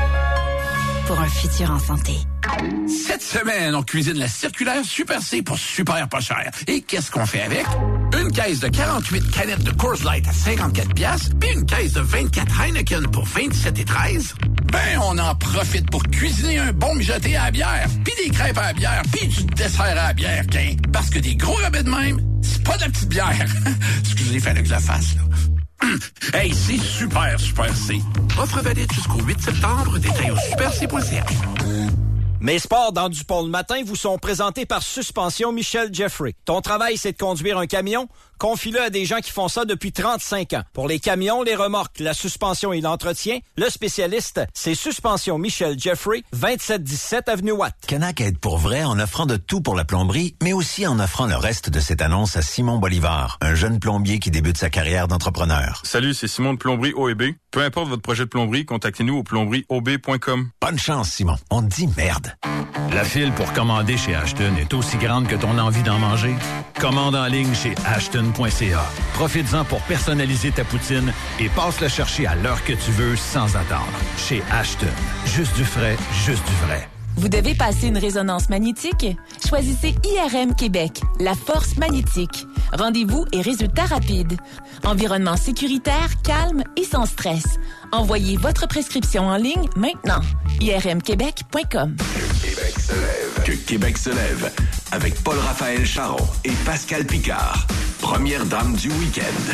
Pour un futur en santé. Cette semaine, on cuisine la circulaire Super C pour super pas cher. Et qu'est-ce qu'on fait avec? Une caisse de 48 canettes de Coors Light à 54 $, puis une caisse de 24 Heineken pour 27 et 13. Ben, on en profite pour cuisiner un bon mijoté à la bière, puis des crêpes à la bière, puis du dessert à la bière, qu'un. Parce que des gros rabais de même, c'est pas de la petite bière. Excusez, fallait que je la fasse, là. Hey, c'est super C. Offre valide jusqu'au 8 septembre. Détail au superc.ca. Mes sports dans Dupont le matin vous sont présentés par Suspension Michel Jeffrey. Ton travail, c'est de conduire un camion? Confie-le à des gens qui font ça depuis 35 ans. Pour les camions, les remorques, la suspension et l'entretien, le spécialiste, c'est Suspension Michel Jeffrey, 2717 Avenue Watt. Canac aide pour vrai en offrant de tout pour la plomberie, mais aussi en offrant le reste de cette annonce à Simon Bolivar, un jeune plombier qui débute sa carrière d'entrepreneur. Salut, c'est Simon de Plomberie OEB. Peu importe votre projet de plomberie, contactez-nous au plomberieob.com. Bonne chance, Simon. On te dit merde. La file pour commander chez Ashton est aussi grande que ton envie d'en manger. Commande en ligne chez ashton.ca. Profites-en pour personnaliser ta poutine et passe la chercher à l'heure que tu veux sans attendre. Chez Ashton. Juste du frais, juste du vrai. Vous devez passer une résonance magnétique? Choisissez IRM Québec, la force magnétique. Rendez-vous et résultats rapides. Environnement sécuritaire, calme et sans stress. Envoyez votre prescription en ligne maintenant. irmquebec.com. Que Québec se lève avec Paul-Raphaël Charon et Pascal Picard. Première dame du week-end.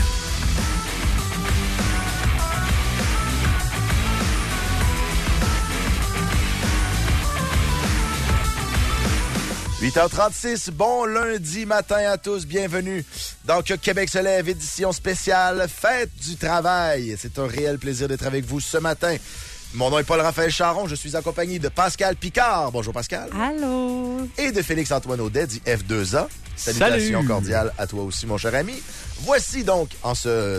« 8h36, bon lundi matin à tous, bienvenue dans Que Québec se lève, édition spéciale Fête du travail. C'est un réel plaisir d'être avec vous ce matin. Mon nom est Paul-Raphaël Charon, je suis accompagné de Pascal Picard. Bonjour Pascal. Allô. Et de Félix-Antoine Audet, dit F2A. Salutations cordiales à toi aussi, mon cher ami. Voici donc, en ce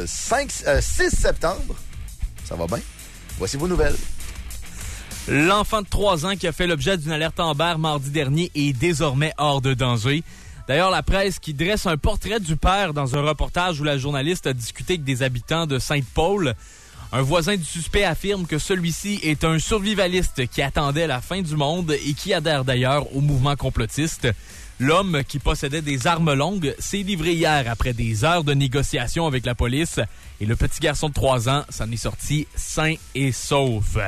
6 septembre, ça va bien, voici vos nouvelles. L'enfant de 3 ans qui a fait l'objet d'une alerte Amber mardi dernier est désormais hors de danger. D'ailleurs, la presse qui dresse un portrait du père dans un reportage où la journaliste a discuté avec des habitants de Sainte-Paul. Un voisin du suspect affirme que celui-ci est un survivaliste qui attendait la fin du monde et qui adhère d'ailleurs au mouvement complotiste. L'homme, qui possédait des armes longues, s'est livré hier après des heures de négociations avec la police. Et le petit garçon de 3 ans s'en est sorti sain et sauf.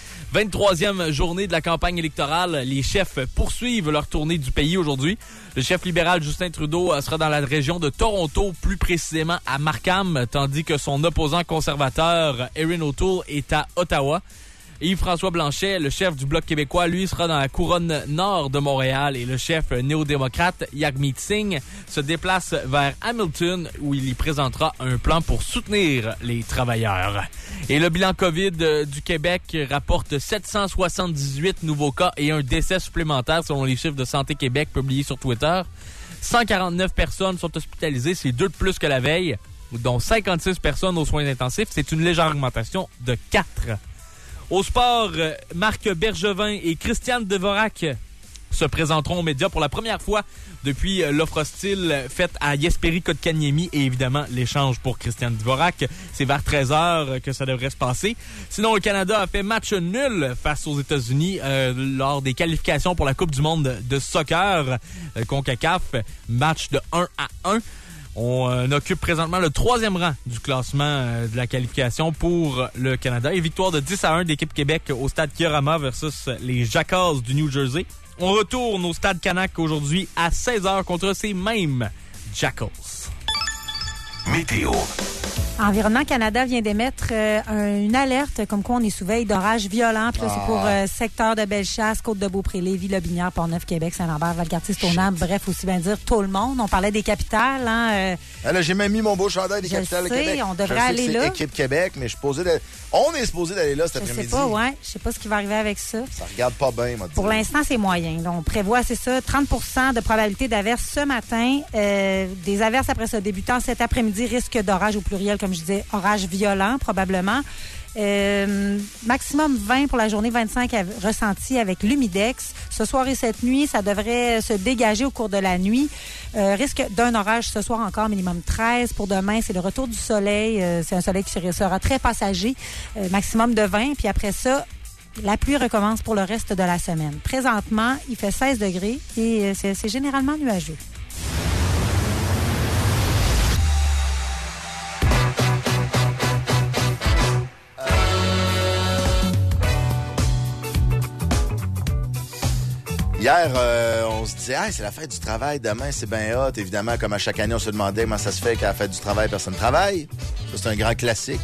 23e journée de la campagne électorale. Les chefs poursuivent leur tournée du pays aujourd'hui. Le chef libéral Justin Trudeau sera dans la région de Toronto, plus précisément à Markham, tandis que son opposant conservateur, Erin O'Toole, est à Ottawa. Yves-François Blanchet, le chef du Bloc québécois, lui, sera dans la couronne nord de Montréal et le chef néo-démocrate, Jagmeet Singh, se déplace vers Hamilton où il y présentera un plan pour soutenir les travailleurs. Et le bilan COVID du Québec rapporte 778 nouveaux cas et un décès supplémentaire selon les chiffres de Santé Québec publiés sur Twitter. 149 personnes sont hospitalisées, c'est 2 de plus que la veille, dont 56 personnes aux soins intensifs. C'est une légère augmentation de 4. Au sport, Marc Bergevin et Christiane Dvorak se présenteront aux médias pour la première fois depuis l'offre hostile faite à Jesperi Kotkaniemi et évidemment l'échange pour Christiane Dvorak. C'est vers 13h que ça devrait se passer. Sinon, le Canada a fait match nul face aux États-Unis lors des qualifications pour la Coupe du monde de soccer CONCACAF. Match de 1-1. On occupe présentement le 3e rang du classement de la qualification pour le Canada. Et victoire de 10-1 d'équipe Québec au stade Kiorama versus les Jackals du New Jersey. On retourne au Stade Canac aujourd'hui à 16h contre ces mêmes Jackals. Météo. Environnement Canada vient d'émettre une alerte comme quoi on est sous veille d'orage violent. Puis là, c'est pour secteur de Bellechasse, Côte-de-Beaupré, Lévis, Lobinière, Port-Neuf, Québec, Saint-Lambert, Valcartier-Tournable. Bref, aussi bien dire tout le monde. On parlait des capitales. Hein, là, j'ai même mis mon beau chandail des capitales de Québec. On devrait aller là. C'est Équipe Québec, mais on est supposé d'aller là cet après-midi. Je sais pas, ouais. Je sais pas ce qui va arriver avec ça. Ça regarde pas bien, moi. Pour l'instant, c'est moyen. Donc, on prévoit, c'est ça, 30% de probabilité d'averse ce matin. Des averses après ça débutant cet après-midi. Risque d'orage au pluriel, comme je disais, orage violent probablement. Maximum 20 pour la journée, 25 ressenti avec l'humidex. Ce soir et cette nuit, ça devrait se dégager au cours de la nuit. Risque d'un orage ce soir encore, minimum 13. Pour demain, c'est le retour du soleil. C'est un soleil qui sera très passager. Maximum de 20. Puis après ça, la pluie recommence pour le reste de la semaine. Présentement, il fait 16 degrés et c'est généralement nuageux. Hier, on se disait, c'est la fête du travail, demain c'est bien hot. Évidemment, comme à chaque année, on se demandait comment ça se fait qu'à la fête du travail, personne ne travaille. Ça, c'est un grand classique,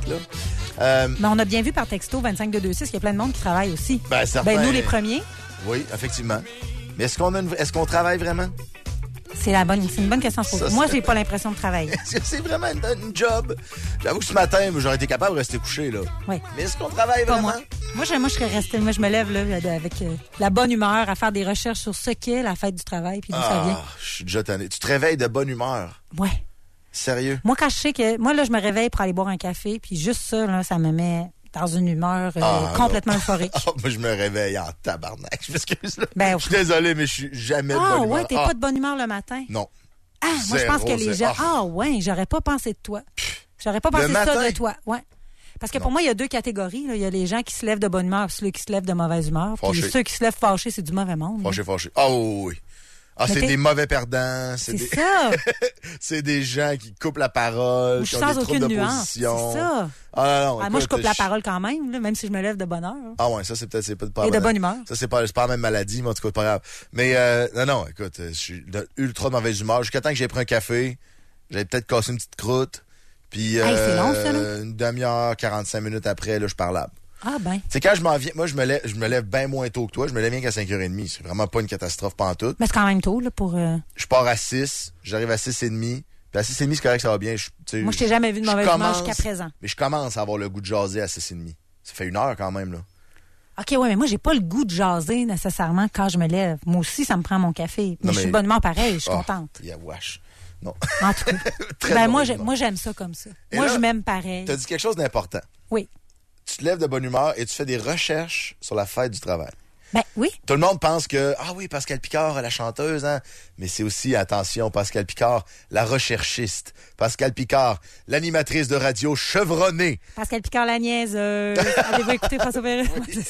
là. Mais on a bien vu par texto 25226 qu'il y a plein de monde qui travaille aussi. Certains, nous, les premiers. Oui, effectivement. Mais est-ce qu'on travaille vraiment? C'est une bonne question à se poser. Moi, j'ai pas l'impression de travailler. Est-ce que c'est vraiment une job? J'avoue que ce matin, j'aurais été capable de rester couché, là. Oui. Mais est-ce qu'on travaille vraiment? Moi, je serais restée. Moi, je me lève là, avec la bonne humeur à faire des recherches sur ce qu'est la fête du travail puis d'où ça vient. Je suis déjà tanné. Tu te réveilles de bonne humeur? Ouais. Sérieux? Moi, quand je sais que... Moi, là, je me réveille pour aller boire un café puis juste ça, là, ça me met dans une humeur complètement euphorique. Moi, je me réveille en tabarnak. Je m'excuse, là. Je suis désolé, mais je suis jamais de bonne humeur. Ah ouais, t'es pas de bonne humeur le matin? Non. Moi, je pense que les gens... j'aurais pas pensé de toi. J'aurais pas pensé ça de toi. Ouais. Parce que pour moi, il y a deux catégories. Là. Il y a les gens qui se lèvent de bonne humeur et ceux qui se lèvent de mauvaise humeur. Puis ceux qui se lèvent fâchés, c'est du mauvais monde. Fâché. Oui. C'est des mauvais perdants. C'est ça. C'est des gens qui coupent la parole, qui ont des troubles de position. C'est ça. Moi, je coupe la parole quand même, là, même si je me lève de bonne heure. Ah ouais, ça, c'est pas de Et de bonne humeur. Ça, c'est pas la même maladie, mais en tout cas, c'est pas grave. Mais non, écoute, je suis de ultra de mauvaise humeur. Jusqu'à temps que j'ai pris un café, j'avais peut-être cassé une petite croûte. Puis c'est long, ça, là? Une demi-heure, 45 minutes après, là, je suis parlable. Ah ben. Tu sais, quand je m'en viens, moi, je me lève bien moins tôt que toi. Je me lève bien qu'à 5h30. C'est vraiment pas une catastrophe pantoute. Mais c'est quand même tôt, là, pour... Je pars à 6, j'arrive à 6h30. Puis à 6h30, c'est correct, ça va bien. Moi, je t'ai jamais vu de mauvaise humeur jusqu'à présent. Mais je commence à avoir le goût de jaser à 6h30. Ça fait 1 heure quand même, là. OK, ouais, mais moi, j'ai pas le goût de jaser nécessairement quand je me lève. Moi aussi, ça me prend mon café. Mais je suis de bonne humeur pareil, je suis contente. Wesh. Non. En tout cas. Moi, j'aime ça comme ça. Moi, je m'aime pareil. Tu as dit quelque chose d'important. Oui. Tu te lèves de bonne humeur et tu fais des recherches sur la fête du travail. Ben oui. Tout le monde pense que, Pascal Picard, la chanteuse, hein. Mais c'est aussi, attention, Pascal Picard, la recherchiste. Pascal Picard, l'animatrice de radio chevronnée. Pascal Picard, la niaiseuse. Avez-vous écouté François Pérez? Oui.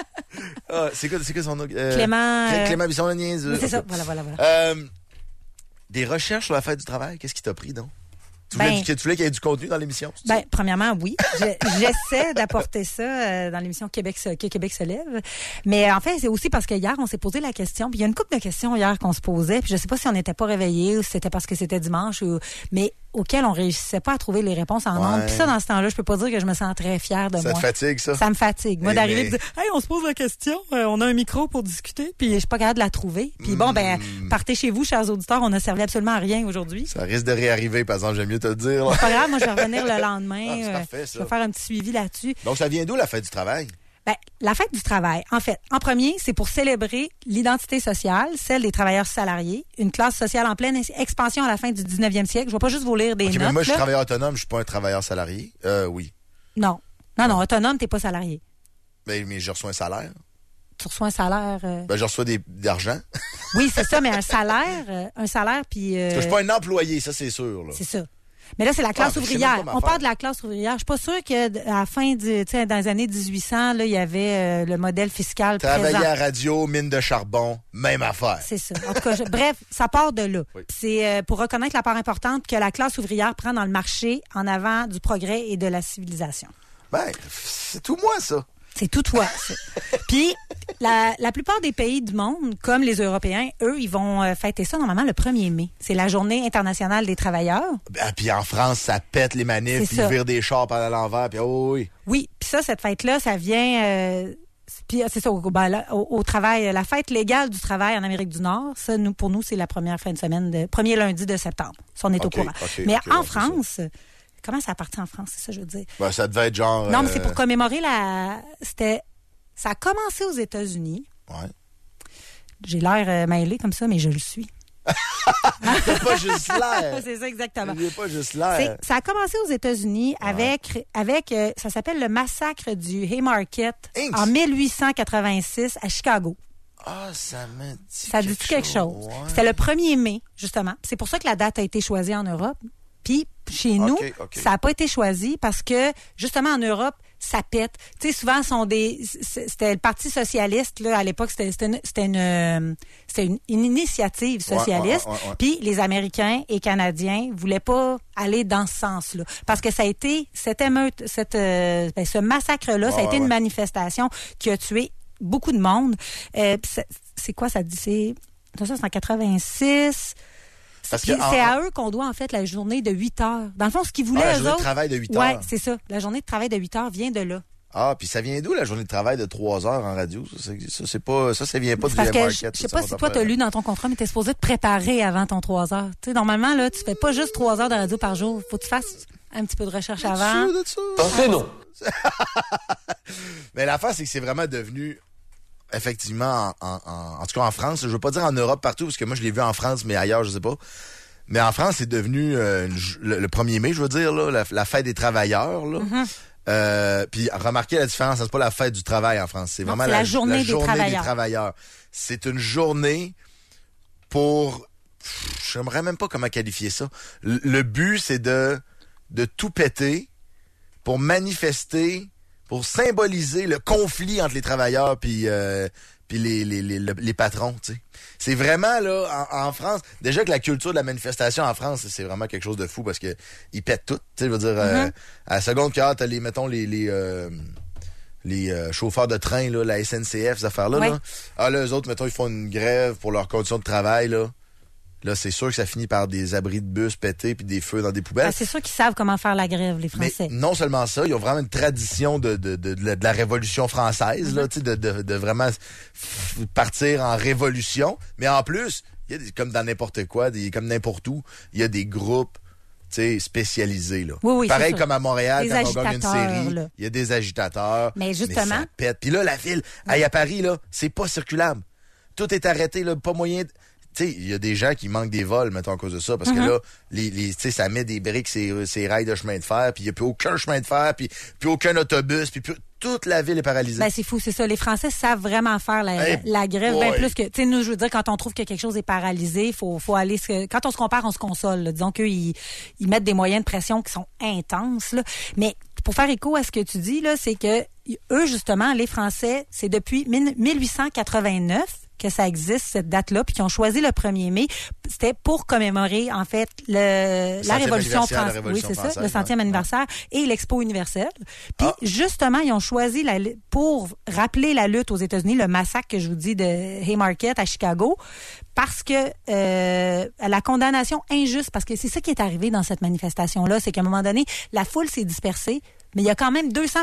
C'est quoi son nom? Clément Bisson, la niaiseuse. C'est ça, voilà. Des recherches sur la fête du travail, qu'est-ce qui t'a pris, donc? Tu voulais qu'il y ait du contenu dans l'émission? Premièrement, oui. J'essaie d'apporter ça dans l'émission Québec se lève. Mais en fait, c'est aussi parce que hier, on s'est posé la question. Puis il y a une couple de questions hier qu'on se posait. Puis je sais pas si on n'était pas réveillés ou si c'était parce que c'était dimanche. Mais auquel on réussissait pas à trouver les réponses en ondes. Puis ça, dans ce temps-là, je peux pas dire que je me sens très fière de moi. Ça te fatigue, ça? Ça me fatigue. Moi, d'arriver et de dire, on se pose la question, on a un micro pour discuter, puis je suis pas capable de la trouver. Puis partez chez vous, chers auditeurs, on n'a servi absolument à rien aujourd'hui. Ça risque de réarriver, par exemple, j'aime mieux te le dire. C'est pas grave, moi, je vais revenir le lendemain. C'est parfait, ça. Je vais faire un petit suivi là-dessus. Donc, ça vient d'où, la fête du travail? La fête du travail, en fait, en premier, c'est pour célébrer l'identité sociale, celle des travailleurs salariés, une classe sociale en pleine expansion à la fin du 19e siècle. Je vais pas juste vous lire des notes. Mais moi, je suis travailleur autonome, je suis pas un travailleur salarié. Oui. Non, autonome, t'es pas salarié. Mais je reçois un salaire. Tu reçois un salaire... je reçois d'argent. Oui, c'est ça, mais un salaire, puis... Je suis pas un employé, ça, c'est sûr. Là. C'est ça. Mais là, c'est la classe ouvrière. On parle de la classe ouvrière. Je suis pas sûre qu'à la fin dans les années 1800, là, il y avait le modèle fiscal Travailler présent. à radio, mine de charbon, même affaire. C'est ça. En tout cas, bref, ça part de là. Oui. C'est pour reconnaître la part importante que la classe ouvrière prend dans le marché en avant du progrès et de la civilisation. C'est tout moi, ça. C'est tout toi, ça. Puis, la plupart des pays du monde, comme les Européens, eux, ils vont fêter ça normalement le 1er mai. C'est la Journée internationale des travailleurs. Puis en France, ça pète les manifs, puis ils virent des chars par l'envers, puis oui. Oui, puis ça, cette fête-là, ça vient... Puis c'est ça, au travail, la fête légale du travail en Amérique du Nord, ça, pour nous, c'est la première fin de semaine, premier lundi de septembre. Ça, on est au courant. Mais en France... Comment ça a parti en France, c'est ça, je veux dire? Ben, ça devait être genre... Non, mais c'est pour commémorer ça a commencé aux États-Unis. Ouais. J'ai l'air mêlé comme ça, mais je le suis. T'as pas juste l'air. C'est ça, exactement. J'ai pas juste l'air. Ça a commencé aux États-Unis avec ça s'appelle le massacre du Haymarket en 1886 à Chicago. Ah, ça me dit ça dit quelque chose. Ouais. C'était le 1er mai, justement. C'est pour ça que la date a été choisie en Europe. Puis, chez nous, ça n'a pas été choisi parce que, justement, en Europe, ça pète. Tu sais, souvent, c'était le Parti socialiste, là, à l'époque, c'était une initiative socialiste. Puis, les Américains et Canadiens voulaient pas aller dans ce sens-là. Parce que ça a été, cette émeute, ce massacre-là, ça a été une manifestation qui a tué beaucoup de monde. C'est quoi, ça dit? C'est en 86... C'est à eux qu'on doit, en fait, la journée de 8 heures. Dans le fond, ce qu'ils voulaient, eux autres... La journée de travail de 8 heures. Oui, c'est ça. La journée de travail de 8 heures vient de là. Ah, puis ça vient d'où, la journée de travail de 3 heures en radio? Ça vient pas du Haymarket. Je sais pas si toi, t'as lu dans ton contrat, mais t'es supposé te préparer avant ton 3 heures. Tu sais, normalement, là, tu fais pas juste 3 heures de radio par jour. Faut que tu fasses un petit peu de recherche avant. Non. Mais l'affaire, c'est que c'est vraiment devenu... Effectivement, en tout cas en France, je veux pas dire en Europe partout, parce que moi je l'ai vu en France, mais ailleurs, je sais pas. Mais en France, c'est devenu le 1er mai, je veux dire, là, la fête des travailleurs. Là. Mm-hmm. Puis remarquez la différence, c'est pas la fête du travail en France, c'est vraiment la journée des travailleurs. C'est une journée pour... Je n'aimerais même pas comment qualifier ça. Le but, c'est de tout péter pour manifester... pour symboliser le conflit entre les travailleurs puis les patrons, tu sais. C'est vraiment, là, en France, déjà que la culture de la manifestation en France, c'est vraiment quelque chose de fou parce que ils pètent tout, tu sais, je veux dire, à la seconde quart, t'as les chauffeurs de train, là, la SNCF, ces affaires-là, là. Ah, là, eux autres, mettons, ils font une grève pour leurs conditions de travail, là. Là, c'est sûr que ça finit par des abris de bus pétés puis des feux dans des poubelles. C'est sûr qu'ils savent comment faire la grève, les Français. Mais non seulement ça, ils ont vraiment une tradition de la Révolution française, là, tu sais, de vraiment partir en révolution. Mais en plus, il y a comme dans n'importe quoi, comme n'importe où, il y a des groupes, tu sais, spécialisés, là. Oui, pareil comme à Montréal, quand on gagne une série, là. il y a des agitateurs. Mais justement. Mais ça pète. Puis là, la ville, à Paris, là, c'est pas circulable. Tout est arrêté, là, pas moyen tu sais, il y a des gens qui manquent des vols, mettons, à cause de ça, parce que là, tu sais, ça met des briques ces rails de chemin de fer, puis il n'y a plus aucun chemin de fer, puis plus aucun autobus, puis toute la ville est paralysée. Ben, c'est fou, c'est ça. Les Français savent vraiment faire la grève, bien plus que, tu sais, nous, je veux dire, quand on trouve que quelque chose est paralysé, faut aller, quand on se compare, on se console, là. Disons qu'eux, ils mettent des moyens de pression qui sont intenses, là. Mais, pour faire écho à ce que tu dis, là, c'est que, eux, justement, les Français, c'est depuis 1889, que ça existe, cette date-là, puis qu'ils ont choisi le 1er mai. C'était pour commémorer, en fait, la Révolution française. Oui, c'est ça, le 100e anniversaire et l'Expo universelle. Puis, justement, ils ont choisi pour rappeler la lutte aux États-Unis, le massacre que je vous dis de Haymarket à Chicago, parce que la condamnation injuste, parce que c'est ça qui est arrivé dans cette manifestation-là, c'est qu'à un moment donné, la foule s'est dispersée, mais il y a quand même 200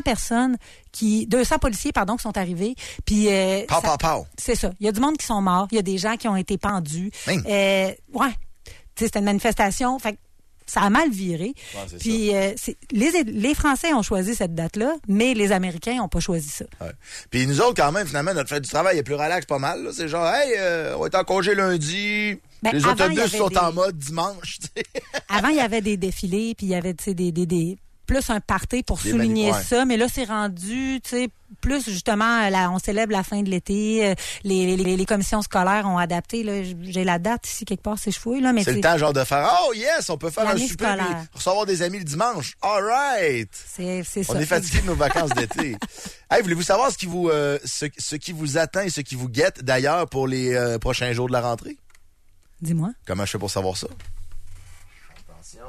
policiers, qui sont arrivés. Puis c'est ça. Il y a du monde qui sont morts. Il y a des gens qui ont été pendus. Ouais. Tu sais, c'était une manifestation. Fait que ça a mal viré. Ouais, puis les Français ont choisi cette date-là, mais les Américains n'ont pas choisi ça. Ouais. Puis nous autres, quand même, finalement, notre fête du travail est plus relax pas mal. Là. C'est genre, hey, on va être en congé lundi. Ben, les autobus sont en mode dimanche. T'sais. Avant, il y avait des défilés, puis il y avait des plus un party pour souligner ça, mais là, c'est rendu, tu sais, plus justement, on célèbre la fin de l'été, les commissions scolaires ont adapté, là, j'ai la date ici quelque part, c'est chevoué, là, mais c'est le temps genre de faire, oh yes, on peut faire un souper puis recevoir des amis le dimanche, all right! C'est ça. On est fatigué de nos vacances d'été. Hey, voulez-vous savoir ce qui vous attend et ce qui vous guette, d'ailleurs, pour les prochains jours de la rentrée? Dis-moi. Comment je fais pour savoir ça? Attention...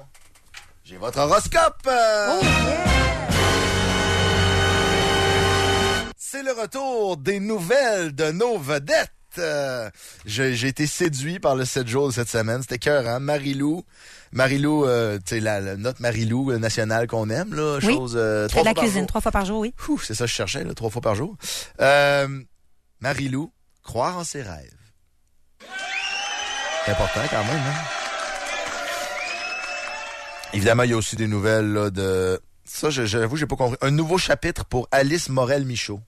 J'ai votre horoscope! Oh yeah! c'est le retour des nouvelles de nos vedettes. J'ai été séduit par le 7 jours de cette semaine. C'était écœurant. Marie-Lou, tu sais, notre Marie-Lou nationale qu'on aime, là. Oui, chose, fait 3 de la fois cuisine 3 fois par jour, oui. C'est ça que je cherchais, là, 3 fois par jour. Marie-Lou, croire en ses rêves. C'est important quand même, hein? Évidemment, il y a aussi des nouvelles là, de... Ça, j'avoue, j'ai pas compris. Un nouveau chapitre pour Alice Morel-Michaud.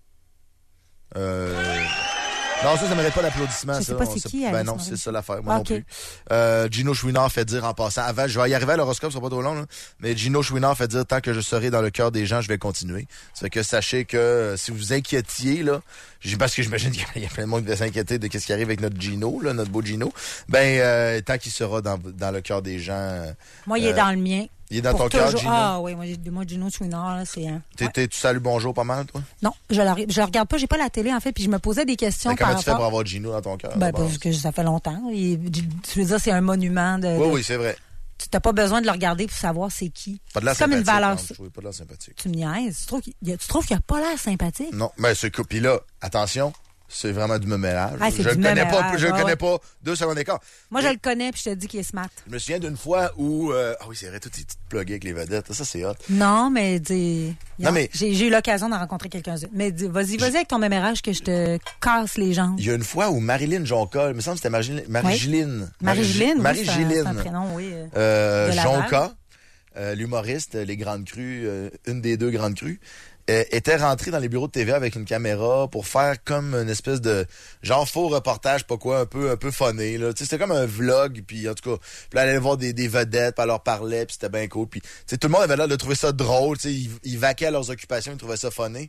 Non, ça mérite pas d'applaudissement. Je sais pas c'est qui, Alice non, Morel. c'est ça l'affaire, moi non Okay. plus. Gino Chouinard fait dire en passant, avant, je vais y arriver à l'horoscope, ce sera pas trop long, là, mais Gino Chouinard fait dire, tant que je serai dans le cœur des gens, je vais continuer. Ça fait que sachez que si vous vous inquiétiez, là, parce que j'imagine qu'il y a plein de monde qui va s'inquiéter de qu'est-ce qui arrive avec notre Gino, là, notre beau Gino, tant qu'il sera dans le cœur des gens. Moi, il est dans le mien. Il est dans ton cœur, Gino? Ah oui, moi Gino Chouinard, là, c'est un... Tu salues bonjour pas mal, toi? Non, je le regarde pas, j'ai pas la télé, en fait, puis je me posais des questions Comment par tu fais rapport... pour avoir Gino dans ton cœur? Parce que ça fait longtemps. Tu veux dire, c'est un monument de... Oui, c'est vrai. Tu n'as pas besoin de le regarder pour savoir c'est qui. Pas de l'air c'est comme une valeur. Je trouve pas de l'air sympathique. Tu me niaises. Tu trouves qu'il a pas l'air sympathique? Non, mais ce coup, puis là, attention, c'est vraiment du mémérage. Ah, c'est je du le connais mémérage, pas, je le connais pas 2 secondes d'écart. Moi, je le connais, puis je te dis qu'il est smart. Je me souviens d'une fois où... ah oui, c'est vrai, toutes ces petites pluguées avec les vedettes. Ça, c'est hot. Non, mais j'ai eu l'occasion d'en rencontrer quelqu'un d'autre. Mais vas-y avec ton mémérage que je te casse les jambes. Il y a une fois où Marilyn Jonca, il me semble que c'était Marie-Giline. Marie-Giline, Marie-Giline. c'est un prénom, oui. Jonca, l'humoriste, les Grandes Crues, une des 2 Grandes Crues, était rentré dans les bureaux de TVA avec une caméra pour faire comme une espèce de genre faux reportage, pas quoi, un peu funné, là. Tu sais, c'était comme un vlog, puis en tout cas, puis là, elle allait voir des vedettes, puis elle leur parlait, puis c'était bien cool, puis tu sais, tout le monde avait l'air de trouver ça drôle, tu sais, ils vaquaient à leurs occupations, ils trouvaient ça funné.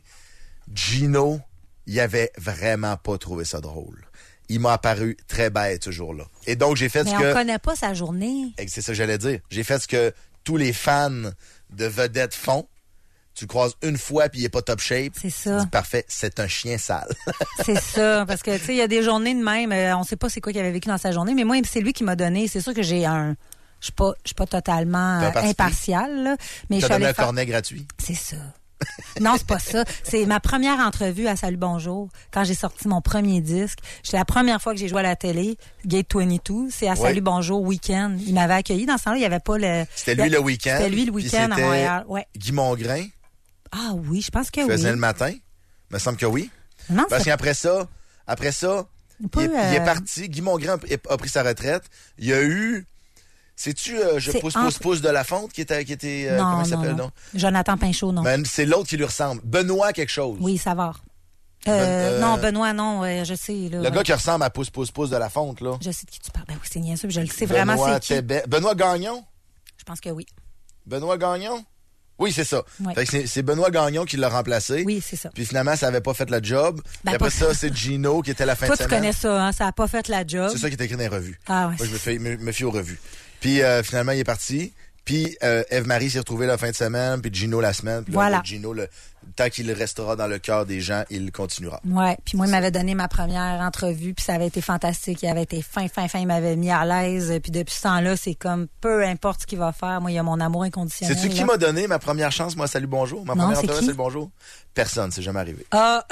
Gino, il avait vraiment pas trouvé ça drôle. Il m'a apparu très bête ce jour-là. Et donc, j'ai fait on connaît pas sa journée. C'est ça que j'allais dire. J'ai fait ce que tous les fans de vedettes font. Tu le croises une fois puis il est pas top shape. C'est ça. Tu dis, parfait, c'est un chien sale. C'est ça, parce que tu sais, il y a des journées de même, on sait pas c'est quoi qu'il avait vécu dans sa journée, mais moi c'est lui qui m'a donné. C'est sûr que j'ai je suis pas totalement impartiale, là, mais je suis allée donné un cornet gratuit. C'est ça. Non, c'est pas ça. C'est ma première entrevue à Salut Bonjour, quand j'ai sorti mon premier disque. C'était la première fois que j'ai joué à la télé, Gate 22. C'est à Salut Bonjour Week-end. Il m'avait accueilli. Dans ce temps-là, il n'y avait pas le... C'était lui le week-end. C'était lui le week-end à Montréal. Ouais. Guy Mongrain. Ah oui, je pense que oui. Faisait le matin. Il me semble que oui. Non, parce qu'après ça, il est parti. Guy Mongrain a pris sa retraite. Il y a eu... C'est-tu pousse de la Fonte qui était non, comment il s'appelle non. Jonathan Pinchot, non. Ben, c'est l'autre qui lui ressemble. Benoît quelque chose. Oui, ça va. Non, Benoît, non, je sais. Là, le gars qui ressemble à pousse de la Fonte, là. Je sais de qui tu parles. Ben oui, c'est niaiseux, je le sais vraiment c'est qui. Benoît Gagnon? Je pense que oui. Benoît Gagnon? Oui, c'est ça. Ouais. Fait que c'est Benoît Gagnon qui l'a remplacé. Oui, c'est ça. Puis finalement, ça avait pas fait le job. Ben, après ça, c'est Gino qui était la fin de semaine. Toi, tu connais ça, hein? Ça a pas fait la job. C'est ça qui est écrit dans les revues. Ah ouais. Moi, je me fie aux revues. Puis finalement, il est parti. Puis Ève-Marie s'est retrouvée la fin de semaine, puis Gino la semaine. Puis voilà. Là, Gino, tant qu'il restera dans le cœur des gens, il continuera. Ouais. Puis moi, il m'avait donné ma première entrevue, puis ça avait été fantastique. Il avait été fin. Il m'avait mis à l'aise. Puis depuis ce temps-là, c'est comme peu importe ce qu'il va faire. Moi, il y a mon amour inconditionnel. Sais-tu qui m'a donné ma première chance, moi, Salut Bonjour? Ma première entrevue, Salut Bonjour? Personne, c'est jamais arrivé. Ah!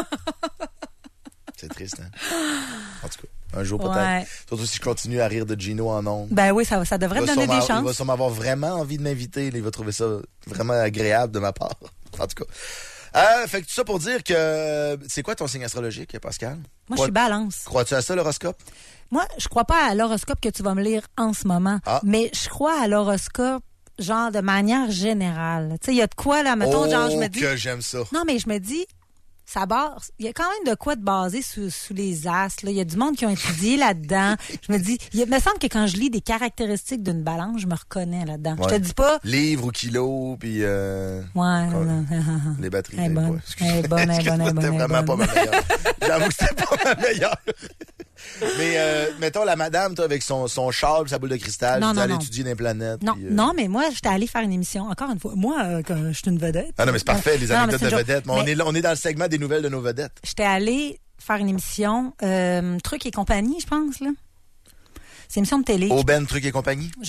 C'est triste, hein? En tout cas. Un jour peut-être. Surtout si je continue à rire de Gino en ondes. Ben oui, ça devrait te donner des chances. Il va sûrement avoir vraiment envie de m'inviter. Il va trouver ça vraiment agréable de ma part. En tout cas. Fait que tout ça pour dire que... C'est quoi ton signe astrologique, Pascal? Moi, je suis Balance. Crois-tu à ça, l'horoscope? Moi, je crois pas à l'horoscope que tu vas me lire en ce moment. Mais je crois à l'horoscope genre de manière générale. Tu sais, il y a de quoi, là, mettons, genre, je me dis... que j'aime ça. Non, mais je me dis... Il y a quand même de quoi de baser sous les astres. Il y a du monde qui ont étudié là-dedans. Je me dis, il me semble que quand je lis des caractéristiques d'une balance, je me reconnais là-dedans. Ouais. Je te dis pas... Livre ou kilo, puis... Ouais. Les batteries. Elle est bonne. Elle est bonne. C'était vraiment pas ma meilleure. J'avoue que c'était pas ma meilleure. Mais mettons la madame, toi, avec son châle, sa boule de cristal, tu allais étudier des planètes. Non, non, mais moi, j'étais allée faire une émission. Encore une fois, moi, quand je suis une vedette. Ah non, mais c'est parfait, les anecdotes de vedettes. On est dans le segment des nouvelles de nos vedettes. J'étais allée faire une émission, Truc et compagnie, je pense, là. C'est une émission de télé. Aubaine, Truc et compagnie? Genre.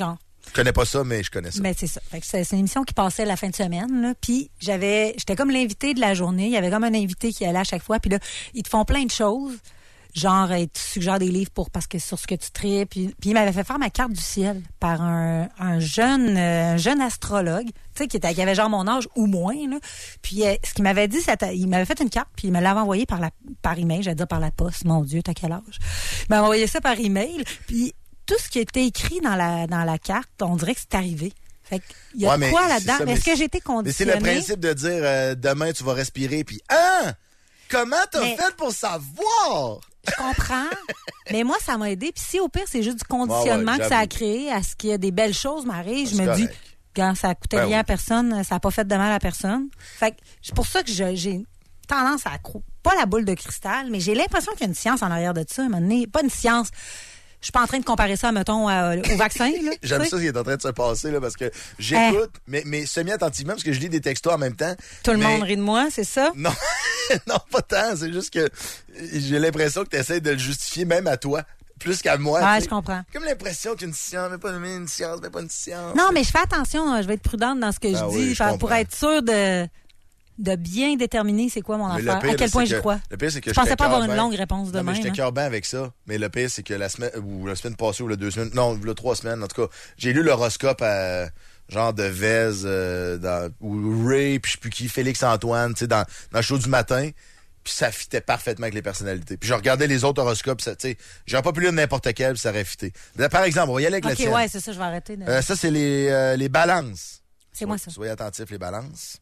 Je connais pas ça, mais je connais ça. Mais c'est ça. Fait que c'est une émission qui passait la fin de semaine, là. Puis j'étais comme l'invité de la journée. Il y avait comme un invité qui allait à chaque fois. Puis là, ils te font plein de choses. Genre, ils te suggèrent des livres parce que sur ce que tu tripes. Puis il m'avait fait faire ma carte du ciel par un jeune astrologue, tu sais, qui avait genre mon âge ou moins, là. Puis ce qu'il m'avait dit, il m'avait fait une carte, puis il me l'avait envoyé par email, j'allais dire par la poste. Mon Dieu, t'as quel âge? Il m'a envoyé ça par email. Puis tout ce qui était écrit dans la carte, on dirait que c'est arrivé. Fait que, il y a quoi là-dedans? Mais est-ce que j'ai été conditionnée? Mais c'est le principe de dire demain tu vas respirer, puis comment t'as fait pour savoir? Je comprends, mais moi, ça m'a aidé. Puis si au pire, c'est juste du conditionnement que ça a créé à ce qu'il y a des belles choses m'arrivent, je me dis, quand ça coûtait rien à personne, ça n'a pas fait de mal à personne. Fait que c'est pour ça que j'ai tendance à pas la boule de cristal, mais j'ai l'impression qu'il y a une science en arrière de ça. À un moment donné, pas une science. Je suis pas en train de comparer ça, mettons, au vaccin. Là, j'aime ça ce qui est en train de se passer, là, parce que j'écoute, mais semi-attentivement, parce que je lis des textos en même temps. Tout le monde rit de moi, c'est ça? Non, non, pas tant. C'est juste que j'ai l'impression que tu essaies de le justifier même à toi, plus qu'à moi. Ouais, je comprends. Comme l'impression qu'une science, mais pas une science, mais pas une science. Non, mais je fais attention, je vais être prudente dans ce que je dis, pour être sûre de bien déterminer c'est quoi mon affaire, à quel point j'y crois. Le pire, c'est que je pensais pas avoir une longue réponse demain. J'étais cœur bien avec ça, mais le pire, c'est que la semaine passée ou la 2 semaines, non, la 3 semaines, en tout cas, j'ai lu l'horoscope à genre de Vez, ou Ray, puis je sais plus qui, Félix Antoine, tu sais, dans le show du matin, puis ça fitait parfaitement avec les personnalités. Puis je regardais les autres horoscopes, tu sais, j'aurais pas pu lire n'importe quel, puis ça aurait fité. Par exemple, on va y aller avec la tienne. OK, ouais, c'est ça, je vais arrêter. Ça, c'est les balances. C'est moi, ça. Soyez attentifs, les balances.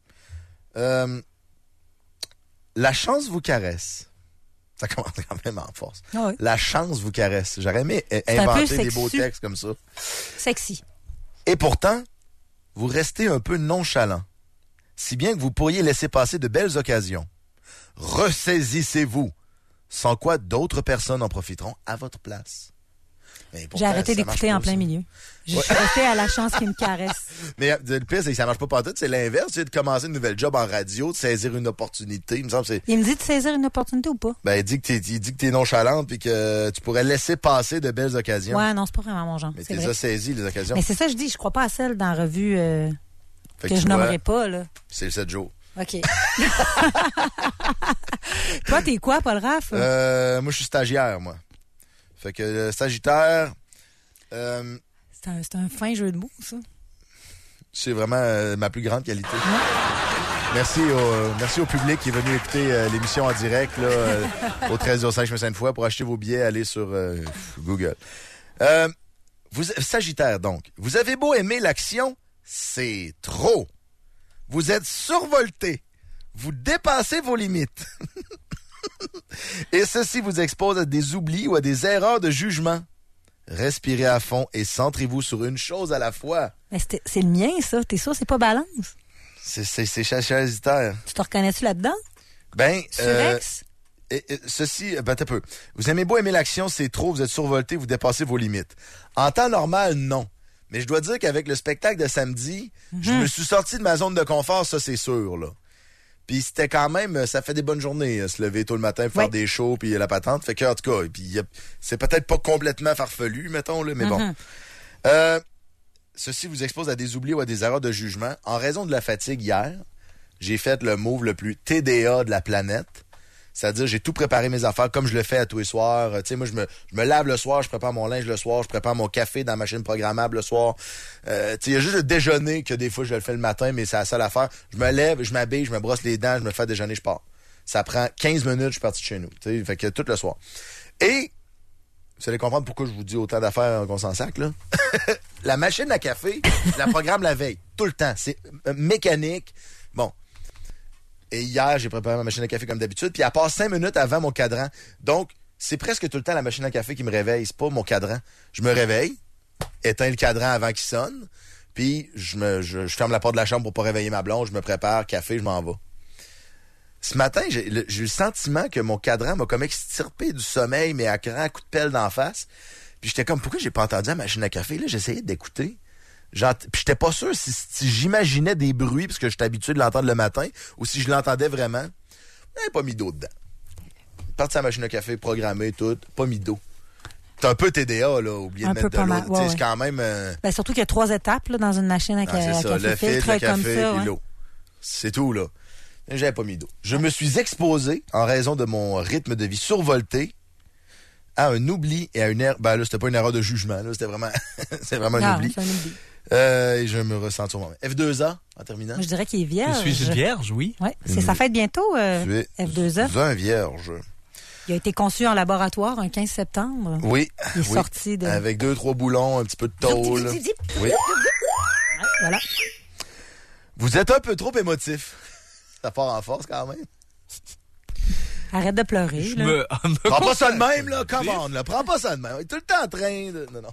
La chance vous caresse. Ça commence quand même en force. Ah oui. La chance vous caresse. J'aurais aimé inventer des beaux textes comme ça. Sexy. Et pourtant, vous restez un peu nonchalant. Si bien que vous pourriez laisser passer de belles occasions. Ressaisissez-vous. Sans quoi d'autres personnes en profiteront à votre place. J'ai arrêté d'écouter en plein milieu. Je suis restée à la chance qui me caresse. Mais le pire, c'est que ça marche pas partout. C'est l'inverse. C'est de commencer une nouvelle job en radio, de saisir une opportunité. Il me dit de saisir une opportunité ou pas? Ben, il dit que t'es nonchalante et que tu pourrais laisser passer de belles occasions. Ouais, non, c'est pas vraiment mon genre. Mais t'es déjà saisi, les occasions. Mais c'est ça, je dis. Je crois pas à celle dans la revue que je nommerai pas, là. C'est le 7 jours. OK. Toi, t'es quoi, Paul Raff? Moi, je suis stagiaire, moi. Fait que Sagittaire... C'est un fin jeu de mots, ça. C'est vraiment ma plus grande qualité. Merci au public qui est venu écouter l'émission en direct là, au 13h05 chemin Sainte-Foy. Pour acheter vos billets, allez sur Google. Sagittaire, donc. Vous avez beau aimer l'action, c'est trop. Vous êtes survolté. Vous dépassez vos limites. Et ceci vous expose à des oublis ou à des erreurs de jugement. Respirez à fond et centrez-vous sur une chose à la fois. Mais c'est le mien, ça. T'es sûr, c'est pas balance? C'est Sagittaire. Tu te reconnais-tu là-dedans? Ben, Surex? Ceci, t'as peu. Vous aimez beau aimer l'action, c'est trop, vous êtes survolté, vous dépassez vos limites. En temps normal, non. Mais je dois dire qu'avec le spectacle de samedi, je me suis sorti de ma zone de confort, ça c'est sûr, là. Puis c'était quand même, ça fait des bonnes journées, se lever tôt le matin, faire des shows, puis la patente. Fait que, en tout cas, puis c'est peut-être pas complètement farfelu, mettons, là, mais bon. Ceci vous expose à des oublis ou à des erreurs de jugement. En raison de la fatigue hier, j'ai fait le move le plus TDA de la planète. C'est-à-dire, j'ai tout préparé mes affaires comme je le fais à tous les soirs. Tu sais, moi, je me lave le soir, je prépare mon linge le soir, je prépare mon café dans la machine programmable le soir. Tu sais, il y a juste le déjeuner que des fois, je le fais le matin, mais c'est la seule affaire. Je me lève, je m'habille, je me brosse les dents, je me fais déjeuner, je pars. Ça prend 15 minutes, je suis parti de chez nous. Tu sais, fait que tout le soir. Et, vous allez comprendre pourquoi je vous dis autant d'affaires qu'on s'en sac, là. La machine à café, je la programme la veille. Tout le temps. C'est mécanique. Bon. Et hier, j'ai préparé ma machine à café comme d'habitude, puis elle passe 5 minutes avant mon cadran. Donc, c'est presque tout le temps la machine à café qui me réveille. C'est pas mon cadran. Je me réveille, éteins le cadran avant qu'il sonne, puis je ferme la porte de la chambre pour pas réveiller ma blonde, je me prépare, café, je m'en vais. Ce matin, j'ai eu le sentiment que mon cadran m'a comme extirpé du sommeil, mais à grand coup de pelle d'en face. Puis j'étais comme, pourquoi j'ai pas entendu la machine à café? Là, j'essayais d'écouter. Puis j'étais pas sûr si j'imaginais des bruits, parce que j'étais habitué de l'entendre le matin, ou si je l'entendais vraiment. J'avais pas mis d'eau dedans. Parti à la machine à café, programmée, tout, pas mis d'eau. T'as un peu TDA, là, oublié de mettre de l'eau. Ouais, c'est quand même... Ben, surtout qu'il y a 3 étapes là, dans une machine à café. C'est ça, le filtre, le café, comme ça, puis l'eau. C'est tout, là. J'avais pas mis d'eau. Je me suis exposé, en raison de mon rythme de vie survolté, à un oubli et à une erreur... Ben là, c'était pas une erreur de jugement, là. C'était vraiment, un oubli. C'est un oubli. Et je me ressens sur moi-même. F2A, en terminant. Moi, je dirais qu'il est vierge. Suis-je vierge, oui? Oui, c'est sa fête bientôt, F2A. Un vierge. Il a été conçu en laboratoire un 15 septembre. Oui. Il est sorti de... Avec 2-3 boulons, un petit peu de tôle. Oui. Voilà. Vous êtes un peu trop émotif. Ça part en force, quand même. Arrête de pleurer, là. Prends pas ça de même, là. Come on, là. Prends pas ça de même. Tout le temps en train de... Non.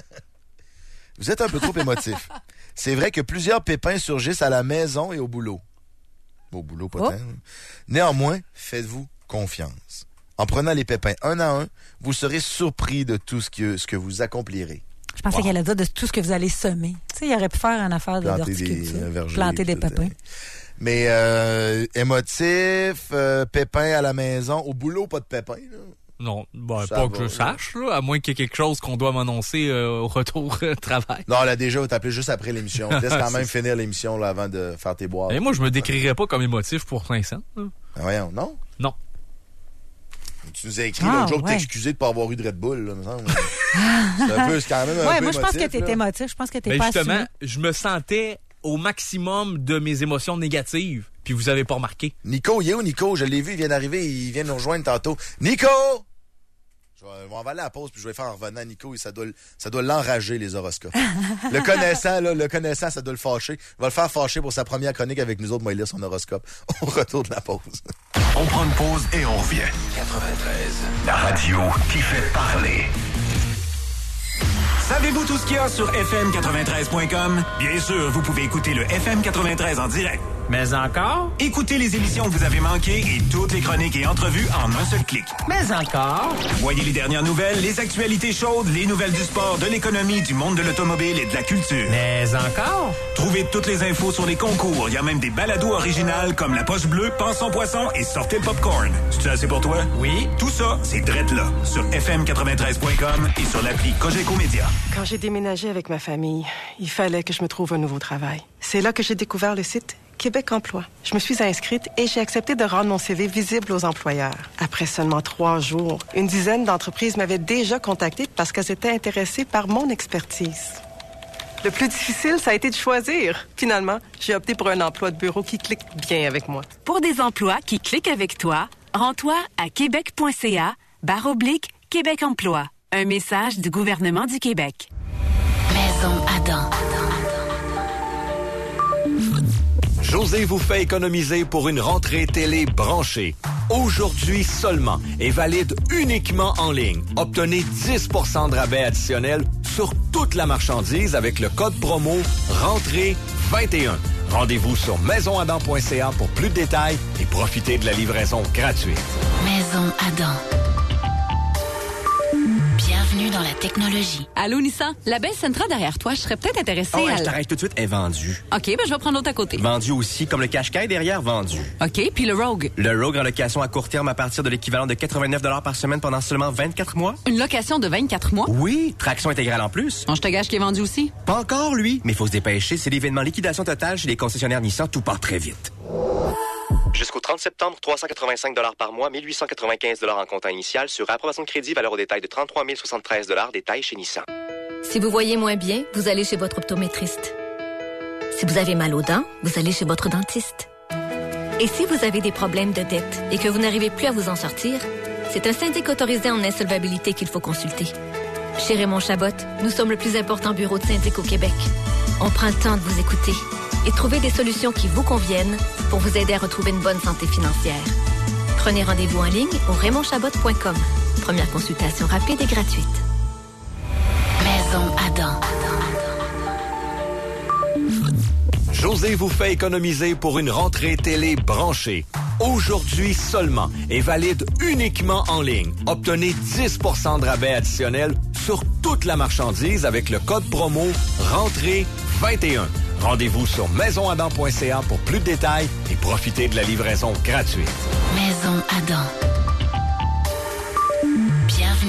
Vous êtes un peu trop émotif. C'est vrai que plusieurs pépins surgissent à la maison et au boulot. Au boulot, pas tant. Néanmoins, faites-vous confiance. En prenant les pépins un à un, vous serez surpris de tout ce que vous accomplirez. Je pensais qu'elle allait dire de tout ce que vous allez semer. Tu sais, il aurait pu faire une affaire d'horticulture. Planter des pépins. Mais émotif, pépins à la maison. Au boulot, pas de pépins, là. Non, pas que je sache, là, à moins qu'il y ait quelque chose qu'on doit m'annoncer au retour travail. Non, là, déjà, on va t'appeler juste après l'émission. Laisse quand même finir l'émission là, avant de faire tes boires. Et moi, je me décrirais pas comme émotif pour l'instant. Voyons, non? Non. Tu nous as écrit l'autre jour pour t'excuser de ne pas avoir eu de Red Bull, là, me semble. C'est quand même un peu moi, émotif, je pense que t'es émotif. Je pense que t'es pas justement, assumé. je me sentais au maximum de mes émotions négatives, puis vous avez pas remarqué. Nico, il est où, Nico? Je l'ai vu, il vient d'arriver, il vient nous rejoindre tantôt. Nico! On va aller à la pause, puis je vais faire en revenant. Nico, ça doit l'enrager, les horoscopes. Le connaissant, ça doit le fâcher. Il va le faire fâcher pour sa première chronique avec nous autres. Moi, il lit son horoscope. Au retour de la pause. On prend une pause et on revient. 93, la radio qui fait parler. Savez-vous tout ce qu'il y a sur fm93.com? Bien sûr, vous pouvez écouter le FM93 en direct. Mais encore? Écoutez les émissions que vous avez manquées et toutes les chroniques et entrevues en un seul clic. Mais encore? Voyez les dernières nouvelles, les actualités chaudes, les nouvelles du sport, de l'économie, du monde de l'automobile et de la culture. Mais encore? Trouvez toutes les infos sur les concours. Il y a même des balados originales comme La Poche Bleue, Pense son poisson et Sortez le popcorn. C'est assez pour toi? Oui. Tout ça, c'est drette là, sur fm93.com et sur l'appli Cogeco Média. Quand j'ai déménagé avec ma famille, il fallait que je me trouve un nouveau travail. C'est là que j'ai découvert le site Québec Emploi. Je me suis inscrite et j'ai accepté de rendre mon CV visible aux employeurs. Après seulement 3 jours, une dizaine d'entreprises m'avaient déjà contactée parce qu'elles étaient intéressées par mon expertise. Le plus difficile, ça a été de choisir. Finalement, j'ai opté pour un emploi de bureau qui clique bien avec moi. Pour des emplois qui cliquent avec toi, rends-toi à québec.ca/Québec Emploi. Un message du gouvernement du Québec. Maison Adam. José vous fait économiser pour une rentrée télé branchée. Aujourd'hui seulement et valide uniquement en ligne. Obtenez 10 % de rabais additionnel sur toute la marchandise avec le code promo RENTRÉE21. Rendez-vous sur maisonadam.ca pour plus de détails et profitez de la livraison gratuite. Maison Adam. Bienvenue dans la technologie. Allô, Nissan? La belle Sentra derrière toi, je serais peut-être intéressée à... je t'arrête tout de suite, elle est vendue. OK, ben je vais prendre l'autre à côté. Vendu aussi, comme le Qashqai derrière, vendu. OK, puis le Rogue? Le Rogue en location à court terme à partir de l'équivalent de 89 $ par semaine pendant seulement 24 mois. Une location de 24 mois? Oui, traction intégrale en plus. Bon, je te gage qu'il est vendu aussi? Pas encore, lui, mais il faut se dépêcher. C'est l'événement liquidation totale chez les concessionnaires Nissan, tout part très vite. Jusqu'au 30 septembre, 385 $ par mois, 1895 $ en comptant initial sur approbation de crédit, valeur au détail de 33 073 $, détail chez Nissan. Si vous voyez moins bien, vous allez chez votre optométriste. Si vous avez mal aux dents, vous allez chez votre dentiste. Et si vous avez des problèmes de dette et que vous n'arrivez plus à vous en sortir, c'est un syndic autorisé en insolvabilité qu'il faut consulter. Chez Raymond Chabot, nous sommes le plus important bureau de syndic au Québec. On prend le temps de vous écouter et trouver des solutions qui vous conviennent pour vous aider à retrouver une bonne santé financière. Prenez rendez-vous en ligne au RaymondChabot.com. Première consultation rapide et gratuite. Maison Adam. José vous fait économiser pour une rentrée télé branchée. Aujourd'hui seulement et valide uniquement en ligne. Obtenez 10 % de rabais additionnel sur toute la marchandise avec le code promo RENTRÉE21. Rendez-vous sur maisonadam.ca pour plus de détails et profitez de la livraison gratuite. Maison Adam. Bienvenue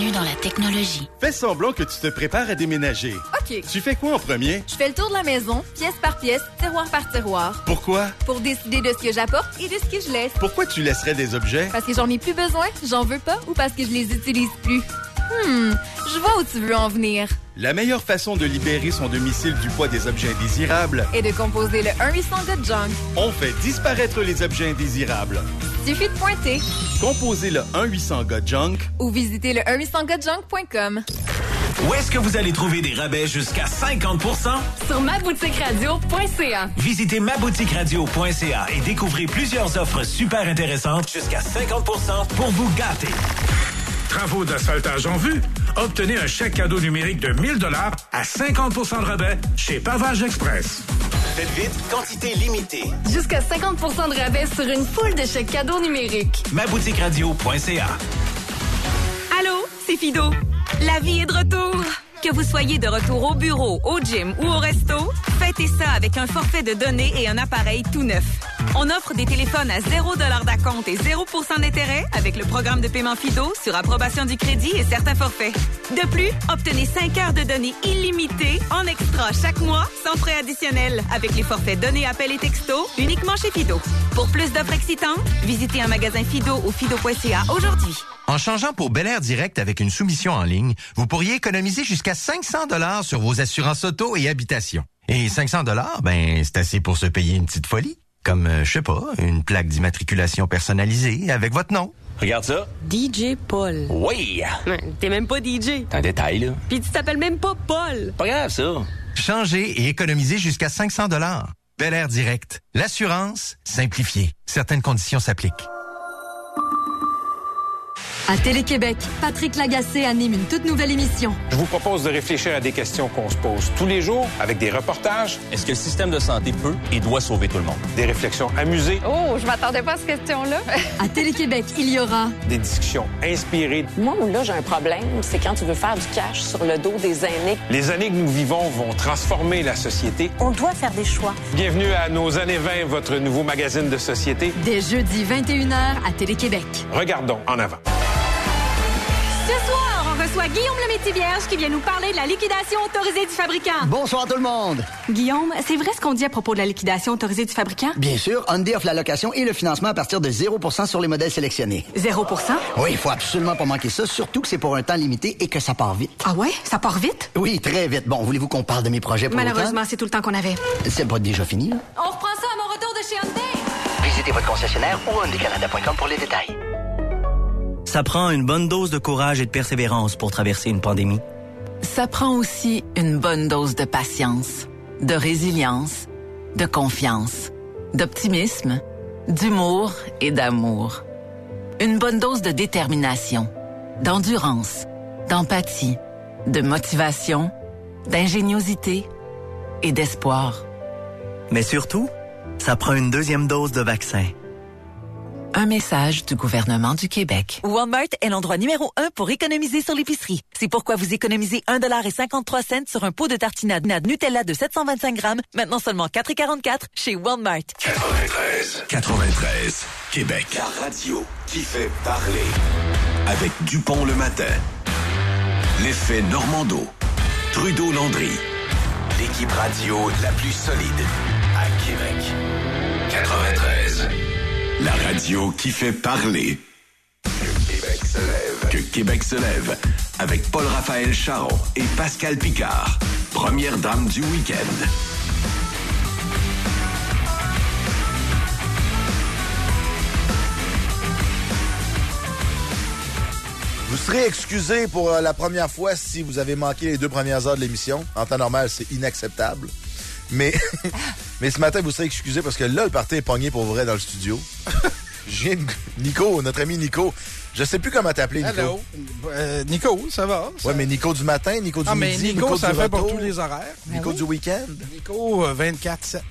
bienvenue dans la technologie. Fais semblant que tu te prépares à déménager. OK. Tu fais quoi en premier? Je fais le tour de la maison, pièce par pièce, tiroir par tiroir. Pourquoi? Pour décider de ce que j'apporte et de ce que je laisse. Pourquoi tu laisserais des objets? Parce que j'en ai plus besoin, j'en veux pas ou parce que je les utilise plus. Je vois où tu veux en venir. La meilleure façon de libérer son domicile du poids des objets indésirables Et de composer le 1-800-GOT Junk. On fait disparaître les objets indésirables. Suffit de pointer. Composez le 1-800-GOT Junk Ou visitez le 1-800-GOTJunk.com. Où est-ce que vous allez trouver des rabais jusqu'à 50%? Sur maboutiqueradio.ca. Visitez maboutiqueradio.ca et découvrez plusieurs offres super intéressantes jusqu'à 50% pour vous gâter. Travaux d'asphaltage en vue? Obtenez un chèque cadeau numérique de 1 000 à 50% de rabais chez Pavage Express. Faites vite, quantité limitée. Jusqu'à 50% de rabais sur une foule de chèques cadeaux numériques. maboutiqueradio.ca. Allô, c'est Fido. La vie est de retour. Que vous soyez de retour au bureau, au gym ou au resto, fêtez ça avec un forfait de données et un appareil tout neuf. On offre des téléphones à 0$ d'acompte et 0% d'intérêt avec le programme de paiement Fido sur approbation du crédit et certains forfaits. De plus, obtenez 5 heures de données illimitées en extra chaque mois sans frais additionnels avec les forfaits données, appels et textos uniquement chez Fido. Pour plus d'offres excitantes, visitez un magasin Fido ou fido.ca aujourd'hui. En changeant pour Bel Air Direct avec une soumission en ligne, vous pourriez économiser jusqu'à 500$ sur vos assurances auto et habitation. Et 500$, c'est assez pour se payer une petite folie. Comme, je sais pas, une plaque d'immatriculation personnalisée avec votre nom. Regarde ça. DJ Paul. Oui! T'es même pas DJ. C'est un détail, là. Puis tu t'appelles même pas Paul. Pas grave, ça. Changez et économisez jusqu'à 500$. Bel Air Direct. L'assurance simplifiée. Certaines conditions s'appliquent. À Télé-Québec, Patrick Lagacé anime une toute nouvelle émission. Je vous propose de réfléchir à des questions qu'on se pose tous les jours avec des reportages. Est-ce que le système de santé peut et doit sauver tout le monde? Des réflexions amusées. Oh, je m'attendais pas à cette question-là. À Télé-Québec, il y aura des discussions inspirées. Moi, où là, j'ai un problème, c'est quand tu veux faire du cash sur le dos des aînés. Les années que nous vivons vont transformer la société. On doit faire des choix. Bienvenue à Nos années 20, votre nouveau magazine de société. Dès jeudi 21h à Télé-Québec. Regardons en avant. Ce soir, on reçoit Guillaume Lemaitre-Vierge qui vient nous parler de la liquidation autorisée du fabricant. Bonsoir tout le monde. Guillaume, c'est vrai ce qu'on dit à propos de la liquidation autorisée du fabricant? Bien sûr, Hyundai offre la location et le financement à partir de 0% sur les modèles sélectionnés. 0%? Oui, il faut absolument pas manquer ça, surtout que c'est pour un temps limité et que ça part vite. Ah ouais? Ça part vite? Oui, très vite. Bon, voulez-vous qu'on parle de mes projets pour Malheureusement, c'est tout le temps qu'on avait. C'est pas déjà fini, là? On reprend ça à mon retour de chez Hyundai. Visitez votre concessionnaire ou hyundaicanada.com pour les détails. Ça prend une bonne dose de courage et de persévérance pour traverser une pandémie. Ça prend aussi une bonne dose de patience, de résilience, de confiance, d'optimisme, d'humour et d'amour. Une bonne dose de détermination, d'endurance, d'empathie, de motivation, d'ingéniosité et d'espoir. Mais surtout, ça prend une deuxième dose de vaccin. Un message du gouvernement du Québec. Walmart est l'endroit numéro 1 pour économiser sur l'épicerie. C'est pourquoi vous économisez 1,53$ sur un pot de tartinade Nutella de 725 grammes, maintenant seulement 4,44$ chez Walmart. 93, Québec. La radio qui fait parler. Avec Dupont le matin. L'effet Normando. Trudeau-Landry. L'équipe radio la plus solide à Québec. 93. La radio qui fait parler. Que Québec se lève. Que Québec se lève. Avec Paul-Raphaël Charon et Pascal Picard. Première dame du week-end. Vous serez excusé pour la première fois si vous avez manqué les 2 premières heures de l'émission. En temps normal, c'est inacceptable. Mais ce matin, vous serez excusé parce que là, le party est pogné pour vrai dans le studio. Nico, notre ami Nico. Je sais plus comment t'appeler, Nico. Hello. Nico, ça va? Ouais, mais Nico du matin, Nico du midi, Nico ça du fait retour, pour tous les horaires. Nico du week-end. Nico 24/7.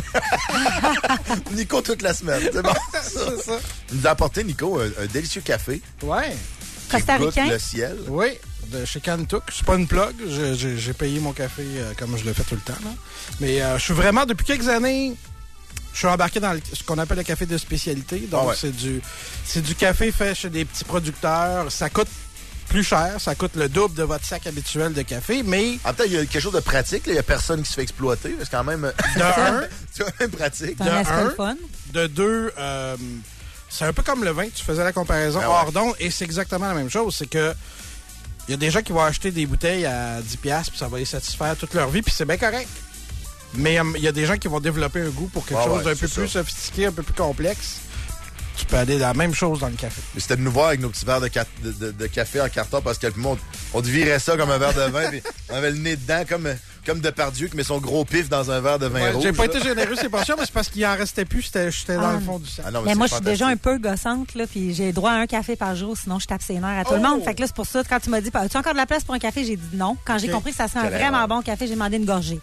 Nico toute la semaine, c'est bon. C'est ça. Il nous a apporté, Nico, un délicieux café. Ouais. Costaricain. Le ciel. Oui, de chez Cantouk. C'est pas une plug. J'ai payé mon café comme je le fais tout le temps. Là. Mais je suis vraiment, depuis quelques années, je suis embarqué dans ce qu'on appelle le café de spécialité. Donc, c'est du café fait chez des petits producteurs. Ça coûte plus cher. Ça coûte le double de votre sac habituel de café, mais... En même temps, il y a quelque chose de pratique. Il n'y a personne qui se fait exploiter. C'est quand même... De un... C'est quand même pratique. De un. De deux... c'est un peu comme le vin. Tu faisais la comparaison hors d'onde, et c'est exactement la même chose. C'est que il y a des gens qui vont acheter des bouteilles à 10$ puis ça va les satisfaire toute leur vie, puis c'est bien correct. Mais il y a des gens qui vont développer un goût pour quelque chose d'un peu plus sophistiqué, un peu plus complexe. Tu peux aller dans la même chose dans le café. Mais c'était de nous voir avec nos petits verres de café en carton parce que le monde, on virait ça comme un verre de vin, puis on avait le nez dedans comme Depardieu qui met son gros pif dans un verre de vin rouge. J'ai pas été généreux, c'est pas sûr, mais c'est parce qu'il en restait plus, j'étais dans le fond du sac. Mais moi, je suis déjà un peu gossante, là, puis j'ai droit à un café par jour, sinon je tape ses nerfs à tout le monde. Fait que là, c'est pour ça, quand tu m'as dit, as-tu encore de la place pour un café? J'ai dit non. Quand j'ai compris que ça serait un vraiment bon café, j'ai demandé une gorgée.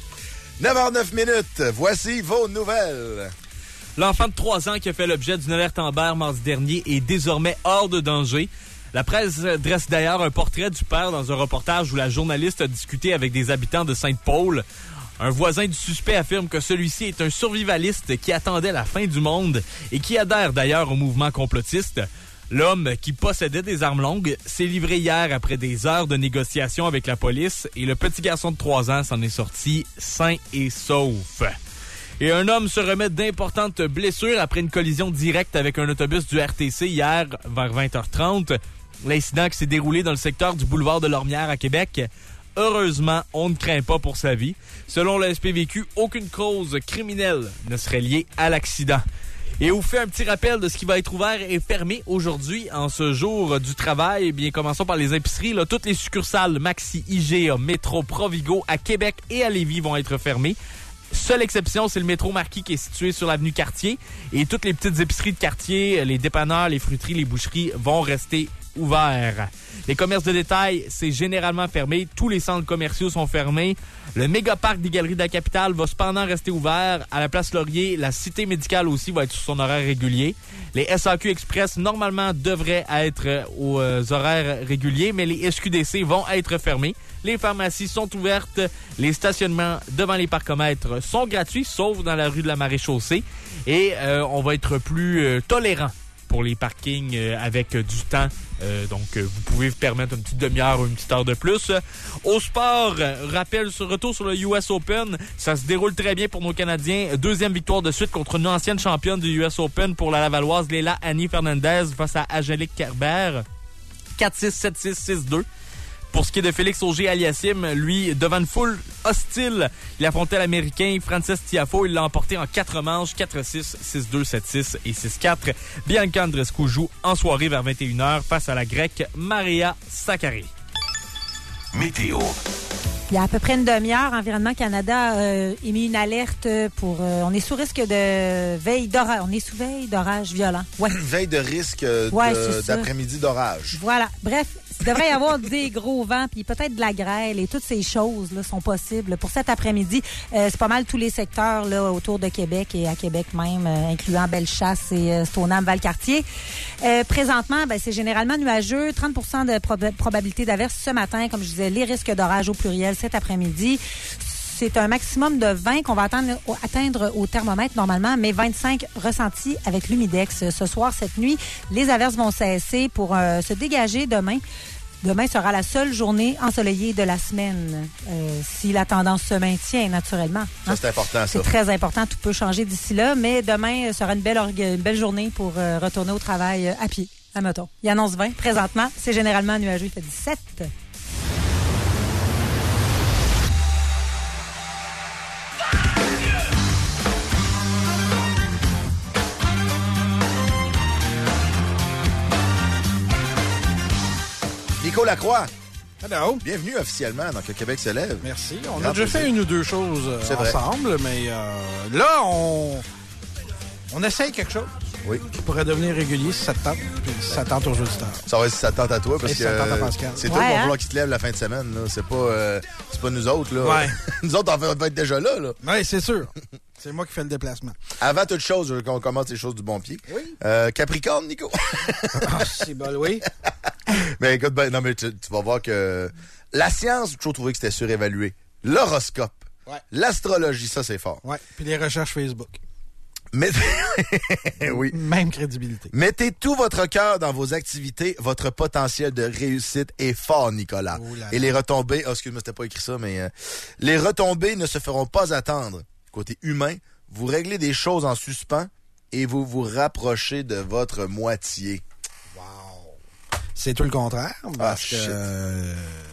9h09, voici vos nouvelles. L'enfant de 3 ans qui a fait l'objet d'une alerte Amber mardi dernier est désormais hors de danger. La presse dresse d'ailleurs un portrait du père dans un reportage où la journaliste a discuté avec des habitants de Sainte-Paul. Un voisin du suspect affirme que celui-ci est un survivaliste qui attendait la fin du monde et qui adhère d'ailleurs au mouvement complotiste. L'homme, qui possédait des armes longues, s'est livré hier après des heures de négociations avec la police et le petit garçon de 3 ans s'en est sorti sain et sauf. Et un homme se remet d'importantes blessures après une collision directe avec un autobus du RTC hier vers 20h30. L'incident qui s'est déroulé dans le secteur du boulevard de Lormière à Québec. Heureusement, on ne craint pas pour sa vie. Selon le SPVQ, aucune cause criminelle ne serait liée à l'accident. Et on vous fait un petit rappel de ce qui va être ouvert et fermé aujourd'hui en ce jour du travail. Eh bien, commençons par les épiceries. Là, toutes les succursales Maxi, IGA, Métro, Provigo à Québec et à Lévis vont être fermées. Seule exception, c'est le métro Marquis qui est situé sur l'avenue Cartier. Et toutes les petites épiceries de quartier, les dépanneurs, les fruiteries, les boucheries vont rester ouverts. Les commerces de détail, c'est généralement fermé. Tous les centres commerciaux sont fermés. Le méga-parc des Galeries de la Capitale va cependant rester ouvert. À la place Laurier, la Cité médicale aussi va être sur son horaire régulier. Les SAQ Express, normalement, devraient être aux horaires réguliers, mais les SQDC vont être fermés. Les pharmacies sont ouvertes. Les stationnements devant les parcomètres sont gratuits, sauf dans la rue de la Maréchaussée. Et on va être plus tolérant pour les parkings avec du temps. Donc, vous pouvez vous permettre une petite demi-heure ou une petite heure de plus. Au sport, rappel sur retour sur le US Open. Ça se déroule très bien pour nos Canadiens. 2e victoire de suite contre une ancienne championne du US Open pour la Lavalloise, Leila Annie Fernandez face à Angélique Kerber. 4-6, 7-6, 6-2. Pour ce qui est de Félix Auger-Aliassime, lui, devant une foule hostile, il affrontait l'Américain Frances Tiafoe. Il l'a emporté en 4 manches, 4-6, 6-2, 7-6 et 6-4. Bianca Andreescu joue en soirée vers 21h face à la Grecque Maria Sakkari. Météo. Il y a à peu près une demi-heure, Environnement Canada a émis une alerte pour... on est sous risque de veille d'orage. On est sous veille d'orage violent. Ouais. Veille de risque d'après-midi d'orage. Voilà. Bref, il devrait y avoir des gros vents, puis peut-être de la grêle, et toutes ces choses là sont possibles pour cet après-midi. C'est pas mal tous les secteurs là autour de Québec et à Québec même, incluant Bellechasse et Stoneham-Valcartier. Présentement, c'est généralement nuageux. 30% de probabilité d'averse ce matin. Comme je disais, les risques d'orage au pluriel cet après-midi. C'est un maximum de 20 qu'on va atteindre au thermomètre normalement, mais 25 ressentis avec l'humidex. Ce soir, cette nuit, les averses vont cesser pour se dégager demain. Demain sera la seule journée ensoleillée de la semaine, si la tendance se maintient, naturellement. Hein? Ça, c'est important, ça. C'est très important. Tout peut changer d'ici là, mais demain sera une belle journée pour retourner au travail à pied, admettons. Il annonce 20. Présentement, c'est généralement nuageux. Il fait 17. Nico Lacroix. Hello. Bienvenue officiellement dans Que Québec se lève. Merci. On a déjà fait une ou deux choses ensemble, mais là, on essaye quelque chose. Oui. Qui pourrait devenir régulier si ça te tente. Puis si ça tente aux auditeurs. Ça va si ça tente à toi, parce que ça tente à Pascal. C'est toi qui va falloir qu'il se lève la fin de semaine. Là. C'est pas nous autres. Là. Ouais. Nous autres, on va être déjà là. Oui, c'est sûr. C'est moi qui fais le déplacement. Avant toute chose, qu'on commence les choses du bon pied. Oui. Capricorne, Nico. C'est bon, oui. Mais écoute, non, mais tu vas voir que la science, j'ai toujours trouvé que c'était surévalué. L'horoscope, l'astrologie, ça, c'est fort. Oui, puis les recherches Facebook. Oui. Même crédibilité. Mettez tout votre cœur dans vos activités. Votre potentiel de réussite est fort, Nicolas. Et les retombées... Oh, excuse-moi, c'était pas écrit ça, mais... les retombées ne se feront pas attendre. Côté humain, vous réglez des choses en suspens et vous vous rapprochez de votre moitié. Wow. C'est tout le contraire, parce que...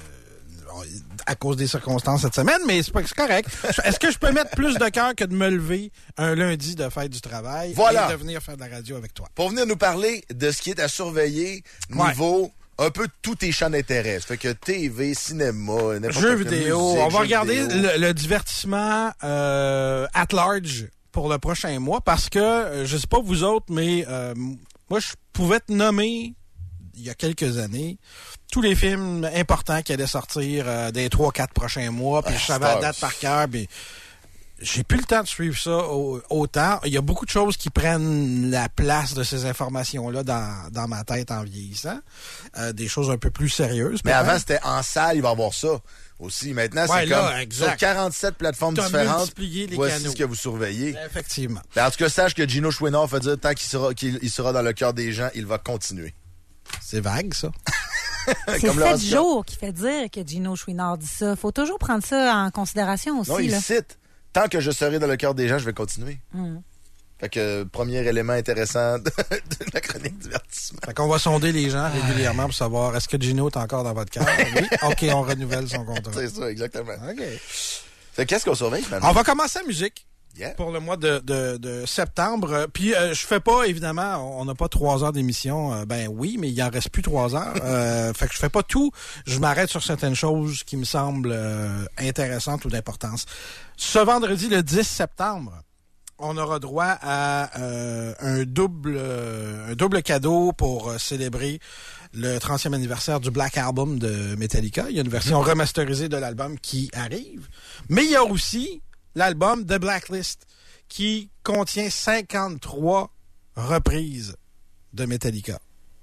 à cause des circonstances cette semaine, mais c'est correct. Est-ce que je peux mettre plus de cœur que de me lever un lundi de fête du travail et de venir faire de la radio avec toi? Pour venir nous parler de ce qui est à surveiller niveau un peu tous tes champs d'intérêt. Ça fait que TV, cinéma, n'importe jeux quoi, vidéo. musique, on va regarder vidéo. le divertissement at large pour le prochain mois parce que, je sais pas vous autres, mais moi, je pouvais te nommer il y a quelques années tous les films importants qui allaient sortir des 3-4 prochains mois, puis je savais la date par cœur, puis j'ai plus le temps de suivre ça autant. Il y a beaucoup de choses qui prennent la place de ces informations-là dans ma tête en vieillissant. Des choses un peu plus sérieuses. Mais avant, c'était en salle, il va y avoir ça aussi. Maintenant, c'est comme sur 47 plateformes différentes. Voici ce que vous surveillez. Effectivement. Ben, en tout cas, sache que Gino Chouinard fait dire tant qu'il sera dans le cœur des gens, il va continuer. C'est vague, ça. C'est 7 jours qui fait dire que Gino Chouinard dit ça. Faut toujours prendre ça en considération aussi. Non, il cite. Tant que je serai dans le cœur des gens, je vais continuer. Mm. Fait que, premier élément intéressant de la chronique divertissement. Fait qu'on va sonder les gens régulièrement pour savoir est-ce que Gino est encore dans votre cœur? Oui. OK, on renouvelle son contrat. C'est ça, exactement. OK. Fait qu'est-ce qu'on surveille, finalement? On va commencer la musique. Yeah. Pour le mois de septembre. Puis je fais pas, évidemment, on n'a pas 3 heures d'émission. Ben oui, mais il en reste plus 3 heures. Fait que je fais pas tout. Je m'arrête sur certaines choses qui me semblent intéressantes ou d'importance. Ce vendredi, le 10 septembre, on aura droit à un double cadeau pour célébrer le 30e anniversaire du Black Album de Metallica. Il y a une version remasterisée de l'album qui arrive. Mais il y a aussi l'album The Blacklist, qui contient 53 reprises de Metallica.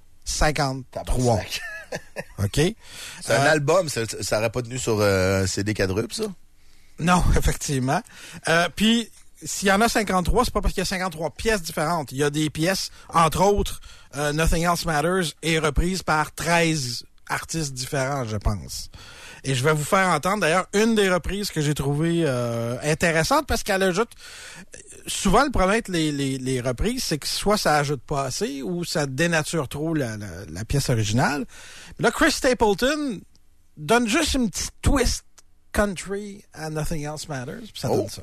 53. OK? C'est un album, ça n'aurait pas tenu sur CD quadruple, ça? Non, effectivement. Puis, s'il y en a 53, c'est pas parce qu'il y a 53 pièces différentes. Il y a des pièces, entre autres, Nothing Else Matters est reprise par 13 artistes différents, je pense. Et je vais vous faire entendre, d'ailleurs, une des reprises que j'ai trouvée intéressante parce qu'elle ajoute... Souvent, le problème avec les reprises, c'est que soit ça ajoute pas assez ou ça dénature trop la pièce originale. Mais là, Chris Stapleton donne juste une petite twist country à Nothing Else Matters, puis ça donne ça.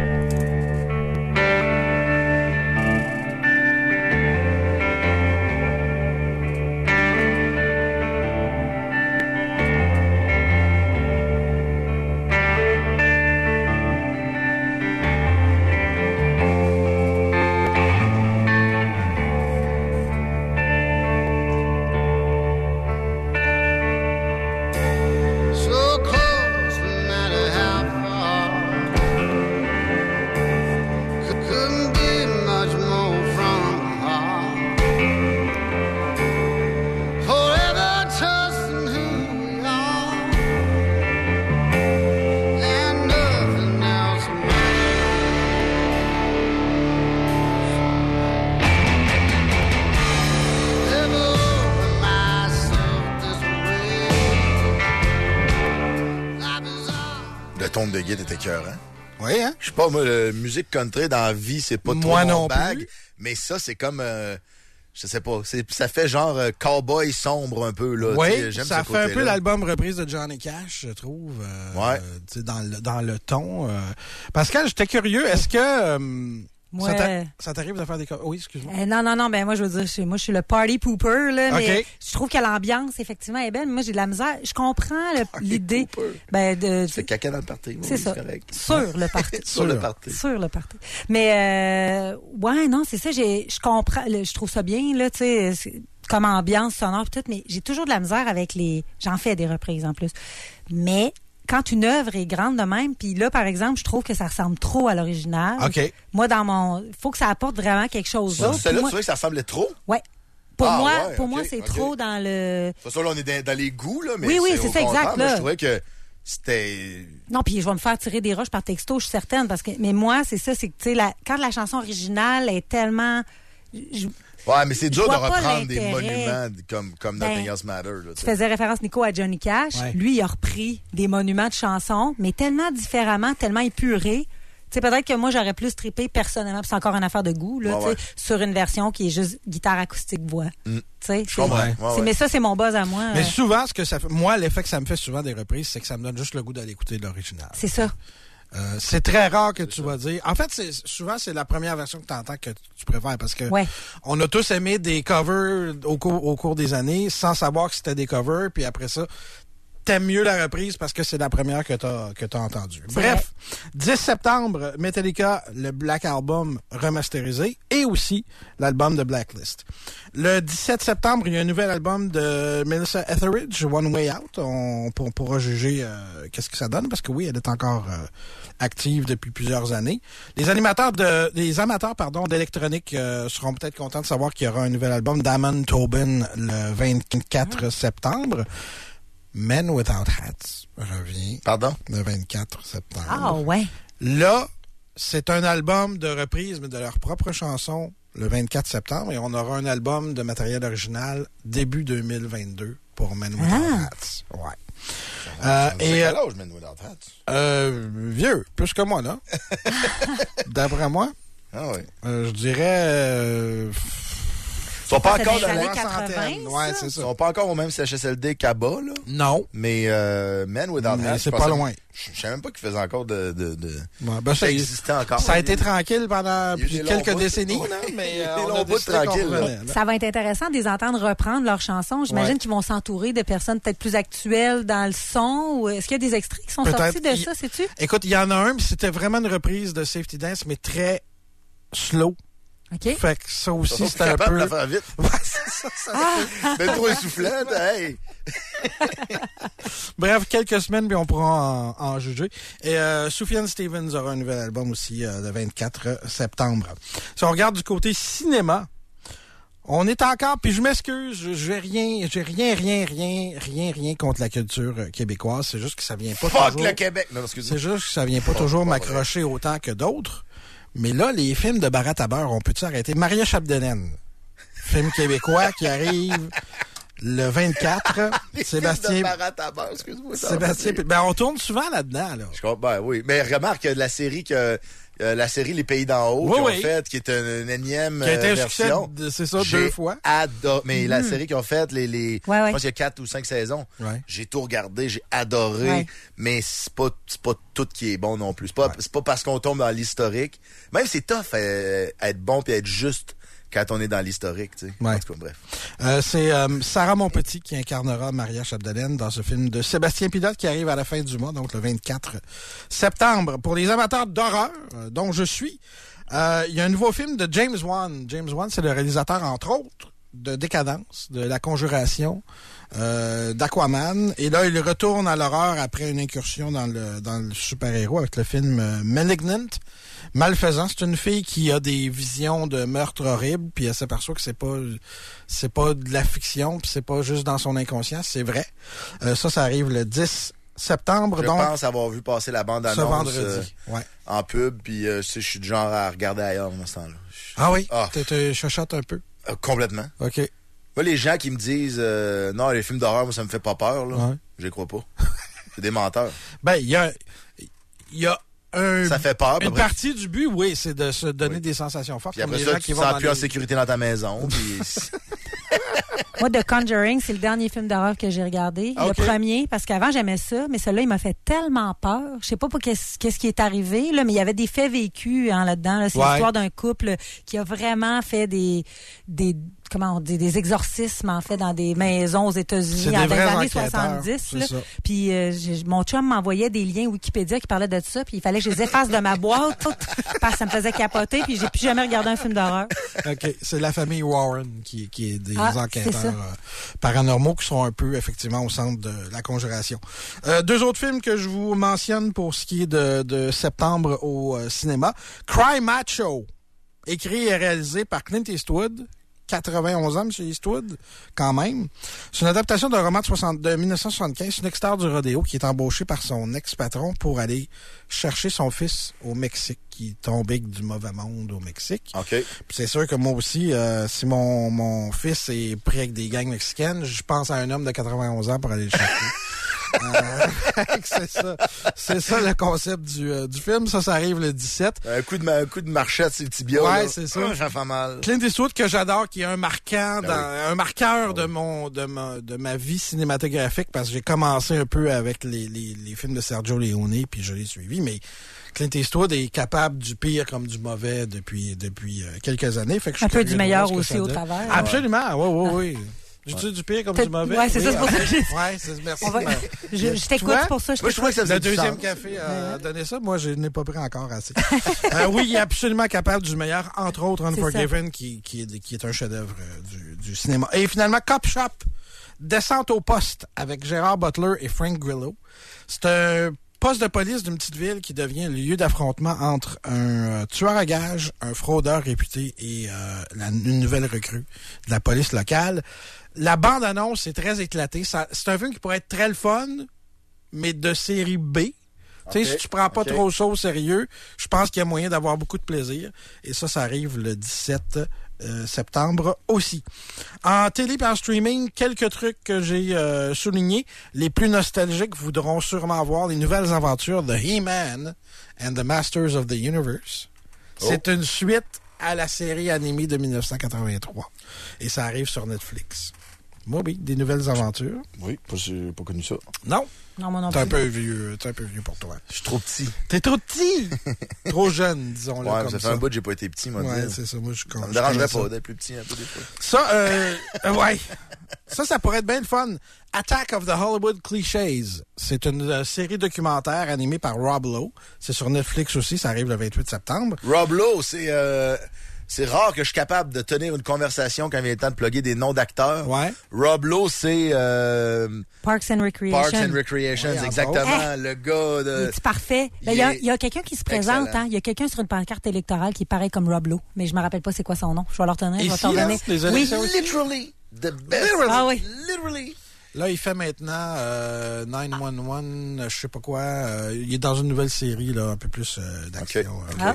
De guide était écœurant. Oui, hein? Je sais pas, moi, la musique country dans la vie, c'est pas trop mon bag. Mais ça, c'est comme... je sais pas. Ça fait genre cowboy sombre un peu, là. Oui, ça fait un peu l'album reprise de Johnny Cash, je trouve. Ouais. Dans le ton. Pascal, j'étais curieux. Est-ce que... Ça t'arrive de faire des... Oui, excuse-moi. Non. Ben moi, je veux dire, moi, je suis le party pooper, là. Okay. Mais je trouve que l'ambiance, effectivement, est belle. Mais moi, j'ai de la misère. Je comprends l'idée. C'est caca dans le party. C'est ça. Correct. Sur le party. Sur le party. Sur le party. Mais, ouais, non, c'est ça. Je comprends. Je trouve ça bien, là, tu sais, comme ambiance sonore et tout. Mais j'ai toujours de la misère avec j'en fais des reprises, en plus. Mais... Quand une œuvre est grande de même, puis là, par exemple, je trouve que ça ressemble trop à l'original. OK. Moi, faut que ça apporte vraiment quelque chose d'autre. Celle-là, tu vois que ça ressemblait trop? Ouais. Pour moi, c'est trop dans le... De toute façon, là, on est dans les goûts, là, mais oui, c'est ça, exact. Là. Je trouvais que c'était... Non, puis je vais me faire tirer des roches par texto, je suis certaine. Mais moi, c'est ça, c'est que, tu sais, quand la chanson originale est tellement... Ouais, mais c'est dur de vois pas reprendre des l'intérêt. monuments comme Nothing Else Matters. Là, tu faisais référence, Nico, à Johnny Cash. Ouais. Lui, il a repris des monuments de chansons, mais tellement différemment, tellement épurés. Tu sais, peut-être que moi, j'aurais plus trippé personnellement, puis c'est encore une affaire de goût, là, tu sais, sur une version qui est juste guitare acoustique-voix. Tu sais, mais ça, c'est mon buzz à moi. Mais souvent, ce que ça fait, moi, l'effet que ça me fait souvent des reprises, c'est que ça me donne juste le goût d'aller écouter l'original. C'est ça. C'est très rare que tu vas dire. En fait, souvent, c'est la première version que tu entends que tu préfères parce que on a tous aimé des covers au cours des années sans savoir que c'était des covers, puis après ça, t'aimes mieux la reprise parce que c'est la première que t'as entendue. Bref, 10 septembre, Metallica, le Black Album remasterisé et aussi l'album de Blacklist. Le 17 septembre, il y a un nouvel album de Melissa Etheridge, One Way Out. On pourra juger qu'est-ce que ça donne parce que oui, elle est encore active depuis plusieurs années. Les amateurs d'électronique seront peut-être contents de savoir qu'il y aura un nouvel album d'Amon Tobin le 24 septembre. Men Without Hats revient. Pardon? Le 24 septembre. Ah, ouais. Là, c'est un album de reprise, mais de leur propre chanson, le 24 septembre. Et on aura un album de matériel original début 2022 pour Men Without Hats. Ouais. C'est quel âge, Men Without Hats? Vieux, plus que moi, là. D'après moi. Ah oui. Je dirais... Ils sont pas encore dans la années 80. Ouais, c'est ça. Ils sont pas encore au même CHSLD qu'Abba, là. Non. Mais Men Without Hats, c'est pas loin. Je savais même pas qu'ils faisaient encore de ouais, ben ça existait encore. Ça a été tranquille pendant quelques décennies, mais on a décidé tranquille. Ça va être intéressant de les entendre reprendre leurs chansons. J'imagine qu'ils vont s'entourer de personnes peut-être plus actuelles dans le son. Ou est-ce qu'il y a des extraits qui sont sortis de ça, sais-tu? il y en a un, puis c'était vraiment une reprise de Safety Dance, mais très slow. OK. Fait que ça aussi, c'était un peu... capable de la faire vite. Ouais, c'est ça. Mais trop essoufflant, hey! Bref, quelques semaines, puis on pourra en juger. Et Sufjan Stevens aura un nouvel album aussi le 24 septembre. Si on regarde du côté cinéma, on est encore, puis je m'excuse, j'ai rien contre la culture québécoise. C'est juste que ça vient pas toujours... Fuck le Québec! Non, excusez-moi. C'est juste que ça vient pas toujours m'accrocher autant que d'autres. Mais là, les films de Barat à beurre, on peut-tu arrêter? Maria Chapdelaine, film québécois qui arrive le 24. Sébastien. De Barat à beurre, excuse-moi. Sébastien, on tourne souvent là-dedans, là. Je comprends, ben oui. Mais remarque la série Les Pays d'en haut qu'ils ont faite, qui est une énième qui a été un version. Succès, c'est ça, 2 fois. Adoré. Mais la série qu'ils ont faite, je pense qu'il y a 4 ou 5 saisons. Ouais. J'ai tout regardé, j'ai adoré. Ouais. Mais c'est pas tout qui est bon non plus. C'est pas parce qu'on tombe dans l'historique. Même c'est tough être bon puis être juste quand on est dans l'historique, tu sais. Ouais. En tout cas, bref. C'est Sarah Monpetit qui incarnera Maria Chapdelaine dans ce film de Sébastien Pilote qui arrive à la fin du mois, donc le 24 septembre. Pour les amateurs d'horreur, dont je suis, il y a un nouveau film de James Wan. James Wan, c'est le réalisateur, entre autres, de Décadence, de La Conjuration, d'Aquaman. Et là, il retourne à l'horreur après une incursion dans le super-héros avec le film Malignant. Malfaisant, c'est une fille qui a des visions de meurtre horribles, puis elle s'aperçoit que c'est pas de la fiction, puis c'est pas juste dans son inconscient, c'est vrai. Ça arrive le 10 septembre. Je pense avoir vu passer la bande-annonce ce vendredi, en pub, puis je suis du genre à regarder ailleurs dans ce temps-là. Ah oui? Tu chuchotes un peu? Complètement. OK. Moi, les gens qui me disent non, les films d'horreur, moi, ça me fait pas peur, là. Ouais. Je les crois pas. C'est des menteurs. Ben, il y a ça fait peur. Une partie du but, oui, c'est de se donner des sensations fortes. Puis après ça, tu te sens plus en sécurité dans ta maison. Moi, The Conjuring, c'est le dernier film d'horreur que j'ai regardé. Okay. Le premier, parce qu'avant, j'aimais ça, mais celui-là, il m'a fait tellement peur. Je sais pas qu'est-ce qui est arrivé, là, mais il y avait des faits vécus là-dedans. Là. C'est l'histoire d'un couple qui a vraiment fait des exorcismes, en fait, dans des maisons aux États-Unis dans les années 70. Là. Puis mon chum m'envoyait des liens Wikipédia qui parlaient de ça, puis il fallait que je les efface de ma boîte parce que ça me faisait capoter, puis j'ai plus jamais regardé un film d'horreur. OK. C'est la famille Warren qui est des enquêteurs paranormaux qui sont un peu, effectivement, au centre de La Conjuration. 2 autres films que je vous mentionne pour ce qui est de septembre au cinéma. Cry Macho, écrit et réalisé par Clint Eastwood, 91 ans, M. Eastwood, quand même. C'est une adaptation d'un roman de 1975. C'est une ex-star du rodéo qui est embauchée par son ex-patron pour aller chercher son fils au Mexique, qui est tombé du mauvais monde au Mexique. OK. Puis c'est sûr que moi aussi, si mon fils est pris avec des gangs mexicaines, je pense à un homme de 91 ans pour aller le chercher. C'est ça le concept du film. Ça arrive le 17. Un coup de marchette sur le tibia. Ouais, là. c'est ça. Ça fait mal. Clint Eastwood, que j'adore, qui est un marqueur de ma vie cinématographique, parce que j'ai commencé un peu avec les films de Sergio Leone, puis je l'ai suivi, mais Clint Eastwood est capable du pire comme du mauvais depuis quelques années. Fait que un peu du meilleur aussi au travers. Absolument, oui. J'ai-tu du pire comme du mauvais? Oui, c'est ça, c'est pour ça que j'ai dit. Oui, merci. Je t'écoute pour ça. Moi, je trouvais que le deuxième café a donné ça. Moi, je n'ai pas pris encore assez. Oui, il est absolument capable du meilleur, entre autres Unforgiven, qui est un chef-d'œuvre du cinéma. Et finalement, Cop Shop, Descente au poste, avec Gérard Butler et Frank Grillo. C'est un poste de police d'une petite ville qui devient le lieu d'affrontement entre un tueur à gages, un fraudeur réputé et une nouvelle recrue de la police locale. La bande-annonce est très éclatée. C'est un film qui pourrait être très le fun, mais de série B. Tu sais, si tu prends pas trop ça au sérieux, je pense qu'il y a moyen d'avoir beaucoup de plaisir. Et ça arrive le 17 septembre aussi. En télé et en streaming, quelques trucs que j'ai soulignés. Les plus nostalgiques voudront sûrement voir les nouvelles aventures de He-Man and the Masters of the Universe. C'est une suite à la série animée de 1983. Et ça arrive sur Netflix. Moi, oui, des nouvelles aventures. Oui, pas connu ça. Non. Non, moi non plus. T'es un peu vieux pour toi. Je suis trop petit. T'es trop petit! Trop jeune, disons-le comme ça. Ça fait un bout que j'ai pas été petit, moi. Ouais, c'est ça. Moi, ça me dérangerait pas d'être plus petit un peu des fois. Ça, ouais. Ça pourrait être bien le fun. Attack of the Hollywood Clichés. C'est une série documentaire animée par Rob Lowe. C'est sur Netflix aussi. Ça arrive le 28 septembre. Rob Lowe, c'est rare que je suis capable de tenir une conversation quand il vient le temps de plugger des noms d'acteurs. Ouais. Rob Lowe, c'est... Parks and Recreation. Parks and Recreation, oui, exactement. Le gars de... C'est parfait. Il y a quelqu'un qui se présente. Hein? Il y a quelqu'un sur une pancarte électorale qui est pareil comme Rob Lowe, mais je me rappelle pas c'est quoi son nom. Je vais leur tenir. Oui, literally. The best. Ah oui. Literally. Là, il fait maintenant 911, je sais pas quoi. Il est dans une nouvelle série, là, un peu plus d'action.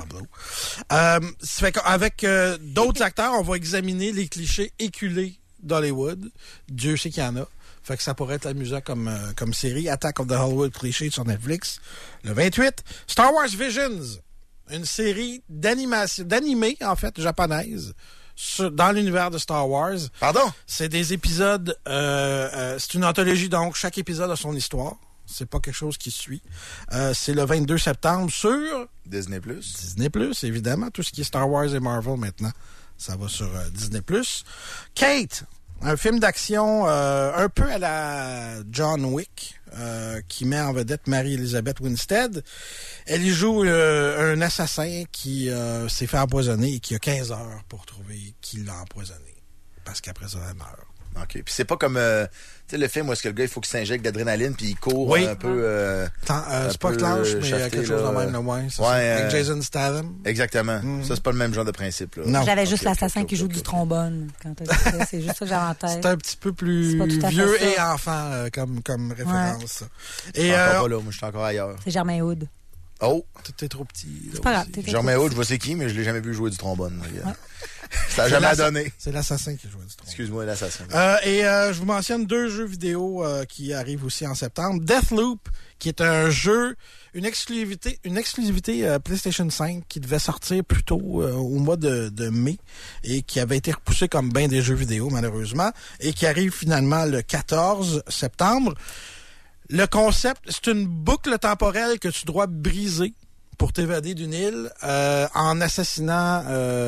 Ça fait qu'avec d'autres acteurs, on va examiner les clichés éculés d'Hollywood. Dieu sait qu'il y en a. Fait que ça pourrait être amusant comme série. Attack of the Hollywood Clichés sur Netflix. Le 28, Star Wars Visions. Une série d'animée, en fait, japonaise. Dans l'univers de Star Wars. Pardon? C'est des épisodes... c'est une anthologie, donc chaque épisode a son histoire. C'est pas quelque chose qui suit. C'est le 22 septembre sur... Disney+. Disney+, évidemment. Tout ce qui est Star Wars et Marvel maintenant, ça va sur Disney+. Kate, un film d'action un peu à la John Wick, qui met en vedette Mary-Elizabeth Winstead. Elle y joue un assassin qui s'est fait empoisonner et qui a 15 heures pour trouver qui l'a empoisonné. Parce qu'après ça, elle meurt. OK. Puis c'est pas comme le film où est-ce que le gars, il faut qu'il s'injecte d'adrénaline puis il court un peu... c'est pas Clanche, mais quelque chose de même. Avec Jason Statham. Exactement. Ça, c'est pas le même genre de principe. Là. Non. J'avais juste l'assassin qui joue du trombone. Quand c'est juste ça que j'avais en tête. C'est un petit peu plus vieux et enfant comme référence. Ouais. Et encore pas là. Moi, je suis encore ailleurs. C'est Germain Hood. Oh! T'es trop petit. C'est pas grave. Germain Hood, je vois c'est qui, mais je l'ai jamais vu jouer du trombone. Ouais. Ça n'a jamais donné. C'est l'assassin qui joue du trombone. Excuse-moi, l'assassin. Je vous mentionne 2 jeux vidéo qui arrivent aussi en septembre. Deathloop, qui est un jeu, une exclusivité PlayStation 5 qui devait sortir plus tôt au mois de mai et qui avait été repoussé comme bien des jeux vidéo, malheureusement, et qui arrive finalement le 14 septembre. Le concept, c'est une boucle temporelle que tu dois briser pour t'évader d'une île en assassinant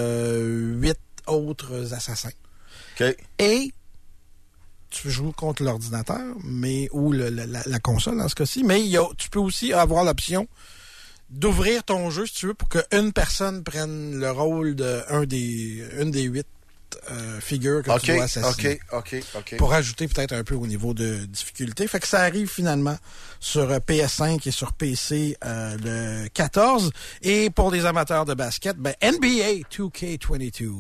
8 autres assassins. OK. Et tu joues contre l'ordinateur ou la console dans ce cas-ci, mais tu peux aussi avoir l'option d'ouvrir ton jeu, si tu veux, pour qu'une personne prenne le rôle d'une des 8 figures que tu dois assassiner. OK. Pour ajouter peut-être un peu au niveau de difficulté. Fait que ça arrive finalement sur PS5 et sur PC le 14. Et pour les amateurs de basket, NBA 2K22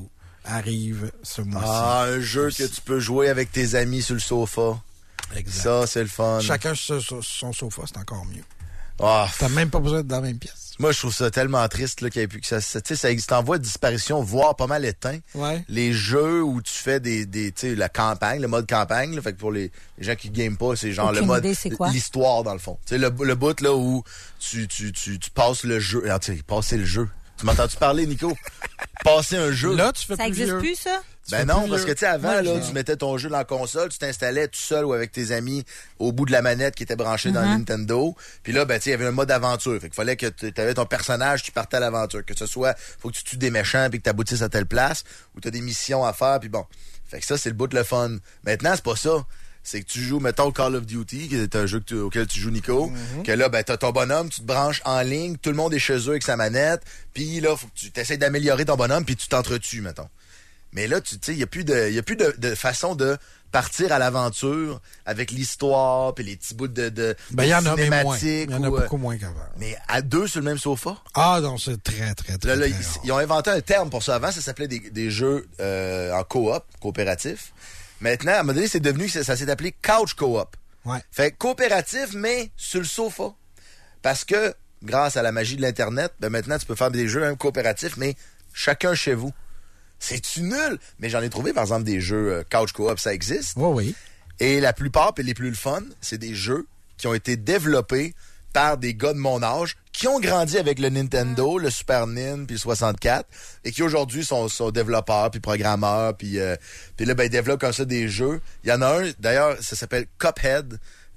arrive ce mois-ci. Ah, un jeu que tu peux jouer avec tes amis sur le sofa. Exact. Ça, c'est le fun. Chacun sur son sofa, c'est encore mieux. Ah, T'as même pas besoin d'être dans la même pièce. moi, je trouve ça tellement triste là, qu'il y ait plus que ça. Tu sais, ça existe en voie de disparition, voire pas mal éteint. Ouais. Les jeux où tu fais tu sais, la campagne, le mode campagne, là, fait que pour les gens qui game pas, c'est genre aucune le mode idée, c'est quoi? l'histoire dans le fond. Tu sais, le bout là où tu passes le jeu. Ah, tu sais, passer le jeu. Tu m'entends-tu parler, Nico? Passer un jeu. Là, tu fais Ça plus existe vieux. plus, ça? Ben non, parce que tu sais, avant, là, tu mettais ton jeu dans la console, tu t'installais tout seul ou avec tes amis au bout de la manette qui était branchée dans le Nintendo. Puis là, ben tu sais, il y avait un mode aventure. Fait qu'il fallait que tu avais ton personnage qui partait à l'aventure. Que ce soit, faut que tu tues des méchants puis que tu aboutisses à telle place, ou tu as des missions à faire, puis bon. Fait que ça, c'est le bout de le fun. Maintenant, c'est pas ça. C'est que tu joues, mettons, Call of Duty, qui est un jeu auquel tu joues, Nico, que là, ben, t'as ton bonhomme, tu te branches en ligne, tout le monde est chez eux avec sa manette, puis là, faut que tu essaies d'améliorer ton bonhomme, puis tu t'entretues, mettons. Mais là, tu sais, il y a plus de façon de partir à l'aventure avec l'histoire, puis les petits bouts de Ben, il y en a, mais moins. cinématiques. Il y en a beaucoup moins qu'avant. Mais à deux sur le même sofa? Ah, non, c'est très, très, très, Là, très ils ont inventé un terme pour ça. Avant, ça s'appelait des jeux en coop, coopératif. Maintenant, à un moment donné, c'est devenu, ça s'est appelé couch co-op. Ouais. Fait coopératif, mais sur le sofa. Parce que, grâce à la magie de l'Internet, ben maintenant, tu peux faire des jeux même coopératifs, mais chacun chez vous. C'est-tu nul? Mais j'en ai trouvé, par exemple, des jeux couch co-op, ça existe. Oui, oui. Et la plupart, puis les plus le fun, c'est des jeux qui ont été développés par des gars de mon âge qui ont grandi avec le Nintendo, le Super Nintendo, puis le 64, et qui aujourd'hui sont développeurs, puis programmeurs, puis là, ben, ils développent comme ça des jeux. Il y en a un, d'ailleurs, ça s'appelle Cuphead.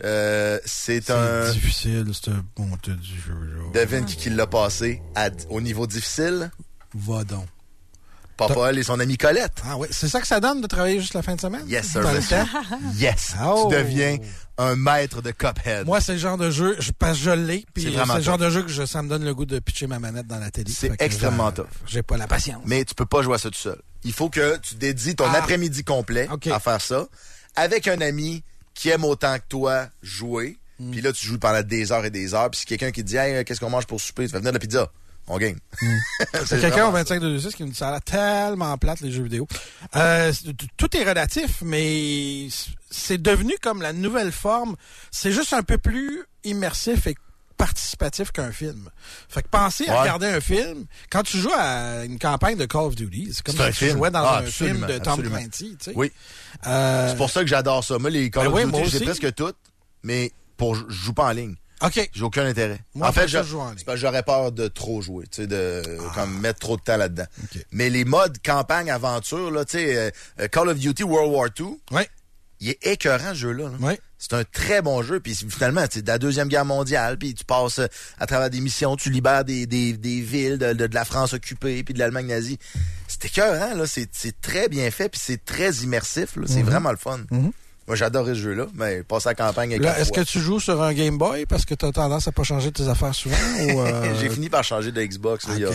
C'est difficile, c'est un bon du jeu. Devine qui l'a passé au niveau difficile? Va donc. Papa et son ami Colette. Ah oui, c'est ça que ça donne de travailler juste la fin de semaine? Yes, sir. Dans le temps? Yes. Oh. Tu deviens un maître de Cuphead. Moi, c'est le genre de jeu, parce que je l'ai, puis c'est vraiment le genre de jeu que ça me donne le goût de pitcher ma manette dans la télé. C'est extrêmement tough. J'ai pas la patience. Mais tu peux pas jouer à ça tout seul. Il faut que tu dédies ton après-midi complet à faire ça avec un ami qui aime autant que toi jouer. Puis là, tu joues pendant des heures et des heures. Puis c'est quelqu'un qui te dit « Hey, qu'est-ce qu'on mange pour souper? » Tu fais venir de la pizza. On gagne. C'est quelqu'un au 25-226 qui me dit ça a l'air tellement plate, les jeux vidéo. Tout est relatif, mais c'est devenu comme la nouvelle forme. C'est juste un peu plus immersif et participatif qu'un film. Fait que penser à regarder un film, quand tu joues à une campagne de Call of Duty, c'est comme si tu jouais dans un film de Tom Clancy. Tu sais. Oui. C'est pour ça que j'adore ça. Moi, les Call of Duty, je sais presque toutes, mais je joue pas en ligne. OK. J'ai aucun intérêt. Moi, en fait, c'est parce que j'aurais peur de trop jouer, tu sais, comme mettre trop de temps là-dedans. Okay. Mais les modes campagne, aventure, là, tu sais, Call of Duty World War II, il est écœurant, ce jeu-là. Oui. C'est un très bon jeu, puis finalement, c'est de la Deuxième Guerre mondiale, puis tu passes à travers des missions, tu libères des villes de la France occupée, puis de l'Allemagne nazie. C'est écœurant, là, c'est très bien fait, puis c'est très immersif, là, c'est vraiment le fun. Moi, j'adorais ce jeu-là, mais passer à la campagne avec là, est-ce que tu joues sur un Game Boy parce que tu as tendance à pas changer tes affaires souvent? J'ai fini par changer de Xbox il y a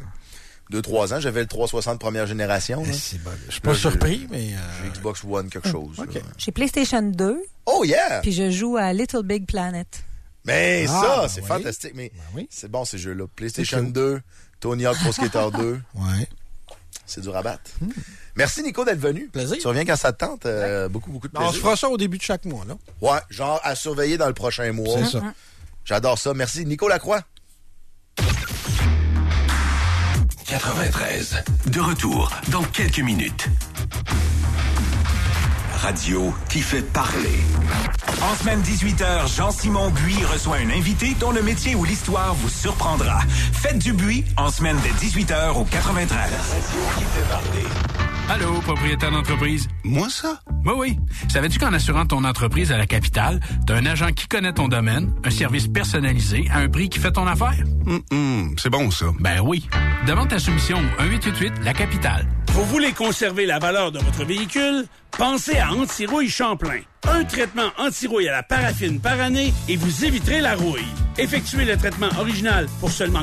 2-3 ans. J'avais le 360 première génération. Je suis pas surpris, mais... J'ai Xbox One quelque chose. Okay. J'ai PlayStation 2. Oh yeah! Puis je joue à Little Big Planet. Mais ça, c'est fantastique. Mais c'est bon, ces jeux-là. PlayStation 2, Tony Hawk Pro Skater 2. Ouais. C'est dur à battre. Merci, Nico, d'être venu. Plaisir. Tu reviens quand ça te tente. Beaucoup de plaisir. On se fera ça au début de chaque mois, là. Ouais, genre à surveiller dans le prochain mois. C'est ça. J'adore ça. Merci. Nico Lacroix. 93. De retour dans quelques minutes. Radio qui fait parler. En semaine 18h, Jean-Simon Buis reçoit un invité dont le métier ou l'histoire vous surprendra. Faites du Buis en semaine de 18h au 93. Radio qui fait parler. Allô, propriétaire d'entreprise. Moi, ça? Oui. Savais-tu qu'en assurant ton entreprise à la capitale, t'as un agent qui connaît ton domaine, un service personnalisé à un prix qui fait ton affaire? C'est bon, ça. Ben oui. Demande ta soumission au 1-888-LA-CAPITALE. Vous voulez conserver la valeur de votre véhicule? Pensez à Anti-Rouille Champlain. Un traitement anti-rouille à la paraffine par année et vous éviterez la rouille. Effectuez le traitement original pour seulement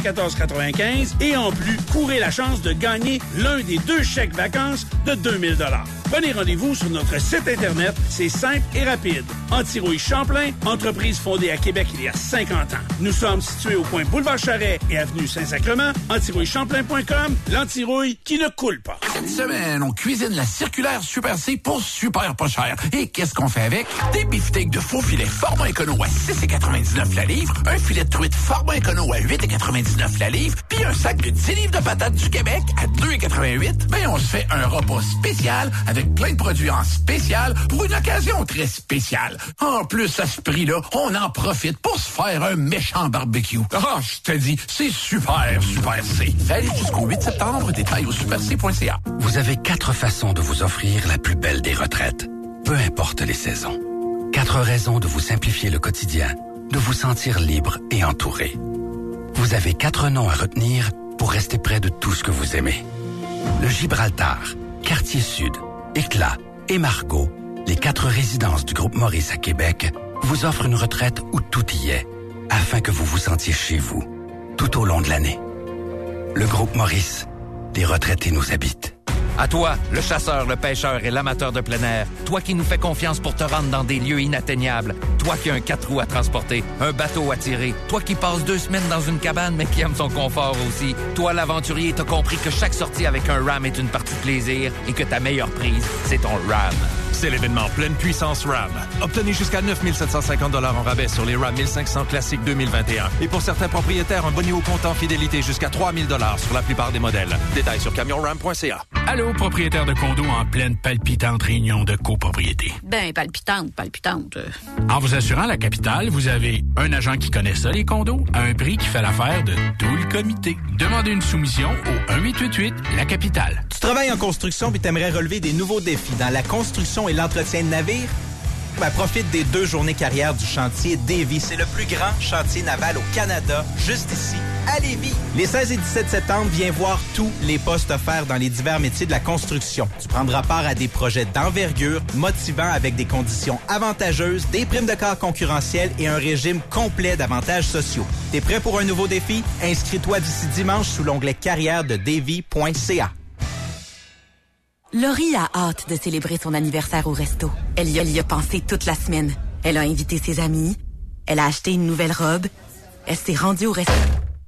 94,95 et en plus, courez la chance de gagner l'un des 2 chèques vacances de 2000 $. Prenez rendez-vous sur notre site Internet. C'est simple et rapide. Antirouille Champlain, entreprise fondée à Québec il y a 50 ans. Nous sommes situés au coin Boulevard Charret et avenue Saint-Sacrement. Antirouillechamplain.com, l'antirouille qui ne coule pas. Cette semaine, on cuisine la circulaire Super C pour super pas cher. Et qu'est-ce qu'on fait avec? Des beefsteaks de faux filets format écono à 6,99 la livre, un filet de truite format écono à 8,99 la livre, puis un sac de 10 livres de patates du Québec à 2,88. Ben, on se fait un repas spécial avec plein de produits en spécial pour une occasion très spéciale. En plus, à ce prix-là, on en profite pour se faire un méchant barbecue. Ah, je te dis, c'est super C. Valide jusqu'au 8 septembre, détail au superc.ca. Vous avez 4 façons de vous offrir la plus belle des retraites, peu importe les saisons. 4 raisons de vous simplifier le quotidien, de vous sentir libre et entouré. Vous avez 4 noms à retenir pour rester près de tout ce que vous aimez. Le Gibraltar, Quartier Sud, Éclat et Margot, les 4 résidences du groupe Maurice à Québec, vous offrent une retraite où tout y est, afin que vous vous sentiez chez vous, tout au long de l'année. Le groupe Maurice, les retraités nous habitent. À toi, le chasseur, le pêcheur et l'amateur de plein air. Toi qui nous fais confiance pour te rendre dans des lieux inatteignables. Toi qui as un 4 roues à transporter, un bateau à tirer. Toi qui passes 2 semaines dans une cabane mais qui aime son confort aussi. Toi, l'aventurier, t'as compris que chaque sortie avec un RAM est une partie de plaisir et que ta meilleure prise, c'est ton RAM. C'est l'événement pleine puissance RAM. Obtenez jusqu'à 9 750 $ en rabais sur les RAM 1500 classiques 2021. Et pour certains propriétaires, un bonus au comptant fidélité jusqu'à 3 000 $ sur la plupart des modèles. Détails sur camionram.ca. Allô, propriétaire de condo en pleine palpitante réunion de copropriété. Ben, palpitante. En vous assurant la capitale, vous avez un agent qui connaît ça, les condos, à un prix qui fait l'affaire de tout le comité. Demandez une soumission au 1-888, la capitale. Tu travailles en construction puis t'aimerais relever des nouveaux défis dans la construction et l'entretien de navires? Ben, profite des 2 journées carrière du chantier Davy. C'est le plus grand chantier naval au Canada, juste ici, à Lévis. Les 16 et 17 septembre, viens voir tous les postes offerts dans les divers métiers de la construction. Tu prendras part à des projets d'envergure, motivants avec des conditions avantageuses, des primes de corps concurrentielles et un régime complet d'avantages sociaux. T'es prêt pour un nouveau défi? Inscris-toi d'ici dimanche sous l'onglet carrière de davy.ca. Laurie a hâte de célébrer son anniversaire au resto. Elle y a pensé toute la semaine. Elle a invité ses amis. Elle a acheté une nouvelle robe. Elle s'est rendue au resto.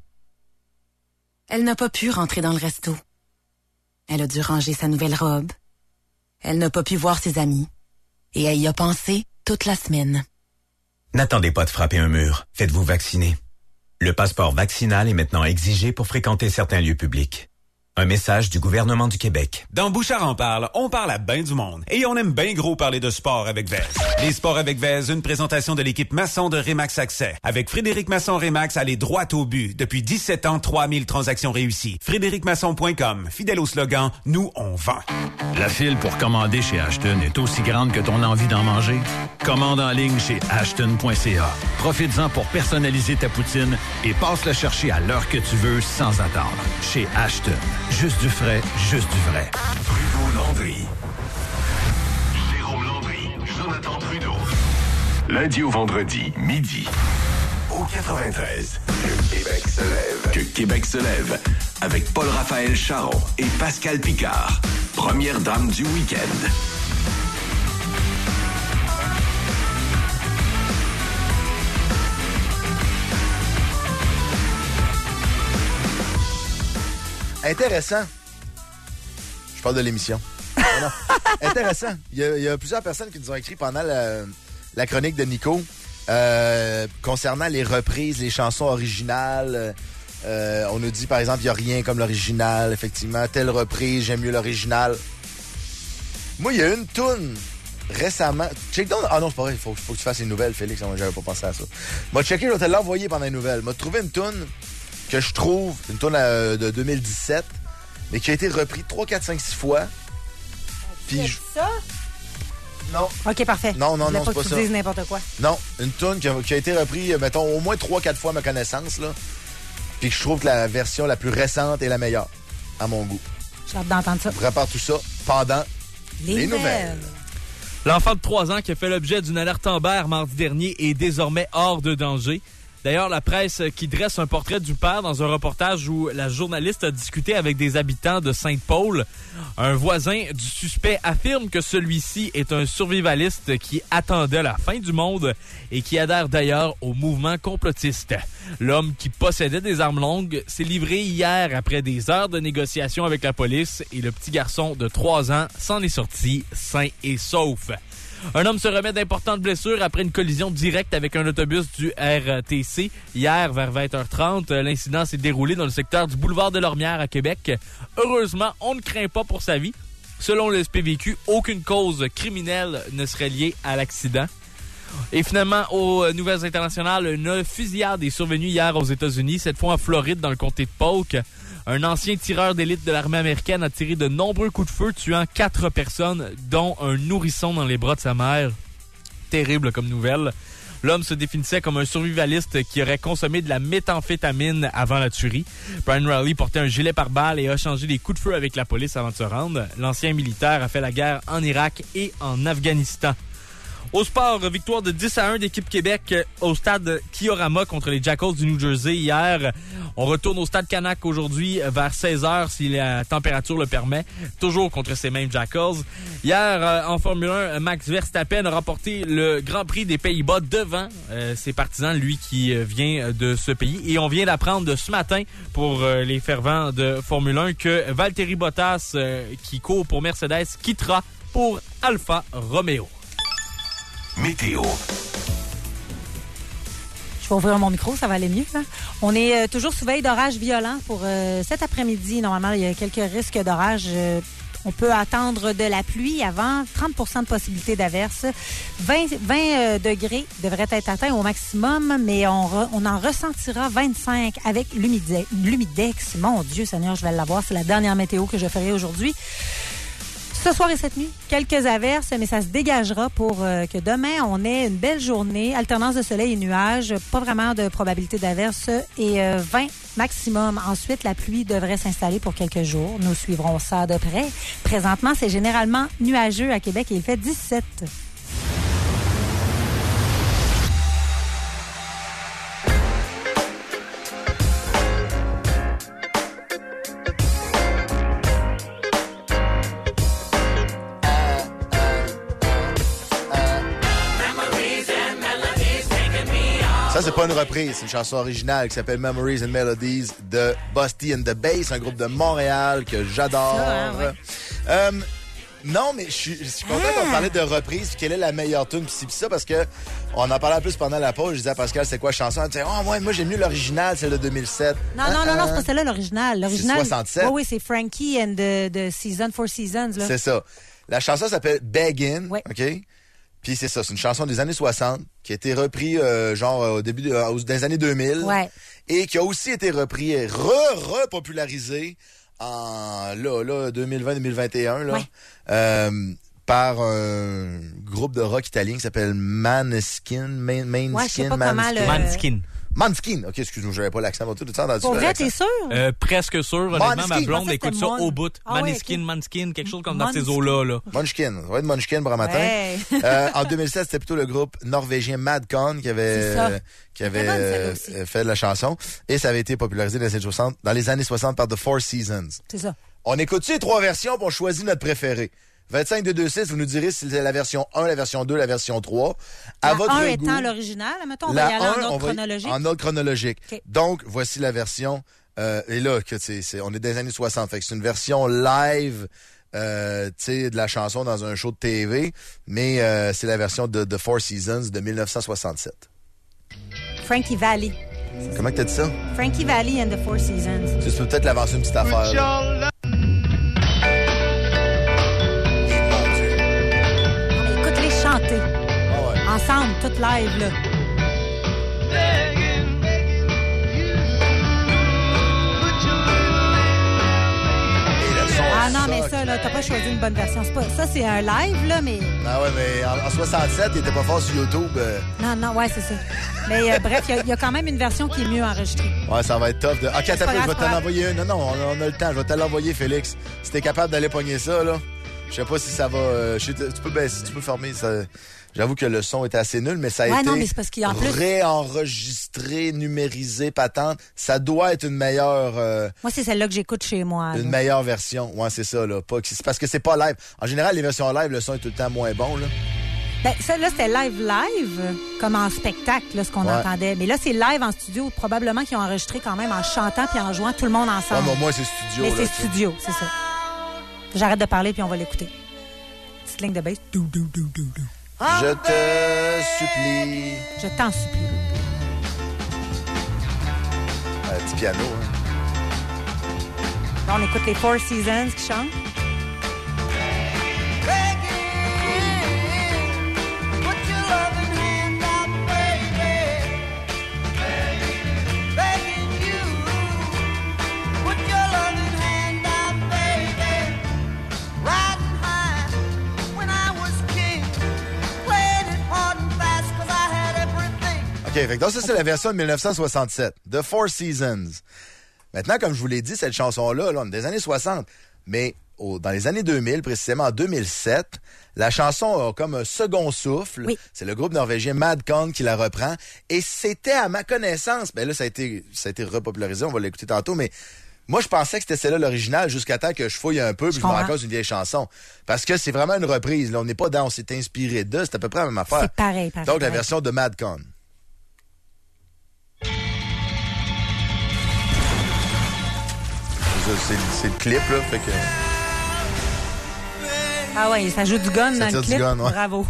Elle n'a pas pu rentrer dans le resto. Elle a dû ranger sa nouvelle robe. Elle n'a pas pu voir ses amis. Et elle y a pensé toute la semaine. N'attendez pas de frapper un mur. Faites-vous vacciner. Le passeport vaccinal est maintenant exigé pour fréquenter certains lieux publics. Un message du gouvernement du Québec. Dans Bouchard en parle, on parle à ben du monde. Et on aime bien gros parler de sport avec Vez. Les sports avec Vez, une présentation de l'équipe Masson de Remax Accès. Avec Frédéric Masson Remax, allez droit au but. Depuis 17 ans, 3000 transactions réussies. FrédéricMasson.com. Fidèle au slogan, nous, on vend. La file pour commander chez Ashton est aussi grande que ton envie d'en manger. Commande en ligne chez ashton.ca. Profites-en pour personnaliser ta poutine et passe le chercher à l'heure que tu veux sans attendre. Chez Ashton. Juste du frais, juste du vrai. Trudeau Landry. Jérôme Landry, Jonathan Trudeau. Lundi au vendredi, midi. Au 93, que Québec se lève. Que Québec se lève. Avec Paul-Raphaël Charon et Pascal Picard. Première dame du week-end. Intéressant. Je parle de l'émission. Non. Intéressant. Il y a plusieurs personnes qui nous ont écrit pendant la chronique de Nico concernant les reprises, les chansons originales. On nous dit, par exemple, il n'y a rien comme l'original. Effectivement, telle reprise, j'aime mieux l'original. Moi, il y a une toune récemment. Check down. Ah non, c'est pas vrai. Il faut que tu fasses une nouvelle, Félix. Moi, j'avais pas pensé à ça. M'a checké, je vais te l'envoyer pendant les nouvelles. M'a trouvé une toune que je trouve, une toune de 2017, mais qui a été reprise 3, 4, 5, 6 fois. Puis ça? Non. OK, parfait. Non, c'est pas ça. que tu dises n'importe quoi. Non, une toune qui a été reprise, mettons, au moins 3, 4 fois à ma connaissance, là. Puis que je trouve que la version la plus récente est la meilleure, à mon goût. J'ai hâte d'entendre ça. Je prépare tout ça pendant les nouvelles. L'enfant de 3 ans qui a fait l'objet d'une alerte Amber mardi dernier est désormais hors de danger. D'ailleurs, la presse qui dresse un portrait du père dans un reportage où la journaliste a discuté avec des habitants de Sainte-Paul. Un voisin du suspect affirme que celui-ci est un survivaliste qui attendait la fin du monde et qui adhère d'ailleurs au mouvement complotiste. L'homme qui possédait des armes longues s'est livré hier après des heures de négociations avec la police et le petit garçon de 3 ans s'en est sorti sain et sauf. Un homme se remet d'importantes blessures après une collision directe avec un autobus du RTC. Hier, vers 20h30, l'incident s'est déroulé dans le secteur du boulevard de Lormière à Québec. Heureusement, on ne craint pas pour sa vie. Selon le SPVQ, aucune cause criminelle ne serait liée à l'accident. Et finalement, aux nouvelles internationales, une fusillade est survenue hier aux États-Unis, cette fois en Floride, dans le comté de Polk. Un ancien tireur d'élite de l'armée américaine a tiré de nombreux coups de feu, tuant 4 personnes, dont un nourrisson dans les bras de sa mère. Terrible comme nouvelle. L'homme se définissait comme un survivaliste qui aurait consommé de la méthamphétamine avant la tuerie. Brian Riley portait un gilet pare-balles et a changé des coups de feu avec la police avant de se rendre. L'ancien militaire a fait la guerre en Irak et en Afghanistan. Au sport, victoire de 10-1 d'équipe Québec au stade Kiorama contre les Jackals du New Jersey hier. On retourne au stade Canac aujourd'hui vers 16h si la température le permet, toujours contre ces mêmes Jackals. Hier, en Formule 1, Max Verstappen a remporté le Grand Prix des Pays-Bas devant ses partisans, lui qui vient de ce pays. Et on vient d'apprendre ce matin pour les fervents de Formule 1 que Valtteri Bottas, qui court pour Mercedes, quittera pour Alfa Romeo. Météo. Je vais ouvrir mon micro, ça va aller mieux. Hein? On est toujours sous veille d'orage violent pour cet après-midi. Normalement, il y a quelques risques d'orage. On peut attendre de la pluie avant, 30% de possibilité d'averse. 20 degrés devraient être atteints au maximum, mais on en ressentira 25 avec l'humidex. Mon Dieu Seigneur, je vais l'avoir. C'est la dernière météo que je ferai aujourd'hui. Ce soir et cette nuit, quelques averses, mais ça se dégagera pour que demain, on ait une belle journée, alternance de soleil et nuages, pas vraiment de probabilité d'averse et 20 maximum. Ensuite, la pluie devrait s'installer pour quelques jours. Nous suivrons ça de près. Présentement, c'est généralement nuageux à Québec et il fait 17. Ça, c'est pas une reprise, c'est une chanson originale qui s'appelle Memories and Melodies de Busty and the Bass, un groupe de Montréal que j'adore. Ça, ouais. Non, mais je suis content qu'on parlait de reprise. Quelle est la meilleure tune pis ça, parce que on en parlait un peu pendant la pause. Je disais à Pascal, c'est quoi la chanson? Elle disait, moi j'aime mieux l'original, celle de 2007. Non, c'est pas celle-là, l'original. L'original, c'est 67. Oui, c'est Frankie and the Season, Four Seasons. Là. C'est ça. La chanson s'appelle Beggin', ouais. OK? Puis c'est ça, c'est une chanson des années 60 qui a été reprise au début des années 2000. Ouais. Et qui a aussi été repris et repopularisée en 2020-2021 là, ouais. Par un groupe de rock italien qui s'appelle Maneskin. Maneskin. OK, excuse-moi, j'avais pas l'accent. Tout ça dans pour vrai, t'es sûr? Presque sûr. Honnêtement, ma blonde écoute ça au bout. Maneskin, quelque chose comme dans ces eaux-là. Là. Munchkin. Ça va être Munchkin pour un matin. Ouais. En 2007, c'était plutôt le groupe norvégien Madcon qui avait fait la chanson. Et ça avait été popularisé dans les années 60 par The Four Seasons. C'est ça. On écoute-tu les 3 versions pour on choisit notre préféré? 25-226, vous nous direz si c'est la version 1, la version 2, la version 3. La 1 étant l'original, mettons, on va y aller en ordre chronologique. En ordre chronologique. Okay. Donc, voici la version... et là, on est des années 60. Fait que c'est une version live de la chanson dans un show de TV, mais c'est la version de The Four Seasons de 1967. Frankie Valli. Comment t'as dit ça? Frankie Valli and the Four Seasons. Tu peux peut-être l'avancer une petite affaire. Chanter. Oh ouais. Ensemble, toute live, là. Ah non, mais ça, là, t'as pas choisi une bonne version. Ça, c'est un live, là, mais... Ah ouais, mais en 67, il était pas fort sur YouTube. Non, ouais, c'est ça. Mais bref, il y a quand même une version qui est mieux enregistrée. Ouais, ça va être tough. OK, attends, je vais te l'envoyer une. Non, on a le temps. Je vais te l'envoyer, Félix. Si t'es capable d'aller pogner ça, là. Je sais pas si ça va... tu peux fermer ça. J'avoue que le son était assez nul, mais ça a été non, mais c'est parce qu'il y a en plus... réenregistré, numérisé, patente. Ça doit être une meilleure... Moi, c'est celle-là que j'écoute chez moi. Une meilleure version. Ouais, c'est ça, là. C'est parce que c'est pas live. En général, les versions live, le son est tout le temps moins bon, là. Ben, celle-là, c'était live, comme en spectacle, là, ce qu'on entendait. Mais là, c'est live en studio. Probablement qu'ils ont enregistré quand même en chantant puis en jouant tout le monde ensemble. Ouais, moi, c'est studio. Mais là, c'est studio, c'est ça. J'arrête de parler puis on va l'écouter. Petite ligne de bass. Je te supplie. Je t'en supplie. Petit piano, hein. Là, on écoute les Four Seasons qui chantent. OK, donc ça, c'est la version de 1967, The Four Seasons. Maintenant, comme je vous l'ai dit, cette chanson-là, là, on est des années 60, mais dans les années 2000, précisément en 2007, la chanson a comme un second souffle. Oui. C'est le groupe norvégien Madcon qui la reprend. Et c'était, à ma connaissance, ben là, ça a été repopularisé, on va l'écouter tantôt, mais moi, je pensais que c'était celle-là l'original jusqu'à temps que je fouille un peu puis je me rends compte d'une vieille chanson. Parce que c'est vraiment une reprise. Là, on n'est pas dans, on s'est inspiré d'eux, c'est à peu près la même affaire. C'est pareil. Donc, la version de Madcon. C'est le clip, là, fait que... Ah ouais, ça joue du gun dans le clip. Gun, ouais. Bravo.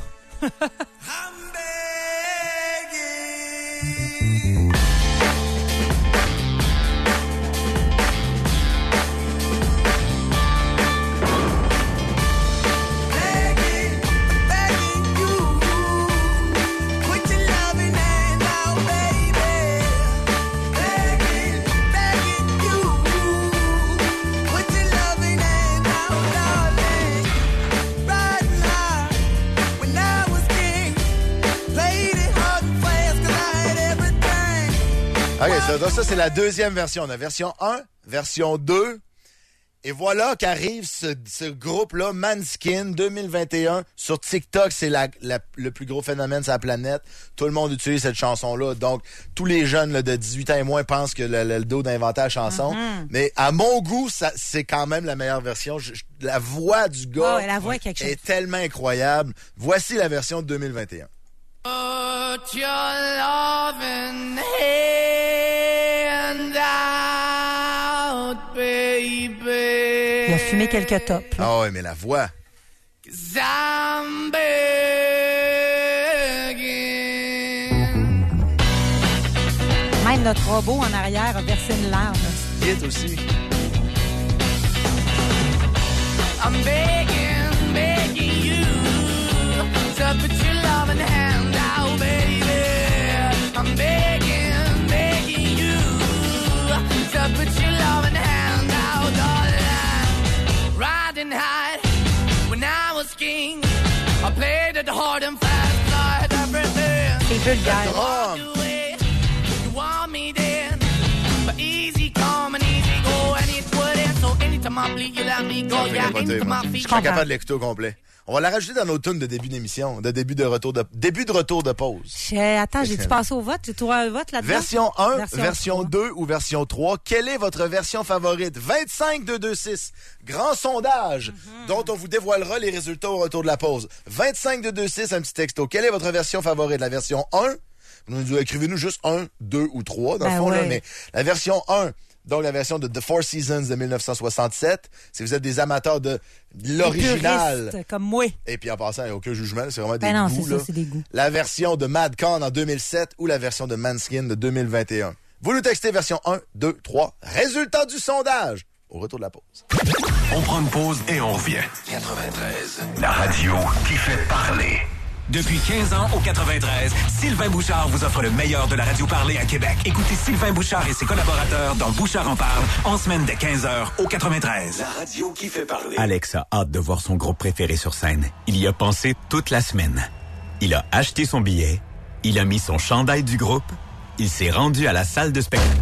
OK, donc ça, c'est la deuxième version. On a version 1, version 2. Et voilà qu'arrive ce groupe-là, Manskin, 2021. Sur TikTok, c'est le plus gros phénomène sur la planète. Tout le monde utilise cette chanson-là. Donc, tous les jeunes là, de 18 ans et moins pensent que le dos d'inventer la chanson. Mm-hmm. Mais à mon goût, c'est quand même la meilleure version. La voix du gars la voix est tellement incroyable. Voici la version de 2021. Put your loving hand out, baby. Il a fumé quelques tops. Ah ouais, mais la voix. 'Cause I'm begging. Même notre robot en arrière a versé une larme. Vite aussi. I'm begging, begging you to put your loving hand out, baby. I'm begging, begging you to put your loving hand out, darling. Riding high when I was king, I played it hard and fast, I had everything. C'est vulgaire. You want me then, but easy come and easy go, and it wouldn't. So anytime I bleed, you let me go. Yeah, into my feet. Je suis pas capable de l'écouter au complet. On va la rajouter dans nos tunes de début d'émission, de début de retour de pause. Attends, j'ai-tu passé au vote? J'ai trouvé un vote là-dedans? Version 1, version 2 ou version 3. Quelle est votre version favorite? 25-226. Grand sondage dont on vous dévoilera les résultats au retour de la pause. 25-226, un petit texto. Quelle est votre version favorite? La version 1? Écrivez-nous juste 1, 2 ou 3 dans le fond, là, mais la version 1. Donc, la version de The Four Seasons de 1967. Si vous êtes des amateurs de l'original. Puristes, comme moi. Et puis, en passant, il n'y a aucun jugement. C'est vraiment des non, goûts. C'est ça, c'est des goûts. La version de Madcon en 2007 ou la version de Manskin de 2021. Vous nous textez version 1, 2, 3. Résultat du sondage. Au retour de la pause. On prend une pause et on revient. 93. La radio qui fait parler. Depuis 15 ans au 93, Sylvain Bouchard vous offre le meilleur de la radio parlée à Québec. Écoutez Sylvain Bouchard et ses collaborateurs dans Bouchard en parle en semaine dès 15h au 93. La radio qui fait parler. Alex a hâte de voir son groupe préféré sur scène. Il y a pensé toute la semaine. Il a acheté son billet, il a mis son chandail du groupe, il s'est rendu à la salle de spectacle.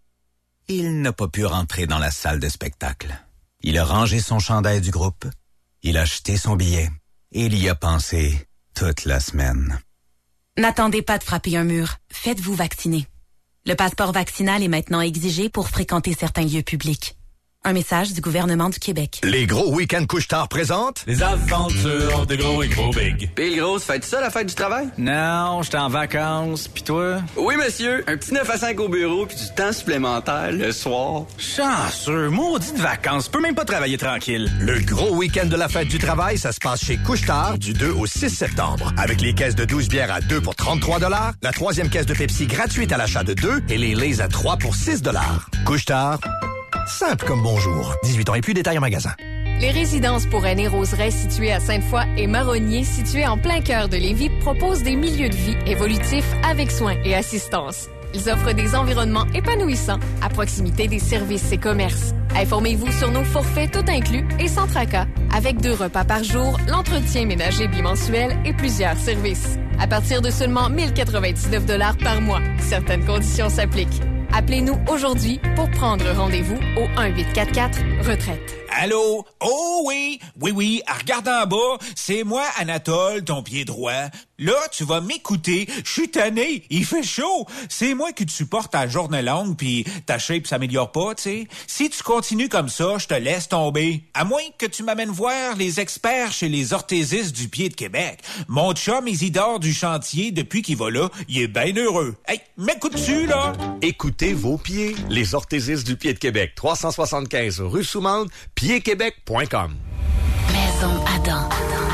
Il n'a pas pu rentrer dans la salle de spectacle. Il a rangé son chandail du groupe Il a acheté son billet et il y a pensé toute la semaine. N'attendez pas de frapper un mur. Faites-vous vacciner. Le passeport vaccinal est maintenant exigé pour fréquenter certains lieux publics. Un message du gouvernement du Québec. Les gros week-ends Couche-Tard présentent les aventures de Gros et Gros Big. Pis le gros, fais-tu ça la fête du travail? Non, j'étais en vacances. Pis toi? Oui, monsieur. Un petit 9 à 5 au bureau puis du temps supplémentaire le soir. Chanceux, maudit de vacances. Peux même pas travailler tranquille. Le gros week-end de la fête du travail, ça se passe chez Couche-Tard du 2 au 6 septembre. Avec les caisses de 12 bières à 2 pour 33 $, la 3e caisse de Pepsi gratuite à l'achat de 2 et les Lays à 3 pour 6 $. Couche-Tard, simple comme bonjour. 18 ans et plus, détails en magasin. Les résidences pour aînés Roseraie situées à Sainte-Foy et Marronnier situées en plein cœur de Lévis proposent des milieux de vie évolutifs avec soins et assistance. Ils offrent des environnements épanouissants à proximité des services et commerces. Informez-vous sur nos forfaits tout inclus et sans tracas, avec 2 repas par jour, l'entretien ménager bimensuel et plusieurs services. À partir de seulement 1 099 $ par mois. Certaines conditions s'appliquent. Appelez-nous aujourd'hui pour prendre rendez-vous au 1-844-RETRAITE. Allô? Oh oui! Oui, regarde en bas, c'est moi, Anatole, ton pied droit. Là, tu vas m'écouter. Je suis tanné, il fait chaud. C'est moi qui te supporte à journée longue, puis ta shape s'améliore pas, tu sais. Si tu continues comme ça, je te laisse tomber. À moins que tu m'amènes voir les experts chez les orthésistes du pied de Québec. Mon chum Isidore du chantier, depuis qu'il va là, il est bien heureux. Hey, m'écoutes-tu, là? Écoutez vos pieds. Les orthésistes du pied de Québec. 375 rue Soumande, piedquebec.com. Maison Adam.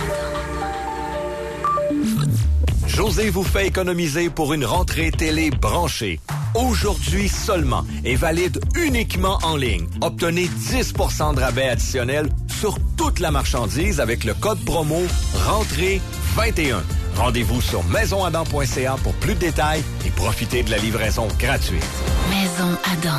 José vous fait économiser pour une rentrée télé branchée. Aujourd'hui seulement et valide uniquement en ligne. Obtenez 10 % de rabais additionnel sur toute la marchandise avec le code promo RENTRÉE21. Rendez-vous sur maisonadam.ca pour plus de détails et profitez de la livraison gratuite. Maison Adam.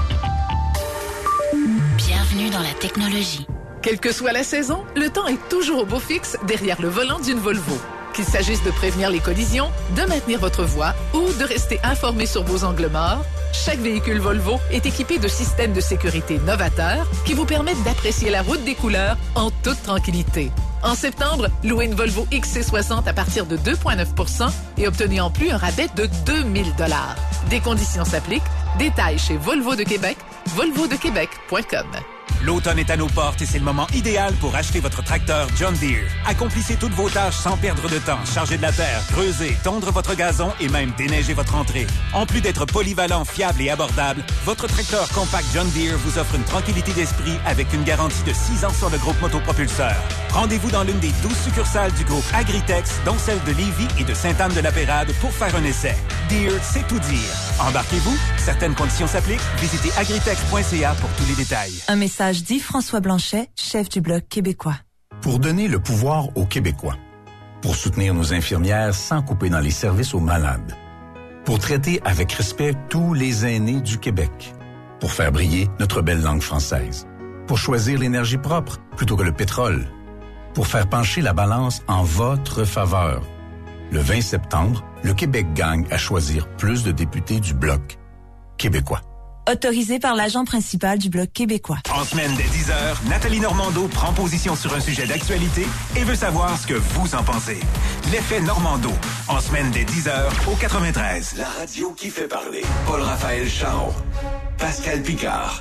Bienvenue dans la technologie. Quelle que soit la saison, le temps est toujours au beau fixe derrière le volant d'une Volvo. Qu'il s'agisse de prévenir les collisions, de maintenir votre voie ou de rester informé sur vos angles morts, chaque véhicule Volvo est équipé de systèmes de sécurité novateurs qui vous permettent d'apprécier la route des couleurs en toute tranquillité. En septembre, louez une Volvo XC60 à partir de 2,9 % et obtenez en plus un rabais de 2 000 $. Des conditions s'appliquent. Détails chez Volvo de Québec, volvodequebec.com. L'automne est à nos portes et c'est le moment idéal pour acheter votre tracteur John Deere. Accomplissez toutes vos tâches sans perdre de temps. Charger de la terre, creuser, tondre votre gazon et même déneiger votre entrée. En plus d'être polyvalent, fiable et abordable, votre tracteur compact John Deere vous offre une tranquillité d'esprit avec une garantie de 6 ans sur le groupe motopropulseur. Rendez-vous dans l'une des 12 succursales du groupe Agritex, dont celle de Lévis et de Sainte-Anne-de-la-Pérade pour faire un essai. Deere, c'est tout dire. Embarquez-vous, certaines conditions s'appliquent. Visitez agritex.ca pour tous les détails. Un message dit François Blanchet, chef du Bloc québécois. Pour donner le pouvoir aux Québécois. Pour soutenir nos infirmières sans couper dans les services aux malades. Pour traiter avec respect tous les aînés du Québec. Pour faire briller notre belle langue française. Pour choisir l'énergie propre plutôt que le pétrole. Pour faire pencher la balance en votre faveur. Le 20 septembre, le Québec gagne à choisir plus de députés du Bloc québécois. Autorisé par l'agent principal du Bloc québécois. En semaine dès 10h, Nathalie Normando prend position sur un sujet d'actualité et veut savoir ce que vous en pensez. L'effet Normando, en semaine dès 10h au 93. La radio qui fait parler. Paul-Raphaël Charon. Pascal Picard.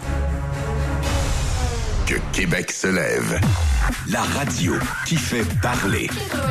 Que Québec se lève. La radio qui fait parler.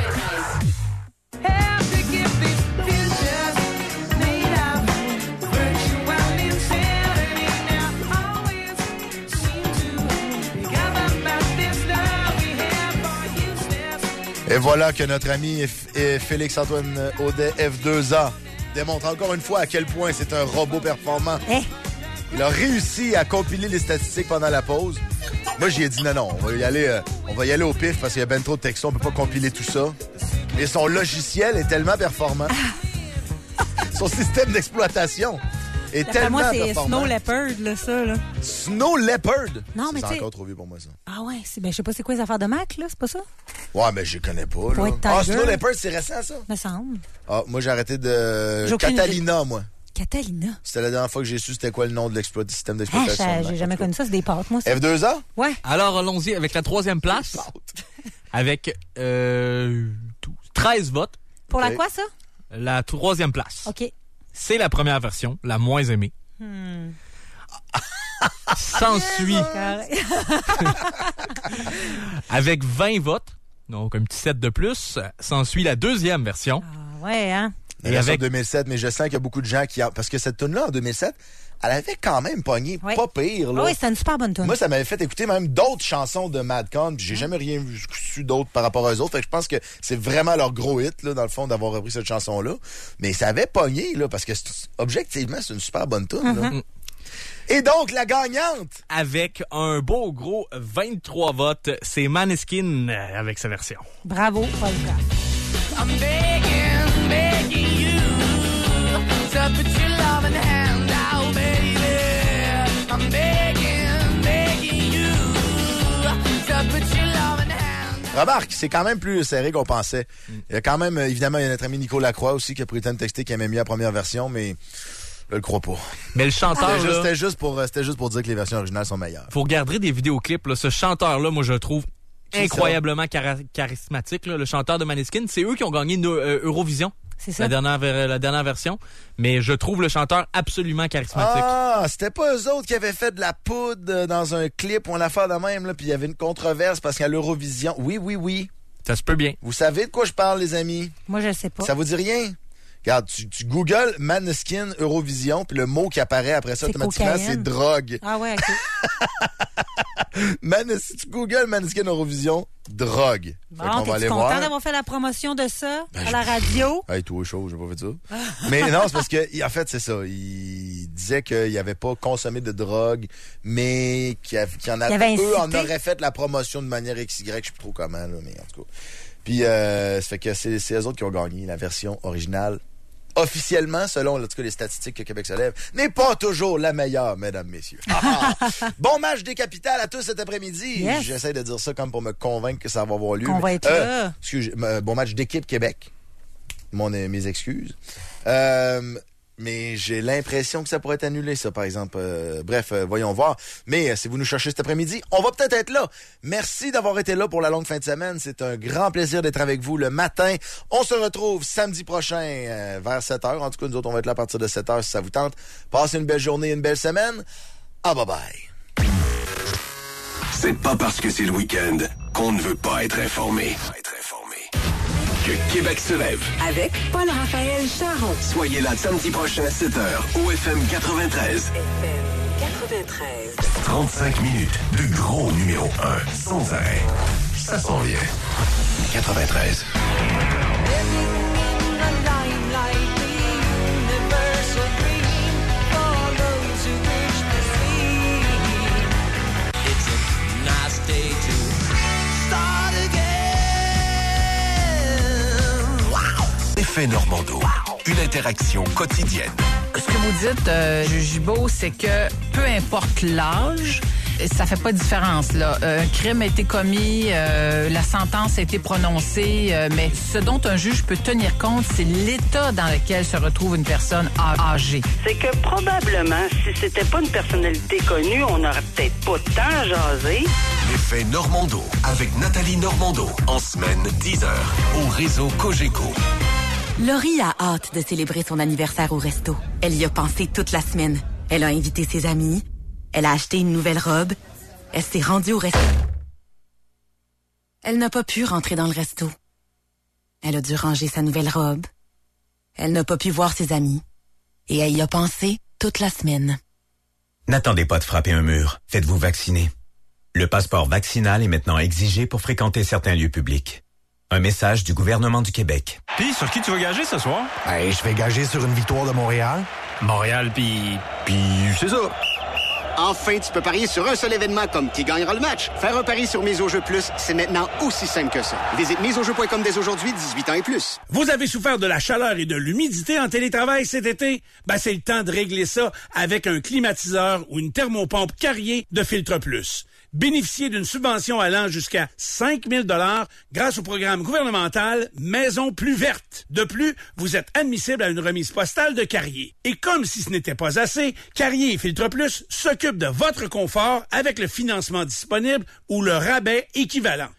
Et voilà que notre ami Félix-Antoine Audet, F2A, démontre encore une fois à quel point c'est un robot performant. Il a réussi à compiler les statistiques pendant la pause. Moi, j'y ai dit non, on va y aller au pif parce qu'il y a ben trop de textos, on peut pas compiler tout ça. Et son logiciel est tellement performant. Son système d'exploitation est tellement moi, c'est performant. Snow Leopard, là, ça, là. Snow Leopard? Non, mais c'est encore trop vieux pour moi, ça. Ah ouais, je sais pas c'est quoi les affaires de Mac, là, c'est pas ça? Ouais, mais je connais pas, là. Point Ah, Tiger. Snow Leopard, c'est récent, ça? Me semble. Ah, moi, j'ai arrêté de... J'ai aucune Catalina, moi. Catalina? C'était la dernière fois que j'ai su c'était quoi le nom de du système Ah, d'exploitation. j'ai jamais connu ça, c'est des pâtes, moi. Ça. F2A? Ouais. Alors, allons-y avec la 3e place. avec 13 votes. Pour la quoi, ça? La 3e place. OK. C'est la première version, la moins aimée. S'ensuit avec 20 votes, donc un petit 7 de plus, s'ensuit la 2e version. Ah ouais, hein? La version 2007, mais je sens qu'il y a beaucoup de gens qui... Parce que cette tune-là, en 2007, elle avait quand même pogné pas pire. Là. Oui, c'était une super bonne tune. Moi, ça m'avait fait écouter même d'autres chansons de Madcon, puis j'ai jamais rien su d'autre par rapport aux autres. Fait que je pense que c'est vraiment leur gros hit, là, dans le fond, d'avoir repris cette chanson-là. Mais ça avait pogné, là, parce que objectivement, c'est une super bonne tune. Là. Et donc, la gagnante! Avec un beau gros 23 votes, c'est Maneskin avec sa version. Bravo, Paul Pratt. I'm begging you to put your loving hand out, baby. I'm begging you to put your loving hand. Remarque, c'est quand même plus serré qu'on pensait. Il y a quand même, évidemment, il y a notre ami Nico Lacroix aussi qui a pris le temps de texter, qui aimait mieux la première version, mais... Je le crois pas. Mais le chanteur, c'était juste pour dire que les versions originales sont meilleures. Faut regarder des vidéoclips. Là. Ce chanteur-là, moi, je le trouve incroyablement charismatique. Là. Le chanteur de Maneskin, c'est eux qui ont gagné Eurovision. C'est ça. La dernière version. Mais je trouve le chanteur absolument charismatique. Ah, c'était pas eux autres qui avaient fait de la poudre dans un clip ou une affaire de même, là, puis il y avait une controverse parce qu'à l'Eurovision... Oui. Ça se peut bien. Vous savez de quoi je parle, les amis? Moi, je sais pas. Ça vous dit rien? Regarde, tu googles Maneskin Eurovision, puis le mot qui apparaît après ça automatiquement, cocaïne. c'est drogue. Ah ouais, OK. Si tu googles Maneskin Eurovision, drogue. Bon, t'es-tu content d'avoir fait la promotion de ça à la radio? Hey, tout est chaud, j'ai pas fait ça. Mais non, c'est parce que, en fait, c'est ça. Il disait qu'il avait pas consommé de drogue, mais qu'il en auraient fait la promotion de manière XY, je sais plus trop comment, là, mais en tout cas. Puis, ça fait que c'est eux autres qui ont gagné la version originale. Officiellement, selon en tout cas, les statistiques que Québec se lève, n'est pas toujours la meilleure, mesdames, messieurs. Bon match des Capitales à tous cet après-midi. Yes. J'essaie de dire ça comme pour me convaincre que ça va avoir lieu. Qu'on va être là. Bon match d'équipe Québec. Mes excuses. Mais j'ai l'impression que ça pourrait être annulé, ça, par exemple. Bref, voyons voir. Mais si vous nous cherchez cet après-midi, on va peut-être être là. Merci d'avoir été là pour la longue fin de semaine. C'est un grand plaisir d'être avec vous le matin. On se retrouve samedi prochain vers 7h. En tout cas, nous autres, on va être là à partir de 7h si ça vous tente. Passez une belle journée, une belle semaine. Bye-bye. C'est pas parce que c'est le week-end qu'on ne veut pas être informé. Que Québec se lève. Avec Paul-Raphaël Charon. Soyez là samedi prochain à 7h au FM 93. FM 93. 35 minutes de gros numéro 1 sans arrêt. Ça s'en vient. 93. Effet Normando. Une interaction quotidienne. Ce que vous dites, Juge Gibault, c'est que peu importe l'âge, ça fait pas de différence. Là. Un crime a été commis, la sentence a été prononcée, mais ce dont un juge peut tenir compte, c'est l'état dans lequel se retrouve une personne âgée. C'est que probablement, si c'était pas une personnalité connue, on n'aurait peut-être pas tant jasé. L'effet Normando avec Nathalie Normando en semaine 10h au réseau Cogeco. Laurie a hâte de célébrer son anniversaire au resto. Elle y a pensé toute la semaine. Elle a invité ses amis. Elle a acheté une nouvelle robe. Elle s'est rendue au resto. Elle n'a pas pu rentrer dans le resto. Elle a dû ranger sa nouvelle robe. Elle n'a pas pu voir ses amis. Et elle y a pensé toute la semaine. N'attendez pas de frapper un mur. Faites-vous vacciner. Le passeport vaccinal est maintenant exigé pour fréquenter certains lieux publics. Un message du gouvernement du Québec. Puis, sur qui tu vas gager ce soir? Ben, je vais gager sur une victoire de Montréal. Montréal, puis c'est ça. Enfin, tu peux parier sur un seul événement comme qui gagnera le match. Faire un pari sur Mise au jeu plus, c'est maintenant aussi simple que ça. Visite miseaujeu.com dès aujourd'hui, 18 ans et plus. Vous avez souffert de la chaleur et de l'humidité en télétravail cet été? Ben, c'est le temps de régler ça avec un climatiseur ou une thermopompe Carrier de Filtre Plus. Bénéficiez d'une subvention allant jusqu'à 5 000 $ grâce au programme gouvernemental Maison plus verte. De plus, vous êtes admissible à une remise postale de Carrier. Et comme si ce n'était pas assez, Carrier et Filtre Plus s'occupent de votre confort avec le financement disponible ou le rabais équivalent.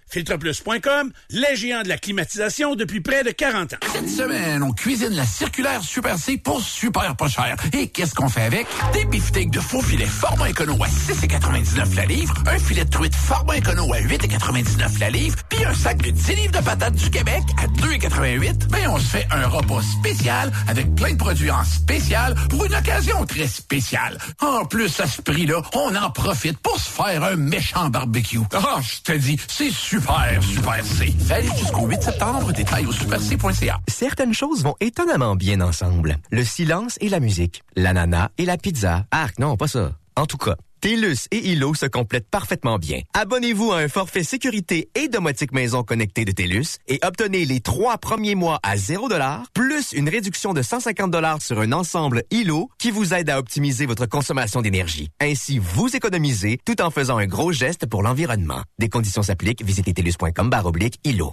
FiltrePlus.com, les géants de la climatisation depuis près de 40 ans. Cette semaine, on cuisine la circulaire Super C pour super pas cher. Et qu'est-ce qu'on fait avec? Des beefsteaks de faux filets format écono à 6,99 la livre, un filet de truite format écono à 8,99 la livre, puis un sac de 10 livres de patates du Québec à 2,88. Ben, on se fait un repas spécial avec plein de produits en spécial pour une occasion très spéciale. En plus, à ce prix-là, on en profite pour se faire un méchant barbecue. Ah, je te dis, c'est super C. Valide jusqu'au 8 septembre, détails au superc.ca. Certaines choses vont étonnamment bien ensemble. Le silence et la musique. L'ananas et la pizza. Arc, non, pas ça. En tout cas, TELUS et ILO se complètent parfaitement bien. Abonnez-vous à un forfait sécurité et domotique maison connectée de TELUS et obtenez les 3 premiers mois à 0$, plus une réduction de 150$ sur un ensemble ILO qui vous aide à optimiser votre consommation d'énergie. Ainsi, vous économisez tout en faisant un gros geste pour l'environnement. Des conditions s'appliquent. Visitez TELUS.com/ILO.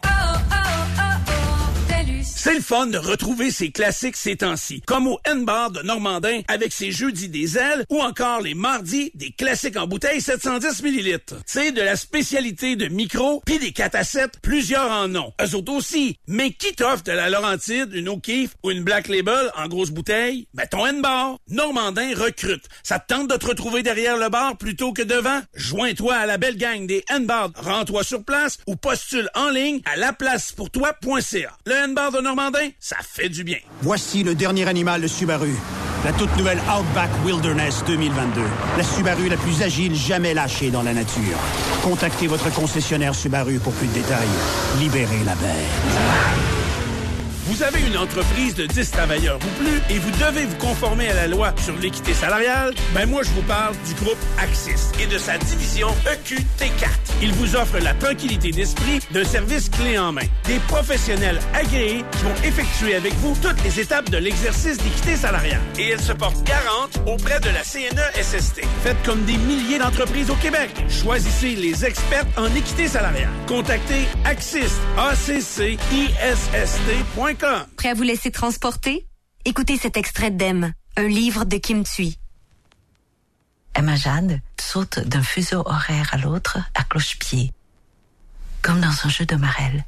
C'est le fun de retrouver ces classiques ces temps-ci, comme au N-Bar de Normandin avec ses jeudis des ailes ou encore les mardis des classiques en bouteille 710 ml. C'est de la spécialité de micro puis des 4 à 7, plusieurs en ont. Eux autres aussi. Mais qui t'offre de la Laurentide, une O'Keeffe ou une Black Label en grosse bouteille? Ben ton N-Bar. Normandin recrute. Ça te tente de te retrouver derrière le bar plutôt que devant? Joins-toi à la belle gang des N-Bar. Rends-toi sur place ou postule en ligne à laplacepourtoi.ca. Le N-Bar de Normandin, ça fait du bien. Voici le dernier animal de Subaru. La toute nouvelle Outback Wilderness 2022. La Subaru la plus agile jamais lâchée dans la nature. Contactez votre concessionnaire Subaru pour plus de détails. Libérez la bête. Vous avez une entreprise de 10 travailleurs ou plus et vous devez vous conformer à la loi sur l'équité salariale? Ben moi, je vous parle du groupe Axis et de sa division EQT4. Il vous offre la tranquillité d'esprit d'un service clé en main. Des professionnels agréés qui vont effectuer avec vous toutes les étapes de l'exercice d'équité salariale. Et elle se porte garante auprès de la CNE-SST. Faites comme des milliers d'entreprises au Québec. Choisissez les experts en équité salariale. Contactez Axis, ACCISST.com. Prêt à vous laisser transporter? Écoutez cet extrait d'Em, un livre de Kim Thuy. Emma Jade saute d'un fuseau horaire à l'autre à cloche-pied, comme dans un jeu de marelle.